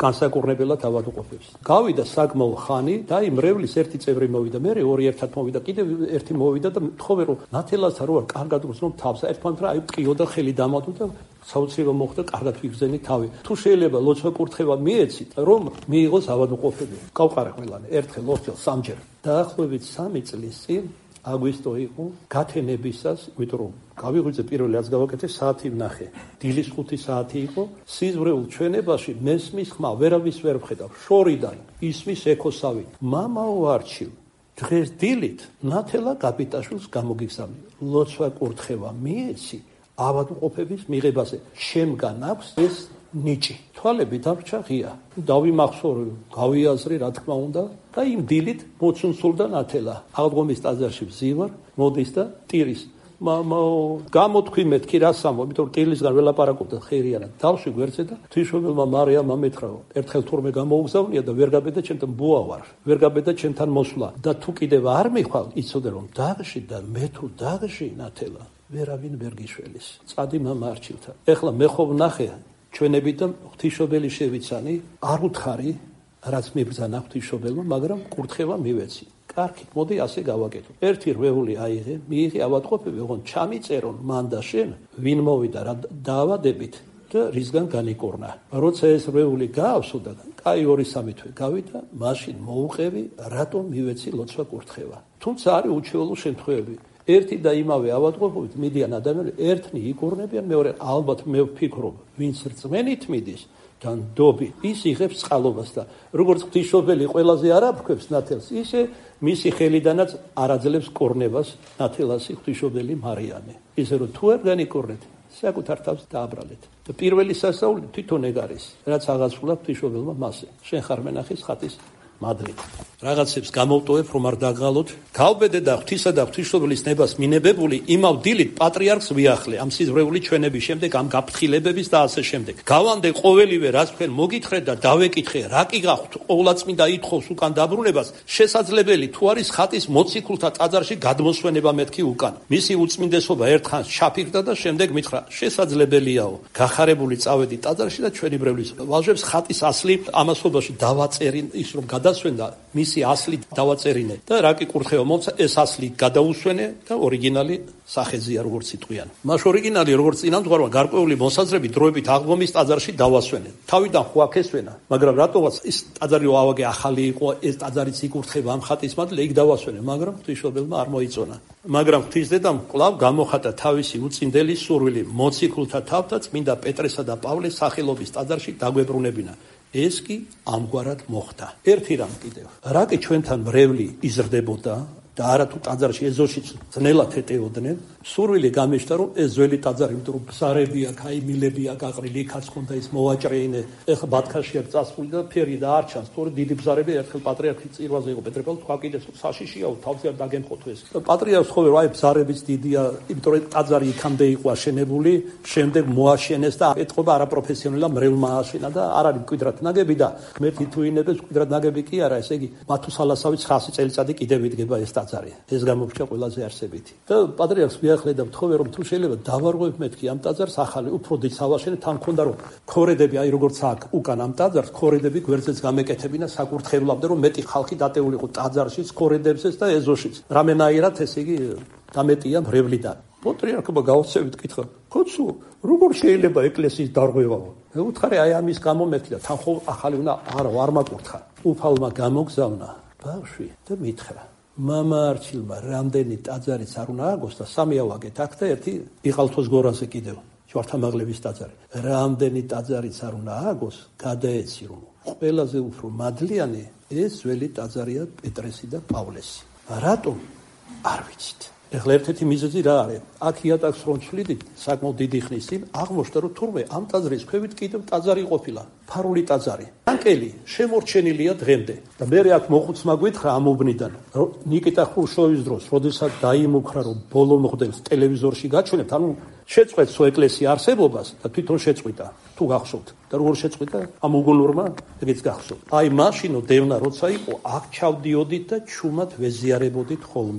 განსაკურნებელად ავადმყოფებს. გავიდა საკმაო ხანი და იმ მრევლის ერთი წევრი მოვიდა, მე ორი ერთად მოვიდა, კიდევ ერთი მოვიდა და მთხოვე რომ ნათელასთან რო არ კარგად უზრუნო თავს, ერთმანეთს აი ტყიო და ხელი დამატო და საოცრება მოხდა, კარგად ვიგრძენი თავი. თუ შეიძლება ლოცვა კურთხევა მიეცით, რომ მიიღოს ავადმყოფები. გავყარა ყველანი, ერთხელ, ორჯერ, სამჯერ. დაახლოებით 3 წლის წინ აგვისტო იყო გათენებისას, იმიტომ რომ გავიღვიძე პირველი რაც გავაკეთე საათი ვნახე. დილის 5 საათი იყო, სიზმრეულ ჩვენებაში მესმის ხმა, ვერავის ვერ ვხედავ, შორიდან ისმის ეკოსავით. მამაო არჩილ, დღეს დილით ნათელა კაპიტაშვილს გამოგიგზავნე. ლოცვა კურთხევა მიეცი ავადმყოფების მიღებაზე. შემგან აქვს ეს ნიჭი. თვალები დარჩა ღია. დავიმახსოვრე, გავიაზრე რა თქმა უნდა და იმ დილით მოცუნცულდა ნათელა. აღდგომის ტაძარში ვზივარ, მოდის და ტირის. მამაო, გამოთქვი მეთქი რა სამო, იმიტომ რომ ტილისგან ველაპარაკობდა ხერიანად. დავში გვერდზე და თვიშობელმა მარიამ ამეთხრა, ერთხელ თურმე გამოუგზავნია და ვერ გაბედა ჩემთან ბუა ვარ. ვერ გაბედა ჩემთან მოსვლა და თუ კიდევ არ მიხვალ, იცოდე რომ დაღში და მე თუ დაღში ნათელა ვერავინ ვერ გიშველის. წადი მამა არჩილთან. ეხლა მე ხო ვნახე ჩვენები და ღვთისმშობელი შევიცანი, არ უთხარი, რაც მიბრძანა ღვთისმშობელმა, მაგრამ კურთხევა მივეცი. კარგით, მოდი ასე გავაკეთო. ერთი რვეული აიღე, მიიღე ავადმყოფები, ოღონდ ჩამიწერონ მან და შენ, ვინ მოვიდა რა დაავადებით და რისგან განიკორნა. როცა ეს რვეული გაავსო და კაი 2-3 თვე გავიდა, მაშინ მოუყევი, რატომ მივეცი ლოცვა კურთხევა. თუმცა არის უჩვეულო შემთხვევები. ერთი და იმავე ავადმყოფობით მიდიან ადამიანები, ერთნი იკურნებიან, მეორე ალბათ მე ვფიქრობ, ვინც რწმენით მიდის და ნდობი, ის იღებს წყალობას და როგორც ღვთისმშობელი ყველაზე არ აფქვევს ნათელს, ისე მისი ხელიდანაც არ აძლევს კორნებას ნათელასი ღვთისმშობელი მარიამე. ისე რომ თუ არ განიკორნეთ, საკუთარ თავს დააბრალეთ. და პირველი სასწაული თვითონ ეგ არის, რაც აღასრულა ღვთისმშობელმა მასე. შენ ხარ მენახის ხატის მადლი. რაღაცებს გამოვტოვებ, რომ არ დაგღალოთ. გავბედე და ღვთისა და ღვთისმშობელის ნებას მინებებული იმავ დილით პატრიარქს ვიახლე ამ სიზმრეული ჩვენების შემდეგ, ამ გაფრთხილებების და ასე შემდეგ. გავანდე ყოველივე რაც თქვენ მოგითხრეთ და დავეკითხე, რა კი გახვთ, ყოვლადწმინდა ითხოვს უკან დაბრუნებას, შესაძლებელი თუ არის ხატის მოციქულთა ტაძარში გადმოსვენება მეთქი უკან. მისი უწმინდესობა ერთხანს ჩაფიქრდა და შემდეგ მითხრა, შესაძლებელიაო. გახარებული წავედი ტაძარში და ჩვენი ბრევლის ვაჟებს ხატის ასლი ამასობაში დავაწერინ, ის რომ გადასვენდა მისი ასლი დავაწერინე და რა კი კურთხევა მომცა, ეს ასლი გადაუსვენე და ორიგინალი სახეზია როგორც იტყვიან. მას ორიგინალი როგორც წინამძღვარმა გარკვეული მოსაზრებით დროებით აღდგომის ტაძარში დავასვენე. თავიდან ხო აქესვენა, მაგრამ რატომაც ის ტაძარი ავაგე ახალი იყო, ეს ტაძარიც იკურთხება ამ ხატის მადლი, იქ დავასვენე, მაგრამ ღვთისმშობელმა არ მოიწონა. მაგრამ ღვთისდედამ კვლავ გამოხატა თავისი უწინდელი სურვილი მოციქულთა თავთა წმინდა პეტრესა და პავლეს სახელობის ტაძარში დაგვებრუნებინა. ეს კი ამგვარად მოხდა. ერთი რამ კიდევ. რა კი ჩვენთან მრევლი იზრდებოდა და არა თუ ტაძარში ეზოშიც ძნელად ეტეოდნენ, სურვილი გამიშთა რომ ეს ძველი ტაძარი, იმიტომ რომ ბზარები აქვს, აი მილები აქვს აყრილი, იქაც ხონდა ის მოვაჭრეინე, ეხლა ბათქაში აქვს წასული და ფერი და არ ჩანს, თორე დიდი ბზარები ერთხელ პატრიარქის წირვაზე იყო პეტრე-პავლე, თქვა კიდეს საშიშიაო, თავზე არ დაგემხოთო ეს. პატრიარქს ხო აი ბზარებიც დიდია, იმიტომ რომ ტაძარი იქამდე იყო აშენებული, შემდეგ მოაშენეს და ეტყობა არაპროფესიონალურმა მრევლმა აშენა და არ არის მკვიდრად ნაგები და ღმერთი თუ ინებებს მკვიდრად ნაგები კი არა, ესე იგი მათუსალასავით 900 წელიწადი კიდევ იდგება ეს ტაძარი. ეს გამოჩნდა ყველაზე არსებითი. და პატრიარქს მიახლე და მთხოვე რომ თუ შეიძლება დავარღვევ მეთქი ამ ტაძარს ახალი, უფრო დიდ სავაშენე, თან მქონდა რომ ქორედები, აი როგორც აქ უკან ამ ტაძარს ქორედები გვერდზეც გამეკეთებინა საკურთხევლამდე, რომ მეტი ხალხი დატეულიყო ტაძარშიც, ქორედებზეც და ეზოშიც. რამენაირად ესე იგი დამეტია მრევლიდან. პატრიარქმა გაოცებით კითხა, ხოცო, როგორ შეიძლება ეკლესიის დარღვევაო? უთხარი აი ამის გამო მეთქი და თან ხო ახალი უნდა არ მაკურთხა. უფალმა გამოგზავნა ბავშვი და მითხრა, მამა არჩილმა რამდენი ტაძარიც არ უნდა ააგოს და 3 ავაგეთ აქ და ერთი იყალთოს გორაზე კიდევ ჯვართამაღლების ტაძარი. რამდენი ტაძარიც არ უნდა ააგოს, გადაეცი რომ ყველაზე უფრო მადლიანი ეს ძველი ტაძარია პეტრესი და პავლესი. რატომ? არ ვიცით. ეხლა ერთ-ერთი მიზეზი რა არის? აქ იატაკს რომ ცვლიდით საკმაოდ დიდი ხნის წინ აღმოჩნდა რომ თურმე ამ ტაძრის ქვევით კიდევ ტაძარი ყოფილა, ფარული ტაძარი. ანკელი შემორჩენილია დღემდე. და მე აქ მოხუცმა გვითხრა ამ უბნიდან, რომ ნიკიტა ხრუშჩოვის დროს, როდესაც დაიმუქრა რომ ბოლო მღვდელს ტელევიზორში გაჩვენებთ, ანუ შეწყვეტს ეკლესიის არსებობას და თვითონ შეწყვიტა, თუ გახსოვთ. და როგორ შეწყვიტა? ამ უგუნურმა ეგეც გახსოვთ. აი მაშინო დევნა როცა იყო, აქ ჩავდიოდით და ჩუმად ვეზიარებოდით ხოლმეო.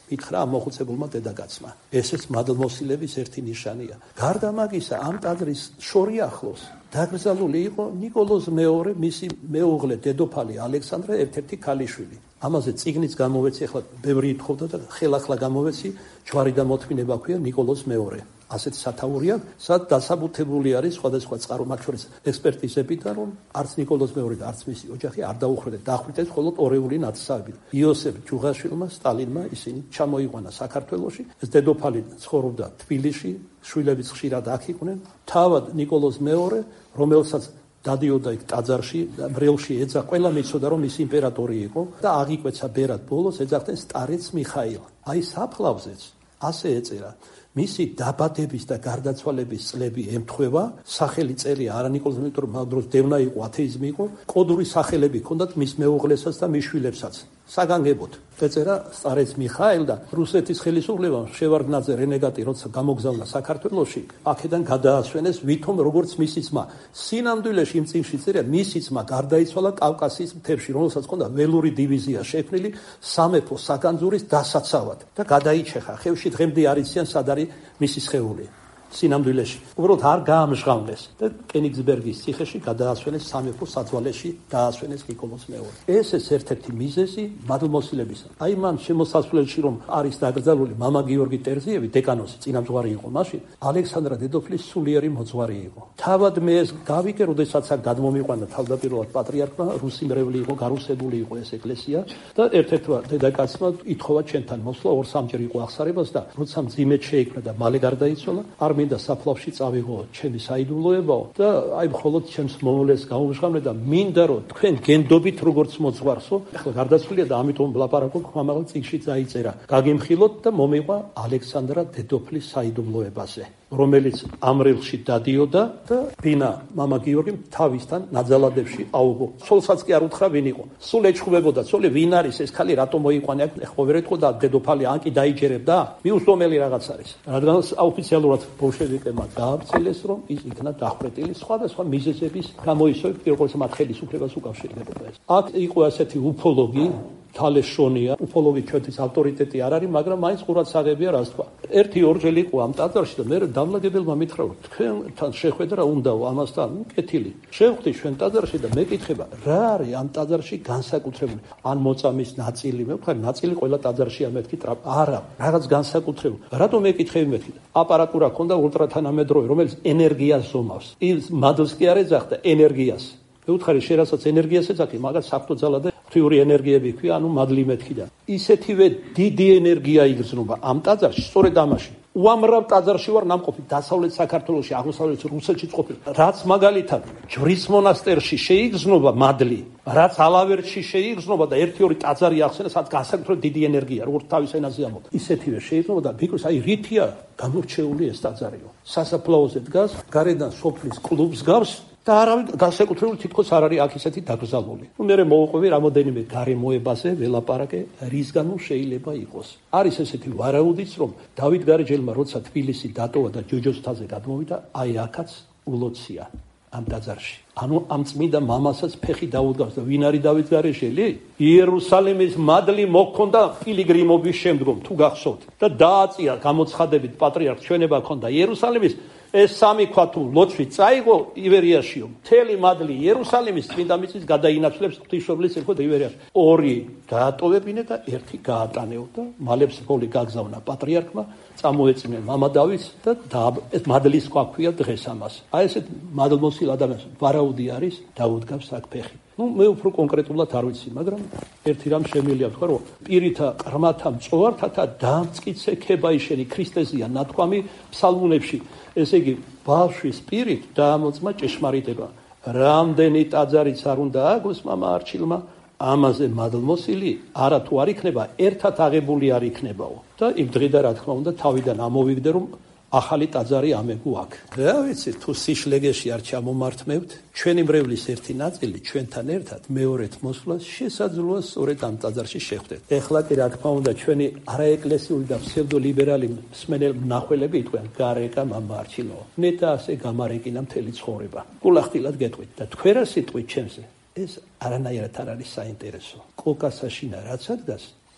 მითხრა ამ მოხუცებულმა დედაკაცმა. ესეც მადლმოსილების ერთი ნიშანია. გარდა მაგისა, ამ ტაძრის შორი ახლოს დაკრძალული იყო ნიკოლოზ მეორე, მისი მეუღლე დედოფალი ალექსანდრა ერთ-ერთი ქალიშვილი. ამაზე წიგნიც გამოვეცი, ახლა ბევრი ითხოვდა და ხელახლა გამოვეცი, ჯვარი და მოთმინება ქვია ნიკოლოზ მეორე. ასეთ სათაურია, სადაც დასაბუთებული არის სხვადასხვა წყარო, მათ შორის ექსპერტიზებიდან, რომ არც ნიკოლოზ მეორე და არც მისი ოჯახი არ დაუხრეს, დახვრიტეს მხოლოდ ორეული ნათესავები. იოსებ ჯუღაშვილმა, სტალინმა ისინი ჩამოიყვანა საქართველოში. ეს დედოფალი ცხოვრობდა თბილისში, შვილებიც ხშირად აქ იყვნენ. თავად ნიკოლოზ მეორე, რომელსაც დადიოდა იქ ტაძარში, მრევლში ეძა, ყველამ იცოდა, რომ ის იმპერატორი იყო და აღიკვეცა ბერად ბოლოს ეძახდნენ სტარეც მიხაილ. აი საფლავზეც ასე ეწერა. მისი დაბადების და გარდაცვალების წლები ემთხვევა, სახელი წერია არა ნიკოლოზ მეორე, იმიტომ რომ მაგ დროს დევნა იყო, ათეიზმი იყო, კოდური სახელები ჰქონდათ მის მეუღლესაც და მის შვილებსაც. საგანგებოდ ეწერა სტარეც მიხაილ და რუსეთის ხელისუფლებამ შევარდნაძე რენეგატი როცა გამოგზავნა საქართველოში, აქედან გადაასვენეს ვითომ როგორც მისი ძმა. სინამდვილეში იმ წიგნში წერია, მისი ძმა გარდაიცვალა კავკასიის მთებში, რომელსაც ჰქონდა ველური დივიზია შექმნილი სამეფო საგანძურის დასაცავად და გადაიჩეხა. ხევში დღემდე არ იციან სად არის მისი სხეული. სინამდვილეში უბრალოდ არ გაამჟღავნეს და კენიგსბერგის ციხეში გადაასვენეს სამეფო საძვალეში დაასვენეს ნიკოლოზ მეორე. ეს ერთ-ერთი მიზეზი მადლმოსილებისა. აი მან შემოსასვლელში რომ არის დაკრძალული მამა გიორგი ტერზიევი, დეკანოსი, წინამძღვარი იყო მაშინ, ალექსანდრა დედოფლის სულიერი მოძღვარი იყო. თავად მე ეს გავიკე, როდესაც აქ გადმომიყვანა თავდაპირველად პატრიარქმა, რუსი მრევლი იყო, გარუსებული იყო ეს ეკლესია და ერთ-ერთმა დედაკაცმა ითხოვა ჩვენთან მოსვლა, ორ-სამჯერ იყო აღსარებას და როცა მძიმედ შეიქმნა და მალე გარდაიცვალა, არ მინდა საფლავში წავიღო ჩემი საიდუმლოებაო და აი მხოლოდ ჩემს მომავლეს გამომჟღავნე და მინდა რომ თქვენ გენდობით როგორც მოძღვარსო, ახლა გარდაცვლილია და ამიტომ ვლაპარაკობ, ხმამაღალ წიგნში წაიწერა. გაგემხილოთ და მომიყვა ალექსანდრა დედოფლის საიდუმლოებაზე, რომელიც ამრილში დადიოდა და ბინა მამა გიორგიმ თავისთან ნაძალადებში აუგო. სულსაც კი არ უთხრა ვინ იყო. სულ ეჩხუბებოდა, ცოლე ვინ არის ეს ქალი, რატომ მოიყვანე აქ, ხო ვერ ეთქო და დედოფალი ანკი დაიჯერებდა? მიუსტომელი რაღაც არის. რადგან ოფიციალურად ბოლშევიკებმა გაავრცელეს, რომ ის იქნა დახვრეტილი სხვადასხვა მიზეზების გამოისვევით, როგორც მათ ხელისუფლებას უკავშირდებოდა ეს. აქ იყო ასეთი უფოლოგი, თალეს შონია, უფოლოგი ჩვენთვის ავტორიტეტი არ არის, მაგრამ მაინც ყურადსაღებია რას თქვა. ერთი-ორჯერ იყო ამ ტაძარში და მე დამლაგებელმა მითხრა, რომ თქვენთან შეხვედრა უნდაო ამასთან, კეთილი. შევხვდი ჩვენ ტაძარში და მეკითხება, რა არის ამ ტაძარში განსაკუთრებული? ან მოწამის ნაწილი, მე ვხარ ნაწილი ყველა ტაძარშია მეთქი ტრაპ. არა, რაღაც განსაკუთრებული. რატომ მეკითხები მეთქი? აპარატურა ქონდა ულტრათანამედროვე, რომელიც ენერგიას ზომავს. ის მადლს კი არ ეძახდა, ენერგიას. მე ვუთხარი, შენ რასაც ენერგიას ეძახი, მაგას საფრთხო ძალა და ღვთიური ენერგიები ქვია, ანუ მადლი მეთქიდა. ისეთივე დიდი ენერგია იგრძნობა ამ ტაძარში, სწორედ ამაში. უამრავ ტაძარში ვარ ნამყოფი, დასავლეთ საქართველოში, აღმოსავლეთ რუსეთშიც ყოფილი. რაც მაგალითად ჯვრის მონასტერში შეიგრძნობა მადლი, რაც ალავერტში შეიგრძნობა და ერთი-ორი ტაძარი ახსენე, სადაც განსაკუთრებით დიდი ენერგია, როგორც თავის ენაზე ამბობ. ისეთივე შეიგრძნობა და ფიქრობს, აი რითია გამორჩეული ეს ტაძარიო. სასაფლაოზე დგას, გარედან სოფლის კლუბს გავს და არავინ განსაკუთრებული თითქოს არ არის აქ ისეთი დაკრძალული. მე მოვუყვები რამოდენიმე გარემოებაზე ველაპარაკე, რისგან შეიძლება იყოს. არის ესეთი ვარაუდიც, რომ დავით გარეჯელმა როცა თბილისი დატოვა და ჯოჯოსთაზე გადმოვიდა, აი აქაც ულოცია ამ ტაძარში. ანუ ამ წმინდა მამასაც ფეხი დაუდგავს და ვინ არის დავით გარეჯელი? იერუსალიმის მადლი მოქონდა პილიგრიმობის შემდგომ, თუ გახსოვთ. და დააწია გამოცხადებით პატრიარქ ჩვენება ქონდა იერუსალიმის. ეს სამი ქვა თუ ლოცვით წაიღო ივერიაშიო, მთელი მადლი იერუსალიმის წმინდა მიწის გადაინაცვლებს ღვთისმშობლის ერქვა ივერიაში. ორი გაატოვებინე და ერთი გაატანეო და მალებს როლი გაგზავნა პატრიარქმა, წამოეწინენ მამა დავითს და ეს მადლის ქვა ქვია დღეს ამას. აი ესეთ მადლმოსილ ადამიანს ვარაუდი არის, დაუდგავს აქ ფეხი. მე უფრო კონკრეტულად არ ვიცი, მაგრამ ერთი რამ შემიძლია ვთქვა, რომ პირითა ყრმათა მწვართათა დამწკიცე ქებაიშენი ქრისტეზია ნათქვამი ფსალმუნებში. ესე იგი, ბავშვის პირით დაამოწმა ჭეშმარიტება. რამდენი ტაძარიც არ უნდა აგოს მამა არჩილმა, ამაზე მადლმოსილი არა თუ არ იქნება, ერთად აღებული არ იქნებაო. და იმ დღიდან რა თქმა უნდა თავიდან ამოვიგდე, რომ ახალი ტაძარი ამეგო აქ. რა ვიცი, თუ სიშლეგეში არ ჩამომართმევთ, ჩვენი მრევლის ერთი ნაწილი ჩვენთან ერთად მეორეთ მოსვლას შესაძლოა სწორედ ამ ტაძარში შეხვდეთ. ეხლა კი რა თქმა უნდა ჩვენი არაეკლესიური და ფსევდოლიბერალი მნახველები იტყვიან, გარეკა მამა არჩილო. ნეტა ასე გამარეკინა მთელი ცხოვრება. გულახდილად გეტყვით და თქვენ რა სიტყვით ჩემზე? ეს არანაირად არ არის საინტერესო. კოკასაშინა რაც ადგას,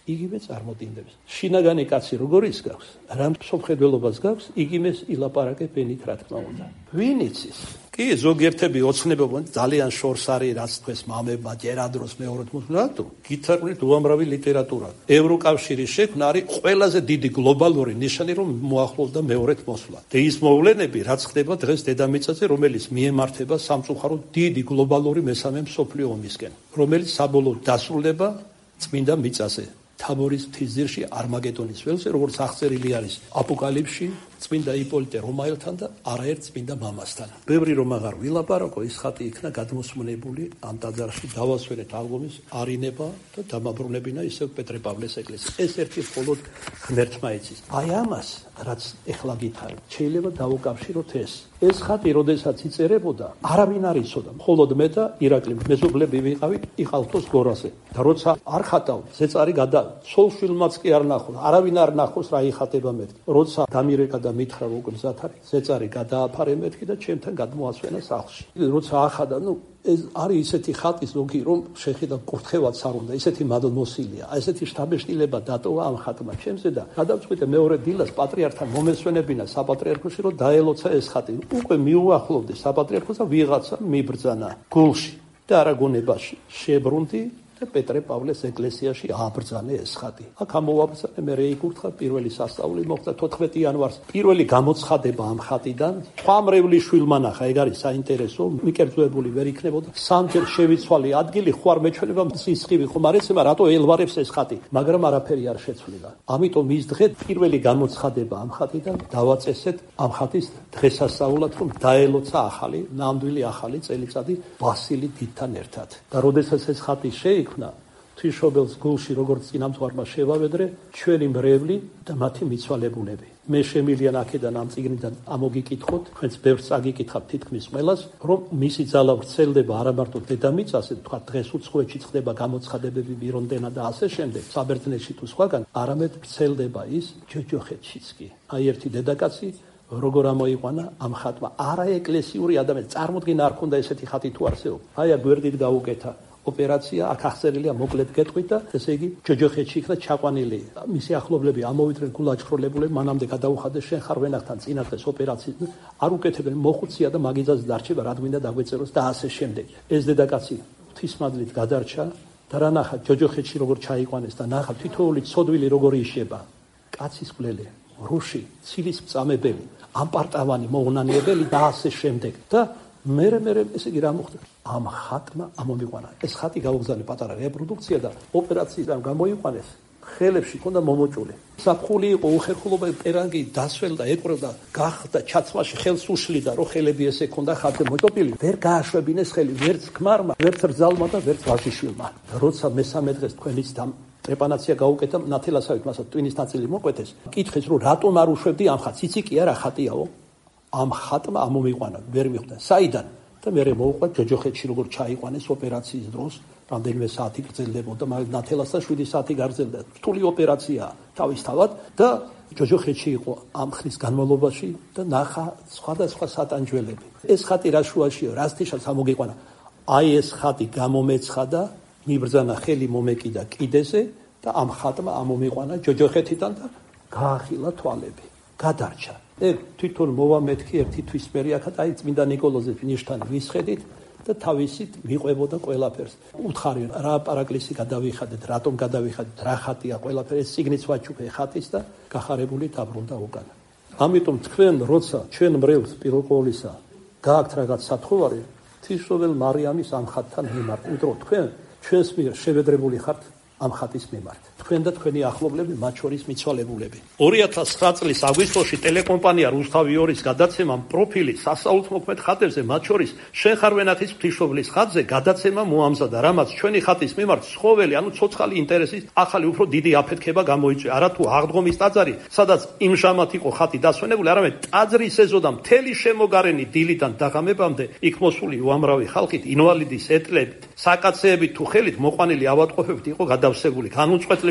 იგივე წარმოდინდებს. შინაგანი კაცი როგორ ის გაქვს, რა მსოფლმხედველობას გაქვს, იგივე ილაპარაკებ ენით, რა თქმა უნდა. ვინ იცის? კი, ზოგიერთები ოცნებობენ, ძალიან შორს არის, რაც თქვეს მამებმა, ჯერადროს მეორედ რატო? გითხრით უამრავი ლიტერატურა. ევროკავშირის შექმნა არის ყველაზე დიდი გლობალური ნიშანი, რომ მოახლოვდა მეორედ მოსვლა. და ის მოვლენები, რაც ხდება დღეს დედამიწაზე, რომელიც მიემართება სამწუხაროდ დიდი გლობალური მესამე მსოფლიო ომისკენ, რომელიც საბოლოოდ დასრულდება წმინდა მიწაზე. თაბორის მთისძირში არმაგედონის ველზე, როგორც აღწერილი არის აპოკალიფსში, წმინდა იპოლიტე რომაელთან და არაერთ წმინდა მამასთან. ბევრი რომ აღარ ვილაპარაკო, ის ხატი იქნა გადმოსმნებული ამ ტაძარში დავასვენეთ ალბომის არინება და დამაბრუნებინა ისევ პეტრე პავლეს ეკლესია. ეს ერთი მხოლოდ ღმერთმა იცის. აი ამას, რაც ეხლა გითხარით, შეიძლება დავუკავშიროთ ეს. ეს ხატი, როდესაც იწერებოდა, არავინ არ იცოდა, მხოლოდ მე და ირაკლი მეზობლები ვიყავით იყალთოს გორაზე. და როცა არ ხატავ, ზეწარი გადა, სოლშვილმაც კი არ ნახოს, არავინ არ ნახოს რა იხატება მეთქი. როცა დამირეკა და მითხრა რომ გზად არის, ზეწარი გადააფარე მეთქი და ჩემთან გადმოასვენა სახლში. როცა ახადა, ეს არის ისეთი ხატი ზოგი, რომ შეხედა კურთხევაც არ უნდა, ისეთი მადლმოსილია. ესეთი შთაბეჭდილება დატოვა ამ ხატმა ჩემზე და გადავწყვიტე მეორე დილას პატრიარქთან მომესვენებინა საპატრიარქოში, რომ დაელოცა ეს ხატი. უკვე მიუახლოვდი საპატრიარქოს და ვიღაცა მიბრძანა გულში და არაგონებაში. შებრუნდი და პეტრე პავლეს ეკლესიაში ააბრძანე ეს ხატი. აქ ამოვაბრძანე, მე რეიკურთხა პირველი სასწაული მოხდა 14 იანვარს. პირველი გამოცხადება ამ ხატიდან, ხვამრევლის შვილმა ნახა, ეგ არის საინტერესო, მიკერძოებული ვერ იქნებოდა. სამჯერ შევიცვალე ადგილი, ხوار მეჩვენება სისხლი ხომ არ ეცემა, რატო ელვარებს ეს ხატი, მაგრამ არაფერი არ შეცვლილა. ამიტომ ის დღე პირველი გამოცხადება ამ ხატიდან დავაწესეთ ამ ხატის დღესასწაულად, რომ დაელოცა ახალი, ნამდვილი ახალი წელიწადი ბასილი დიდთან ერთად. და როდესაც ეს ხატი შეიქმნა, თვისობელს გულში როგორც წინამძღვარმა შევავედრე ჩვენი მრევლი და მათი მიცვალებულები. მე შემილიან აქედან ამ წიგნიდან ამოგიკითხოთ, თქვენც ბევრს წაგიკითხავთ თითქმის ყველას, რომ მისი ძალა ვრცელდება არა მარტო დედამიწაზე, თქვა დღეს უცხოეთში ხდება გამოცხადებები მირონდენა და ასე შემდეგ, საბერძნეთში თუ სხვაგან, არამედ ვრცელდება ის ჯოჯოხეთშიც კი. აი ერთი დედაკაცი როგორ ამოიყვანა ამ ხატმა, არა ეკლესიური ადამიანი, წარმოდგენა არ ქონდა ესეთი ხატი თუ არსებობს. აი გვერდით გაუკეთა ოპერაცია, აქ აღწერილია მოკლედ გეტყვით და ესე იგი ჯოჯოხეთში იქნა ჩაყვანილი. მისი ახლობლები ამოვიდნენ გულაჩხროლებულები, მანამდე გადაუხადეს შენ ხარ ვენახთან წინა დღეს ოპერაციის, არ უკეთებენ, მოხუცია და მაგიძაც დარჩება, რა გვინდა დაგვეწეროს და ასე შემდეგ. ეს დედაკაცი ღვთისმადლით გადარჩა და რა ნახა ჯოჯოხეთში როგორ ჩაიყვანეს და ნახა თითოეული ცოდვილი როგორ იშება. კაცის მკვლელი, რუში, ცილის მწამებელი, ამპარტავანი მოუნანიებელი და ასე შემდეგ. და მე ესე იგი რა მოხდა? ამ ხატმა ამომიყვანა. ეს ხატი გაუგზავნე პატარა რეპროდუქცია და ოპერაციიდან გამოიყვანეს. ხელებში ქონდა მომოჭული. საფხული იყო, უხერხულობა, პერანგი დასველდა, ეყროდა, გახდა ჩაცმაში ხელს უშლიდა, რომ ხელები ესე ქონდა ხატზე მოჭოპილი. ვერ გააშვებინეს ხელი, ვერც ქმარმა, ვერც რძალმა და ვერც ვაჟიშვილმა. როცა მესამე დღეს თქვენიც ტრეპანაცია გაუკეთა, ნათელასავით მასაც ტვინის ნაწილი მოყვეთეს. კითხეს, რომ რატომ არ უშვებდი ამ ხატს? იცი კი არა ხატიაო. ამ ხატმა ამომიყვანა, ვერ მიხვდა. საიდან? და მე მოვუყვა ჯოჯოხეთში როგორ ჩაიყვანეს ოპერაციის დროს, რამდენიმე საათი გრძელდებოდა, მაგრამ ნათელასთან 7 საათი გაგრძელდა. რთული ოპერაციაა თავისთავად და ჯოჯოხეთში იყო ამ ხნის განმავლობაში და ნახა სხვადასხვა სატანჯველები. ეს ხატი რა შუაშია, რას თიშას ამოგიყვანა? აი ეს ხატი გამომეცხადა, მიბრძანა ხელი მომეკიდა კიდეზე და ამ ხატმა ამომიყვანა ჯოჯოხეთიდან და გაახილა თვალები. გადარჩა. ეგ თვითონ მოვა მეთქი ერთი თვის მერი აქად, აი წმინდა ნიკოლოზის ნიშთან ვისხედით და თავისით მიყვებოდა ყველაფერს. უთხარი რა პარაკლისი გადავიხადეთ, რატომ გადავიხადეთ, რა ხატია ყველაფერი, ეს წიგნიც ვაჩუქე ხატის და გახარებული დაბრუნდა უკან. ამიტომ თქვენ როცა ჩვენ მრევლს პირველ ყოვლისა გააქვთ რაღაც სათხოვარი, თვისობელ მარიამის ამ ხატთან მიმართ, იმიტომ რომ თქვენ ჩვენს მიერ შევედრებული ხართ ამ ხატის მიმართ. თქვენ და თქვენი ახლობლები, მათ შორის მიცვალებულები. 2009 წლის აგვისტოში ტელეკომპანია რუსთავი 2-ის გადაცემამ პროფილი სასაულთმოქმედ ხატებზე, მათ შორის შენ ხარ ვენახის ღვთისმშობლის ხატზე გადაცემა მოამზადა, რამაც ჩვენი ხატის მიმართ სხოველი, ცოცხალი ინტერესის ახალი უფრო დიდი აფეთქება გამოიწვია. არათუ აღდგომის ტაძარი, სადაც იმჟამად იყო ხატი დასვენებული, არამედ ტაძრის ეზოდან მთელი შემოგარენი დილიდან დაღამებამდე იქ მოსული უამრავი ხალხით, ინვალიდის ეტლებით, საკაცეებით თუ ხელით მოყვანილი ავადმყოფებით იყო გადავსებული. განუწყვეტლივ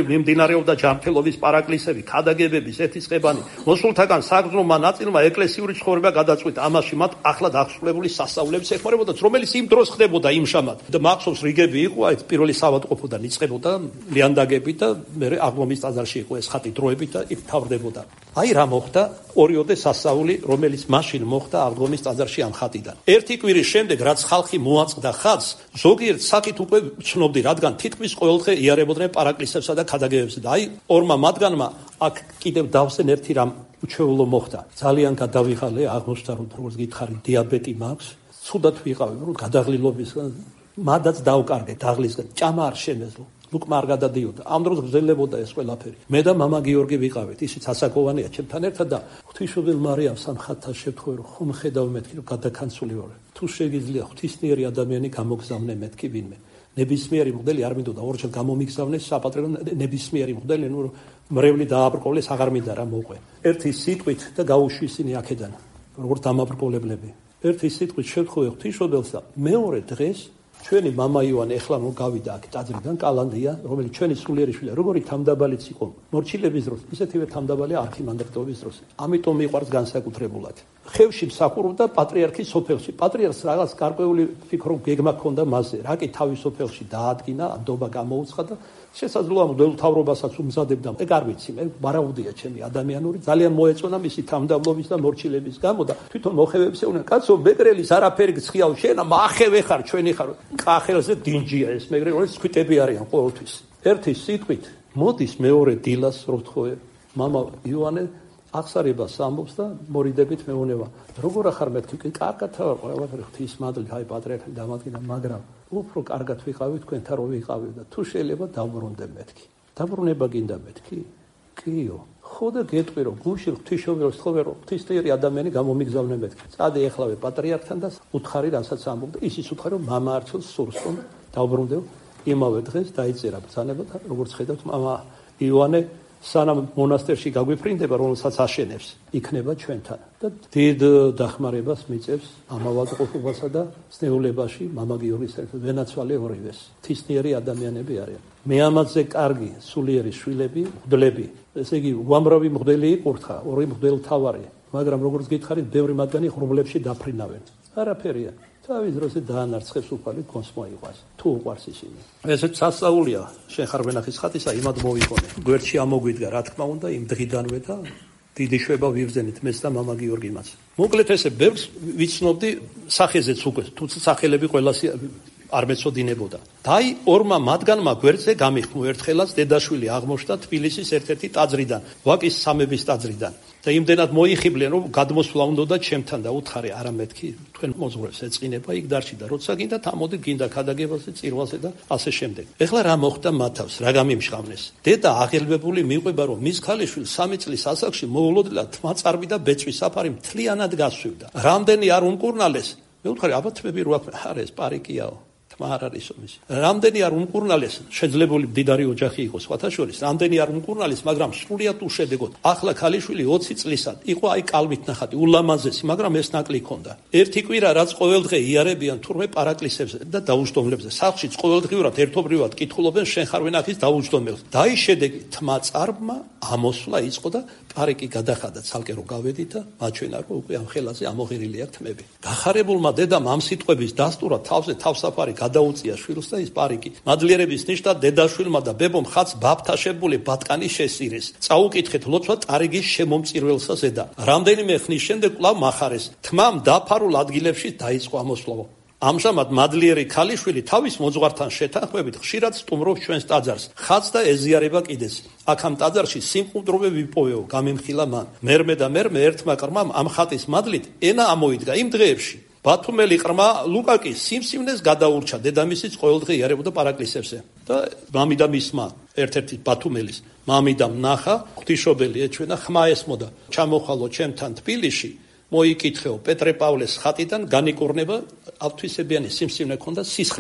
მიმდინარეობდა ჯანმრთელობის პარაკლისები, ქადაგებების ეთისყებანი. მოსულთაგან საგრძნობმა ნაწილმა ეკლესიური ცხოვრება გადაწყვიტა. ამაში მათ ახლად აღსრულებული სასწაულების ეხმარებოდათ, რომელიც იმ დროს ხდებოდა იმშამად. და მახსოვს რიგები იყო, აი პირველი სავატყოფოდან იწყებოდა ლიანდაგებით და მე აღლომის ტაძარში იყო ეს ხატი დროებით და იქ თავდებოდა. აი რა მოხდა ორიოდე სასწაული, რომელიც მაშინ მოხდა აღლომის ტაძარში ამ ხატიდან. ერთი კვირის შემდეგ, რაც ხალხი მოაწყდა ხატს, ზოგიერთ საკით უკვე ცნობდი, რადგან თითქმის ყოველდღე იარებოდნენ პარაკლისებსა და ქადაგებებს. და აი ორმა მათგანმა აქ კიდევ დავსენ ერთი რამ უჩვეულო მოხდა. ძალიან გადავიღალე, აღმოჩნდა რომ როგორც გითხარი, დიაბეტი მაქვს, ცუდად ვიყავი, რომ გადაღლილობისგან მადაც დავკარგე დაღლისგან, ჭამა არ შემეძლო. ლუკმა არ გადადიოდა. ამ დროს გრძელებოდა ეს ყველაფერი. მე და მამა გიორგი ვიყავით, ისიც ასაკოვანია ჩემთან ერთად და ღვთისმშობელ მარიამს ამ ხატთან შევთხოვე, რომ ხომ ხედავ მეთქი, რომ გადაქანცული ვარ. თუ შეგიძლია ღვთისმიერი ადამიანი გამოგზავნე მეთქი ვინმე. ნებისმიერი მღვდელი არ მინდოდა ორჯერ გამომიგზავნეს საპატრიო ნებისმიერი მღვდელი, ნუ მრევლი დააბრკოლეს, აღარ მინდა რა მოყვე. ერთი სიტყვით და გაუშვისინი აქედან, როგორც დამაბრკოლებლები. ერთი სიტყვით შევთხოვე ღვთისმშობელს და მეორე დღეს ჩვენი მამა ივანე ეხლა რომ გავიდა აქ ტაძრიდან კალანდია, რომელიც ჩვენი სულიერი შვილია, როგორი თამდაბალიც იყო მორჩილების დროს, ისეთივე თამდაბალია არქიმანდრიტობის დროს. ამიტომ მიყვარს განსაკუთრებულად. ხევში მსახურობდა პატრიარქის სოფელში. პატრიარქს რაღაც გარკვეული ფიქრო გეგმა ჰქონდა მასზე. რა კი თავის სოფელში დაადგინა, ნდობა გამოუცხა და შესაძლოა მღვდელ თავრობასაც უმზადებდა. ეგ არ ვიცი, მე ვარაუდია ჩემი ადამიანური, ძალიან მოეწონა მისი თამდაბლობის და მორჩილების გამო და თვითონ მოხევებს ეუბნა, კაცო, მეგრელის არაფერი გცხიავ შენ, მახევე ხარ, ჩვენი ხარ. კახელზე დინჯია ეს მეგრე, რომელიც სქვიტები არიან ყოველთვის. ერთი სიტყვით მოდის მეორე დილას რო ვთხოვე, მამა ივანე აღსარებას ამბობს და მორიდებით მეუნება. როგორ ახარ მეთქი? კი კარგად ვარ, ყველაფერი ღვთის მადლით, აი პატრიარქი დამადგინა, მაგრამ უფრო კარგად ვიყავი თქვენთან რო ვიყავი და თუ შეიძლება დავბრუნდე მეთქი. დაბრუნება გინდა მეთქი? კიო. ხო და გეტყვი რომ გუშინ ღვთისმშობელს თხოვე რომ ღვთისმიერი ადამიანი გამომიგზავნე მეთქი. წადე ეხლავე პატრიარქთან და უთხარი რასაც ამბობდა, ისიც უთხარი რომ მამა არცელს სურს რომ დავბრუნდე. იმავე დღეს დაიწერა ბრძანება და როგორც ხედავთ, მამა ივანე სანამ მონასტერში გაგვიფრინდება, რომელსაც აშენებს, იქნება ჩვენთან და დიდ დახმარებას მიწევს ამავადყოფობასა და სნეულებაში მამა გიორგის ერთად ვენაცვალე ორივეს. ღვთისმიერი ადამიანები არიან. მე ამაზე კარგი სულიერი შვილები, მღვდლები, ესე იგი უამრავი მღვდელი იყურთხა, ორი მღვდელმთავარი, მაგრამ როგორც გითხარით, ბევრი მათგანი ღრუბლებში დაფრინავენ. არაფერია. თავის დროზე დაანარცხებს უფალი კონს მოიყვას. თუ უყვარს ისინი. ესეც სასწაულია, შენ ხარ ვენახის ხატისა, იმად მოვიყონე. გვერდში ამოგვიდგა, რა თქმა უნდა, იმ დღიდანვე და დიდი შვება ვიბრძენით მეც და მამა გიორგიმაც. მოკლედ ესე ბევრს ვიცნობდი სახეზეც უკვე, თუმცა სახელები ყველას არ მეწოდინებოდა. და აი ორმა მათგანმა გვერდზე გამიხმო ერთხელაც დედაშვილი აღმოჩნდა თბილისის ერთ-ერთი ტაძრიდან, ვაკის სამების ტაძრიდან. და იმდენად მოიხიბლენ, რომ გადმოსვლა უნდოდა ჩემთან და უთხარი არა მეთქი, თქვენ მოძღვრებს ეწყინება, იქ დარჩი და როცა გინდა თამოდი, გინდა ქადაგებაზე, წირვალზე და ასე შემდეგ. ეხლა რა მოხდა მათავს, რა გამიმშხავნეს? დედა აღელვებული მიყვება, რომ მის ქალიშვილს 3 წლის ასაკში მოულოდნელად თმაწარბი და ბეწვის საფარი მთლიანად გასვივდა. რამდენი არ უმკურნალეს? მე ვუთხარი, აბა თმები რო აქვს, არა ეს პარიკიაო. თმა არ არის ომის. რამდენი არ უმკურნალეს, შეძლებული მდიდარი ოჯახი იყო სხვათა შორის, რამდენი არ უმკურნალეს, მაგრამ სრულიად უშედეგოდ. ახლა ქალიშვილი 20 წლისად იყო, აი კალმით ნახატი, ულამაზესი, მაგრამ ეს ნაკლი ჰქონდა. ერთი კვირა რაც ყოველდღე იარებიან თურმე პარაკლისებზე და დაუჯდომლებზე. სახლშიც ყოველდღიურად ერთობრივად კითხულობენ შენ ხარ ვენახის დაუჯდომელს. და ის შედეგი თმა წარბმა ამოსვლა იწყო და პარიკი გადახადა ცალკე რო გავედით და მაჩვენა რომ უკვე ამ ხელაზე ამოღირილი აქვს თმები. გახარებულმა დედამ ამ სიტყვების დასტურად თავზე თავსაფარი გადაუწია შვილს და ის პარიკი. მადლიერების ნიშნად დედაშვილმა და ბებომ ხაც ბაფთაშებული ბატკანი შესწირეს. წაუკითხეთ ლოცვა ტარიგის შემომწირველსა ზედა. რამდენიმე ხნის შემდეგ კვლავ მახარეს. თმამ დაფარულ ადგილებში დაიწყო ამოსვლა. ამჟამად მადლიერი ქალიშვილი თავის მოძღვართან შეთანხმებით ხშირად სტუმრობს ჩვენს ტაძარს. ხაც და ეზიარება კიდეც. აქ ამ ტაძარში სიმყუდროვე ვიპოვეო, გამემხილა მან. მერმე და მერმე ერთმა ყრმამ ამ ხატის მადლით ენა ამოიდგა იმ დღეებში. ბათუმელი ყრმა ლუკაკი სიმსივნეს გადაურჩა, დედამისიც ყოველდღე იარებოდა პარაკლისებზე. და მამიდა მისმა, ერთ-ერთი ბათუმელის მამიდამ ნახა, ღვთისმშობელი ეჩვენა, ხმა ესმოდა, ჩამოხალო ჩემთან თბილისში, მოიკითხეო პეტრე პავლეს ხატიდან განიკურნება, ავთვისებიანი სიმსივნე ქონდა სისხლის.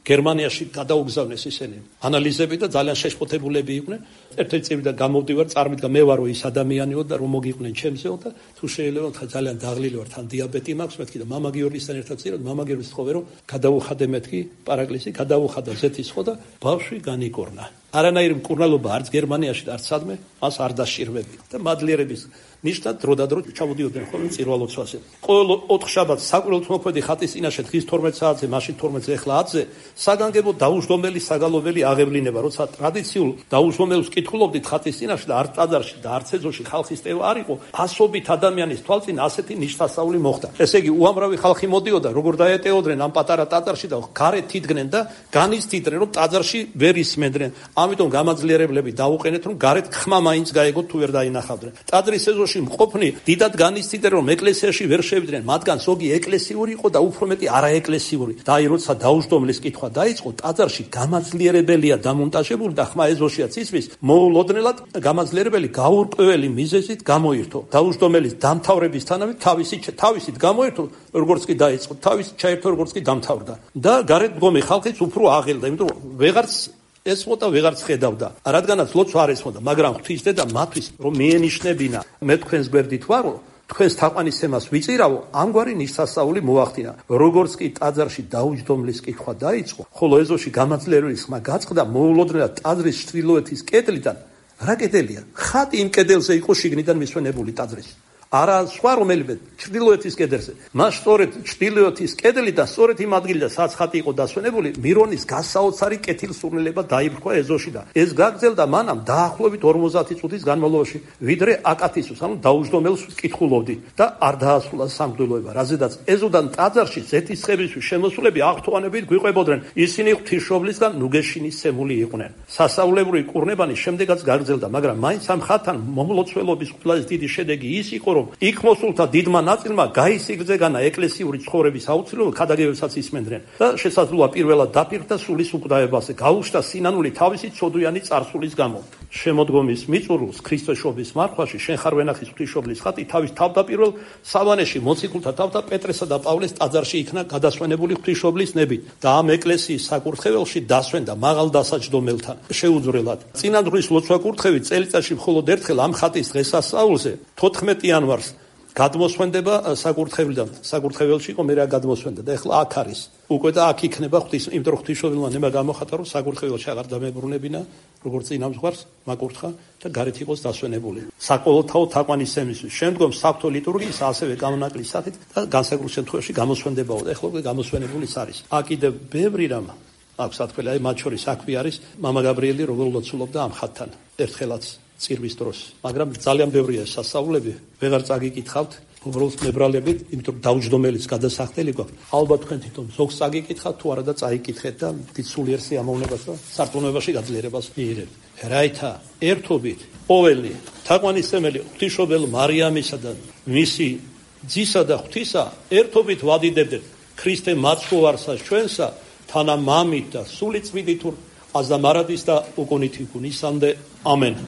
გერმანიაში გადაუგზავნეს ისინი ანალიზები და ძალიან შეშფოთებულები იყვნენ. ერთ-ერთი წევიდან გამოვდივარ, წარმიდგა მე ვარო ის ადამიანიო და რომ მოგიყვნენ ჩემზეო და თუ შეიძლება თქვა ძალიან დაღლილი ვარ, თან დიაბეტი მაქვს, მეთქი და მამა გიორგისთან ერთად წირად, მამა გიორგის თხოვე რომ გადაუხადე მეთქი პარაკლისი, გადაუხადა ზეთის ხო და ბავშვი განიკორნა. არანაირი მკურნალობა არც გერმანიაში და არც სადმე მას არ დასჭირვები და მადლიერების ნიშნად დროდადრო ჩამოდიოდნენ ხოლმე წირვალოცვაზე. ყოველ 4 შაბათს საკვირველთმოქმედი ხატის წინაშე დღის 12 საათზე, მაშინ 12-ზე, ახლა 10-ზე საგანგებო დაუждომელი საგალობელი აღევლინება, როცა ტრადიციულ დაუждომელს კითხულობდით ხატის წინაშე და არც ტაძარში და არც ეზოში ხალხის ტევა არ იყო, ასობით ადამიანის თვალწინ ასეთი ნიშნასწავლი მოხდა. ესე იგი, უამრავი ხალხი მოდიოდა, როგორ დაეტეოდნენ ამ პატარა ტაძარში და გარეთ თიდგნენ და განიცდიდნენ, რომ ტაძარში ვერ ისმენდნენ. ამიტომ გამაძლიერებლები დაუყენეთ, რომ გარეთ ხმა მაინც გაეგოთ თუ ვერ დაინახავდნენ. ტაძრის ეზოში მყოფნი დიდად განიცდიდნენ, რომ ეკლესიაში ვერ შევიდნენ, მათგან ზოგი ეკლესიური იყო და უფრო მეტი არაეკლესიური. და აი როცა დაუждომლის კითხვა დაიწყო, ტაძარში გამაძლიერებელია დამონტაჟებული და ხმა ეზოშიაც ისმის, მოულოდნელად გამაძლიერებელი გაურკვეველი მიზეზით გამოირთო. დაუждომელის დამთავრებისთანავე თავისით გამოირთო, როგორც კი დაიწყო, თავის ჩაერთო, როგორც კი დამთავრდა. და გარეთ მდგომი ხალხიც უფრო აღელდა, იმიტომ რომ ვეღარც ესმოდა, ვეღარც ხედავდა. რადგანაც ლოცვა არ ესმოდა, მაგრამ ღვთისდედა მათთვის რომ მიენიშნებინა. მე თქვენს გვერდით ვარო, თქვენს თაყვანისცემას ვიწირავო, ამგვარი ნიშნასწაული მოახდინა. როგორც კი ტაძარში დაუждომლის კითხვა დაიწყო, ხოლო ეზოში გამაძლიერების ხმა გაწყდა, მოულოდნელად ტაძრის ჩრდილოეთის კედლიდან, რა კედელია? ხატი იმ კედელზე იყო შიგნიდან მისვენებული ტაძრის. არა სხვა რომელიმე ჩრდილოეთის კედელზე. მას სწორედ ჩრდილოეთის კედელი და სწორედ იმ ადგილიდან, სადაც ხატი იყო დასვენებული, მირონის გასაოცარი კეთილსურნელება დაიბრქვა ეზოში და ეს გაგრძელდა მანამ დაახლოებით 50 წუთის განმავლობაში, ვიდრე აკათისოს, ანუ დაუждომელს კითხულობდი და არ დაასრულა სამღვდელოება, რაზედაც ეზოდან ტაძარში ზეთისხებისთვის შემოსულები აღთხოვანებით გვიყვებოდნენ. ისინი ღვთისმშობლისგან ნუგეშინისცემული იყვნენ. სასწაულებრივი კურნებანი შემდეგაც გაგრძელდა, მაგრამ მაინც ამ ხატთან მომლოცველობის ყველაზე დიდი შედეგი ის იყო, რომ იქ მოსულთა დიდმა ნაწილმა გაისიგრძეგანა ეკლესიური ცხოვრების აუცილებლობა, ქადაგებებსაც ისმენდნენ და შესაძლოა პირველად დაპირდა სულის უკვდავებაზე, გაუშვდა სინანული თავისი ცოდვიანი წარსულის გამო. შემოდგომის მიწურულს ქრისტეშობის მარხვაში შენ ხარ ვენახის ღვთისმშობლის ხატი თავის თავდაპირველ სავანეში მოციქულთა თავთა პეტრესა და პავლეს ტაძარში იქნა გადასვენებული ღვთისმშობლის ნებით და ამ ეკლესიის საკურთხეველში დასვენდა მაღალ დასაჯდომელთან შეუძვრელად. წინანდღვის ლოცვა კურთხევით წელიწადში მხოლოდ ერთხელ ამ ხატის დღესასწაულზე 14 იანვარს გადმოსვენდება საკურთხევლიდან. საკურთხეველში იყო, მე რა გადმოსვენდა და ეხლა აქ არის. უკვე და აქ იქნება იმიტომ რომ ღვთისმშობელმა ნება გამოხატა, რომ საკურთხეველში აღარ დამებრუნებინა, როგორც წინა მსხვერპლს მაკურთხა და გარეთ იყოს დასვენებული. საკოლოთაო თაყვანისცემისთვის. შემდგომ საღვთო ლიტურგიის ასევე გამონაკლის სახით და განსაკუთრებულ შემთხვევაში გამოსვენდებაო და ეხლა უკვე გამოსვენებულის არის. აქ კიდევ ბევრი რამ აქვს ათქველი, აი მათ შორის აქვე არის მამა გაბრიელი, როგორ ლოცულობდა ამ ხატთან ერთხელაც წირვის დროს, მაგრამ ძალიან ბევრია სასწაულები, ვეღარ წაგიკითხავთ, უბრალოდ მებრალებით, იმიტომ რომ დაუждომელის გადასახდელი გვაქვს. ალბათ თქვენ თვითონ ზოგს წაგიკითხავთ, თუ არა და წაიკითხეთ და დიდსულიერ სიამოვნებას და სარწმუნოებაში გაძლიერებას მიიღებთ. რაითა ერთობით ყოველი თაყვანისცემელი ღვთისმშობელ მარიამისა და მისი ძისა და ღვთისა ერთობით ვადიდებდეთ ქრისტე მაცხოვარსა ჩვენსა, თანა მამით და სული წმინდით აზდა მარადის და უკუნით იქუნისამდე. ამენ.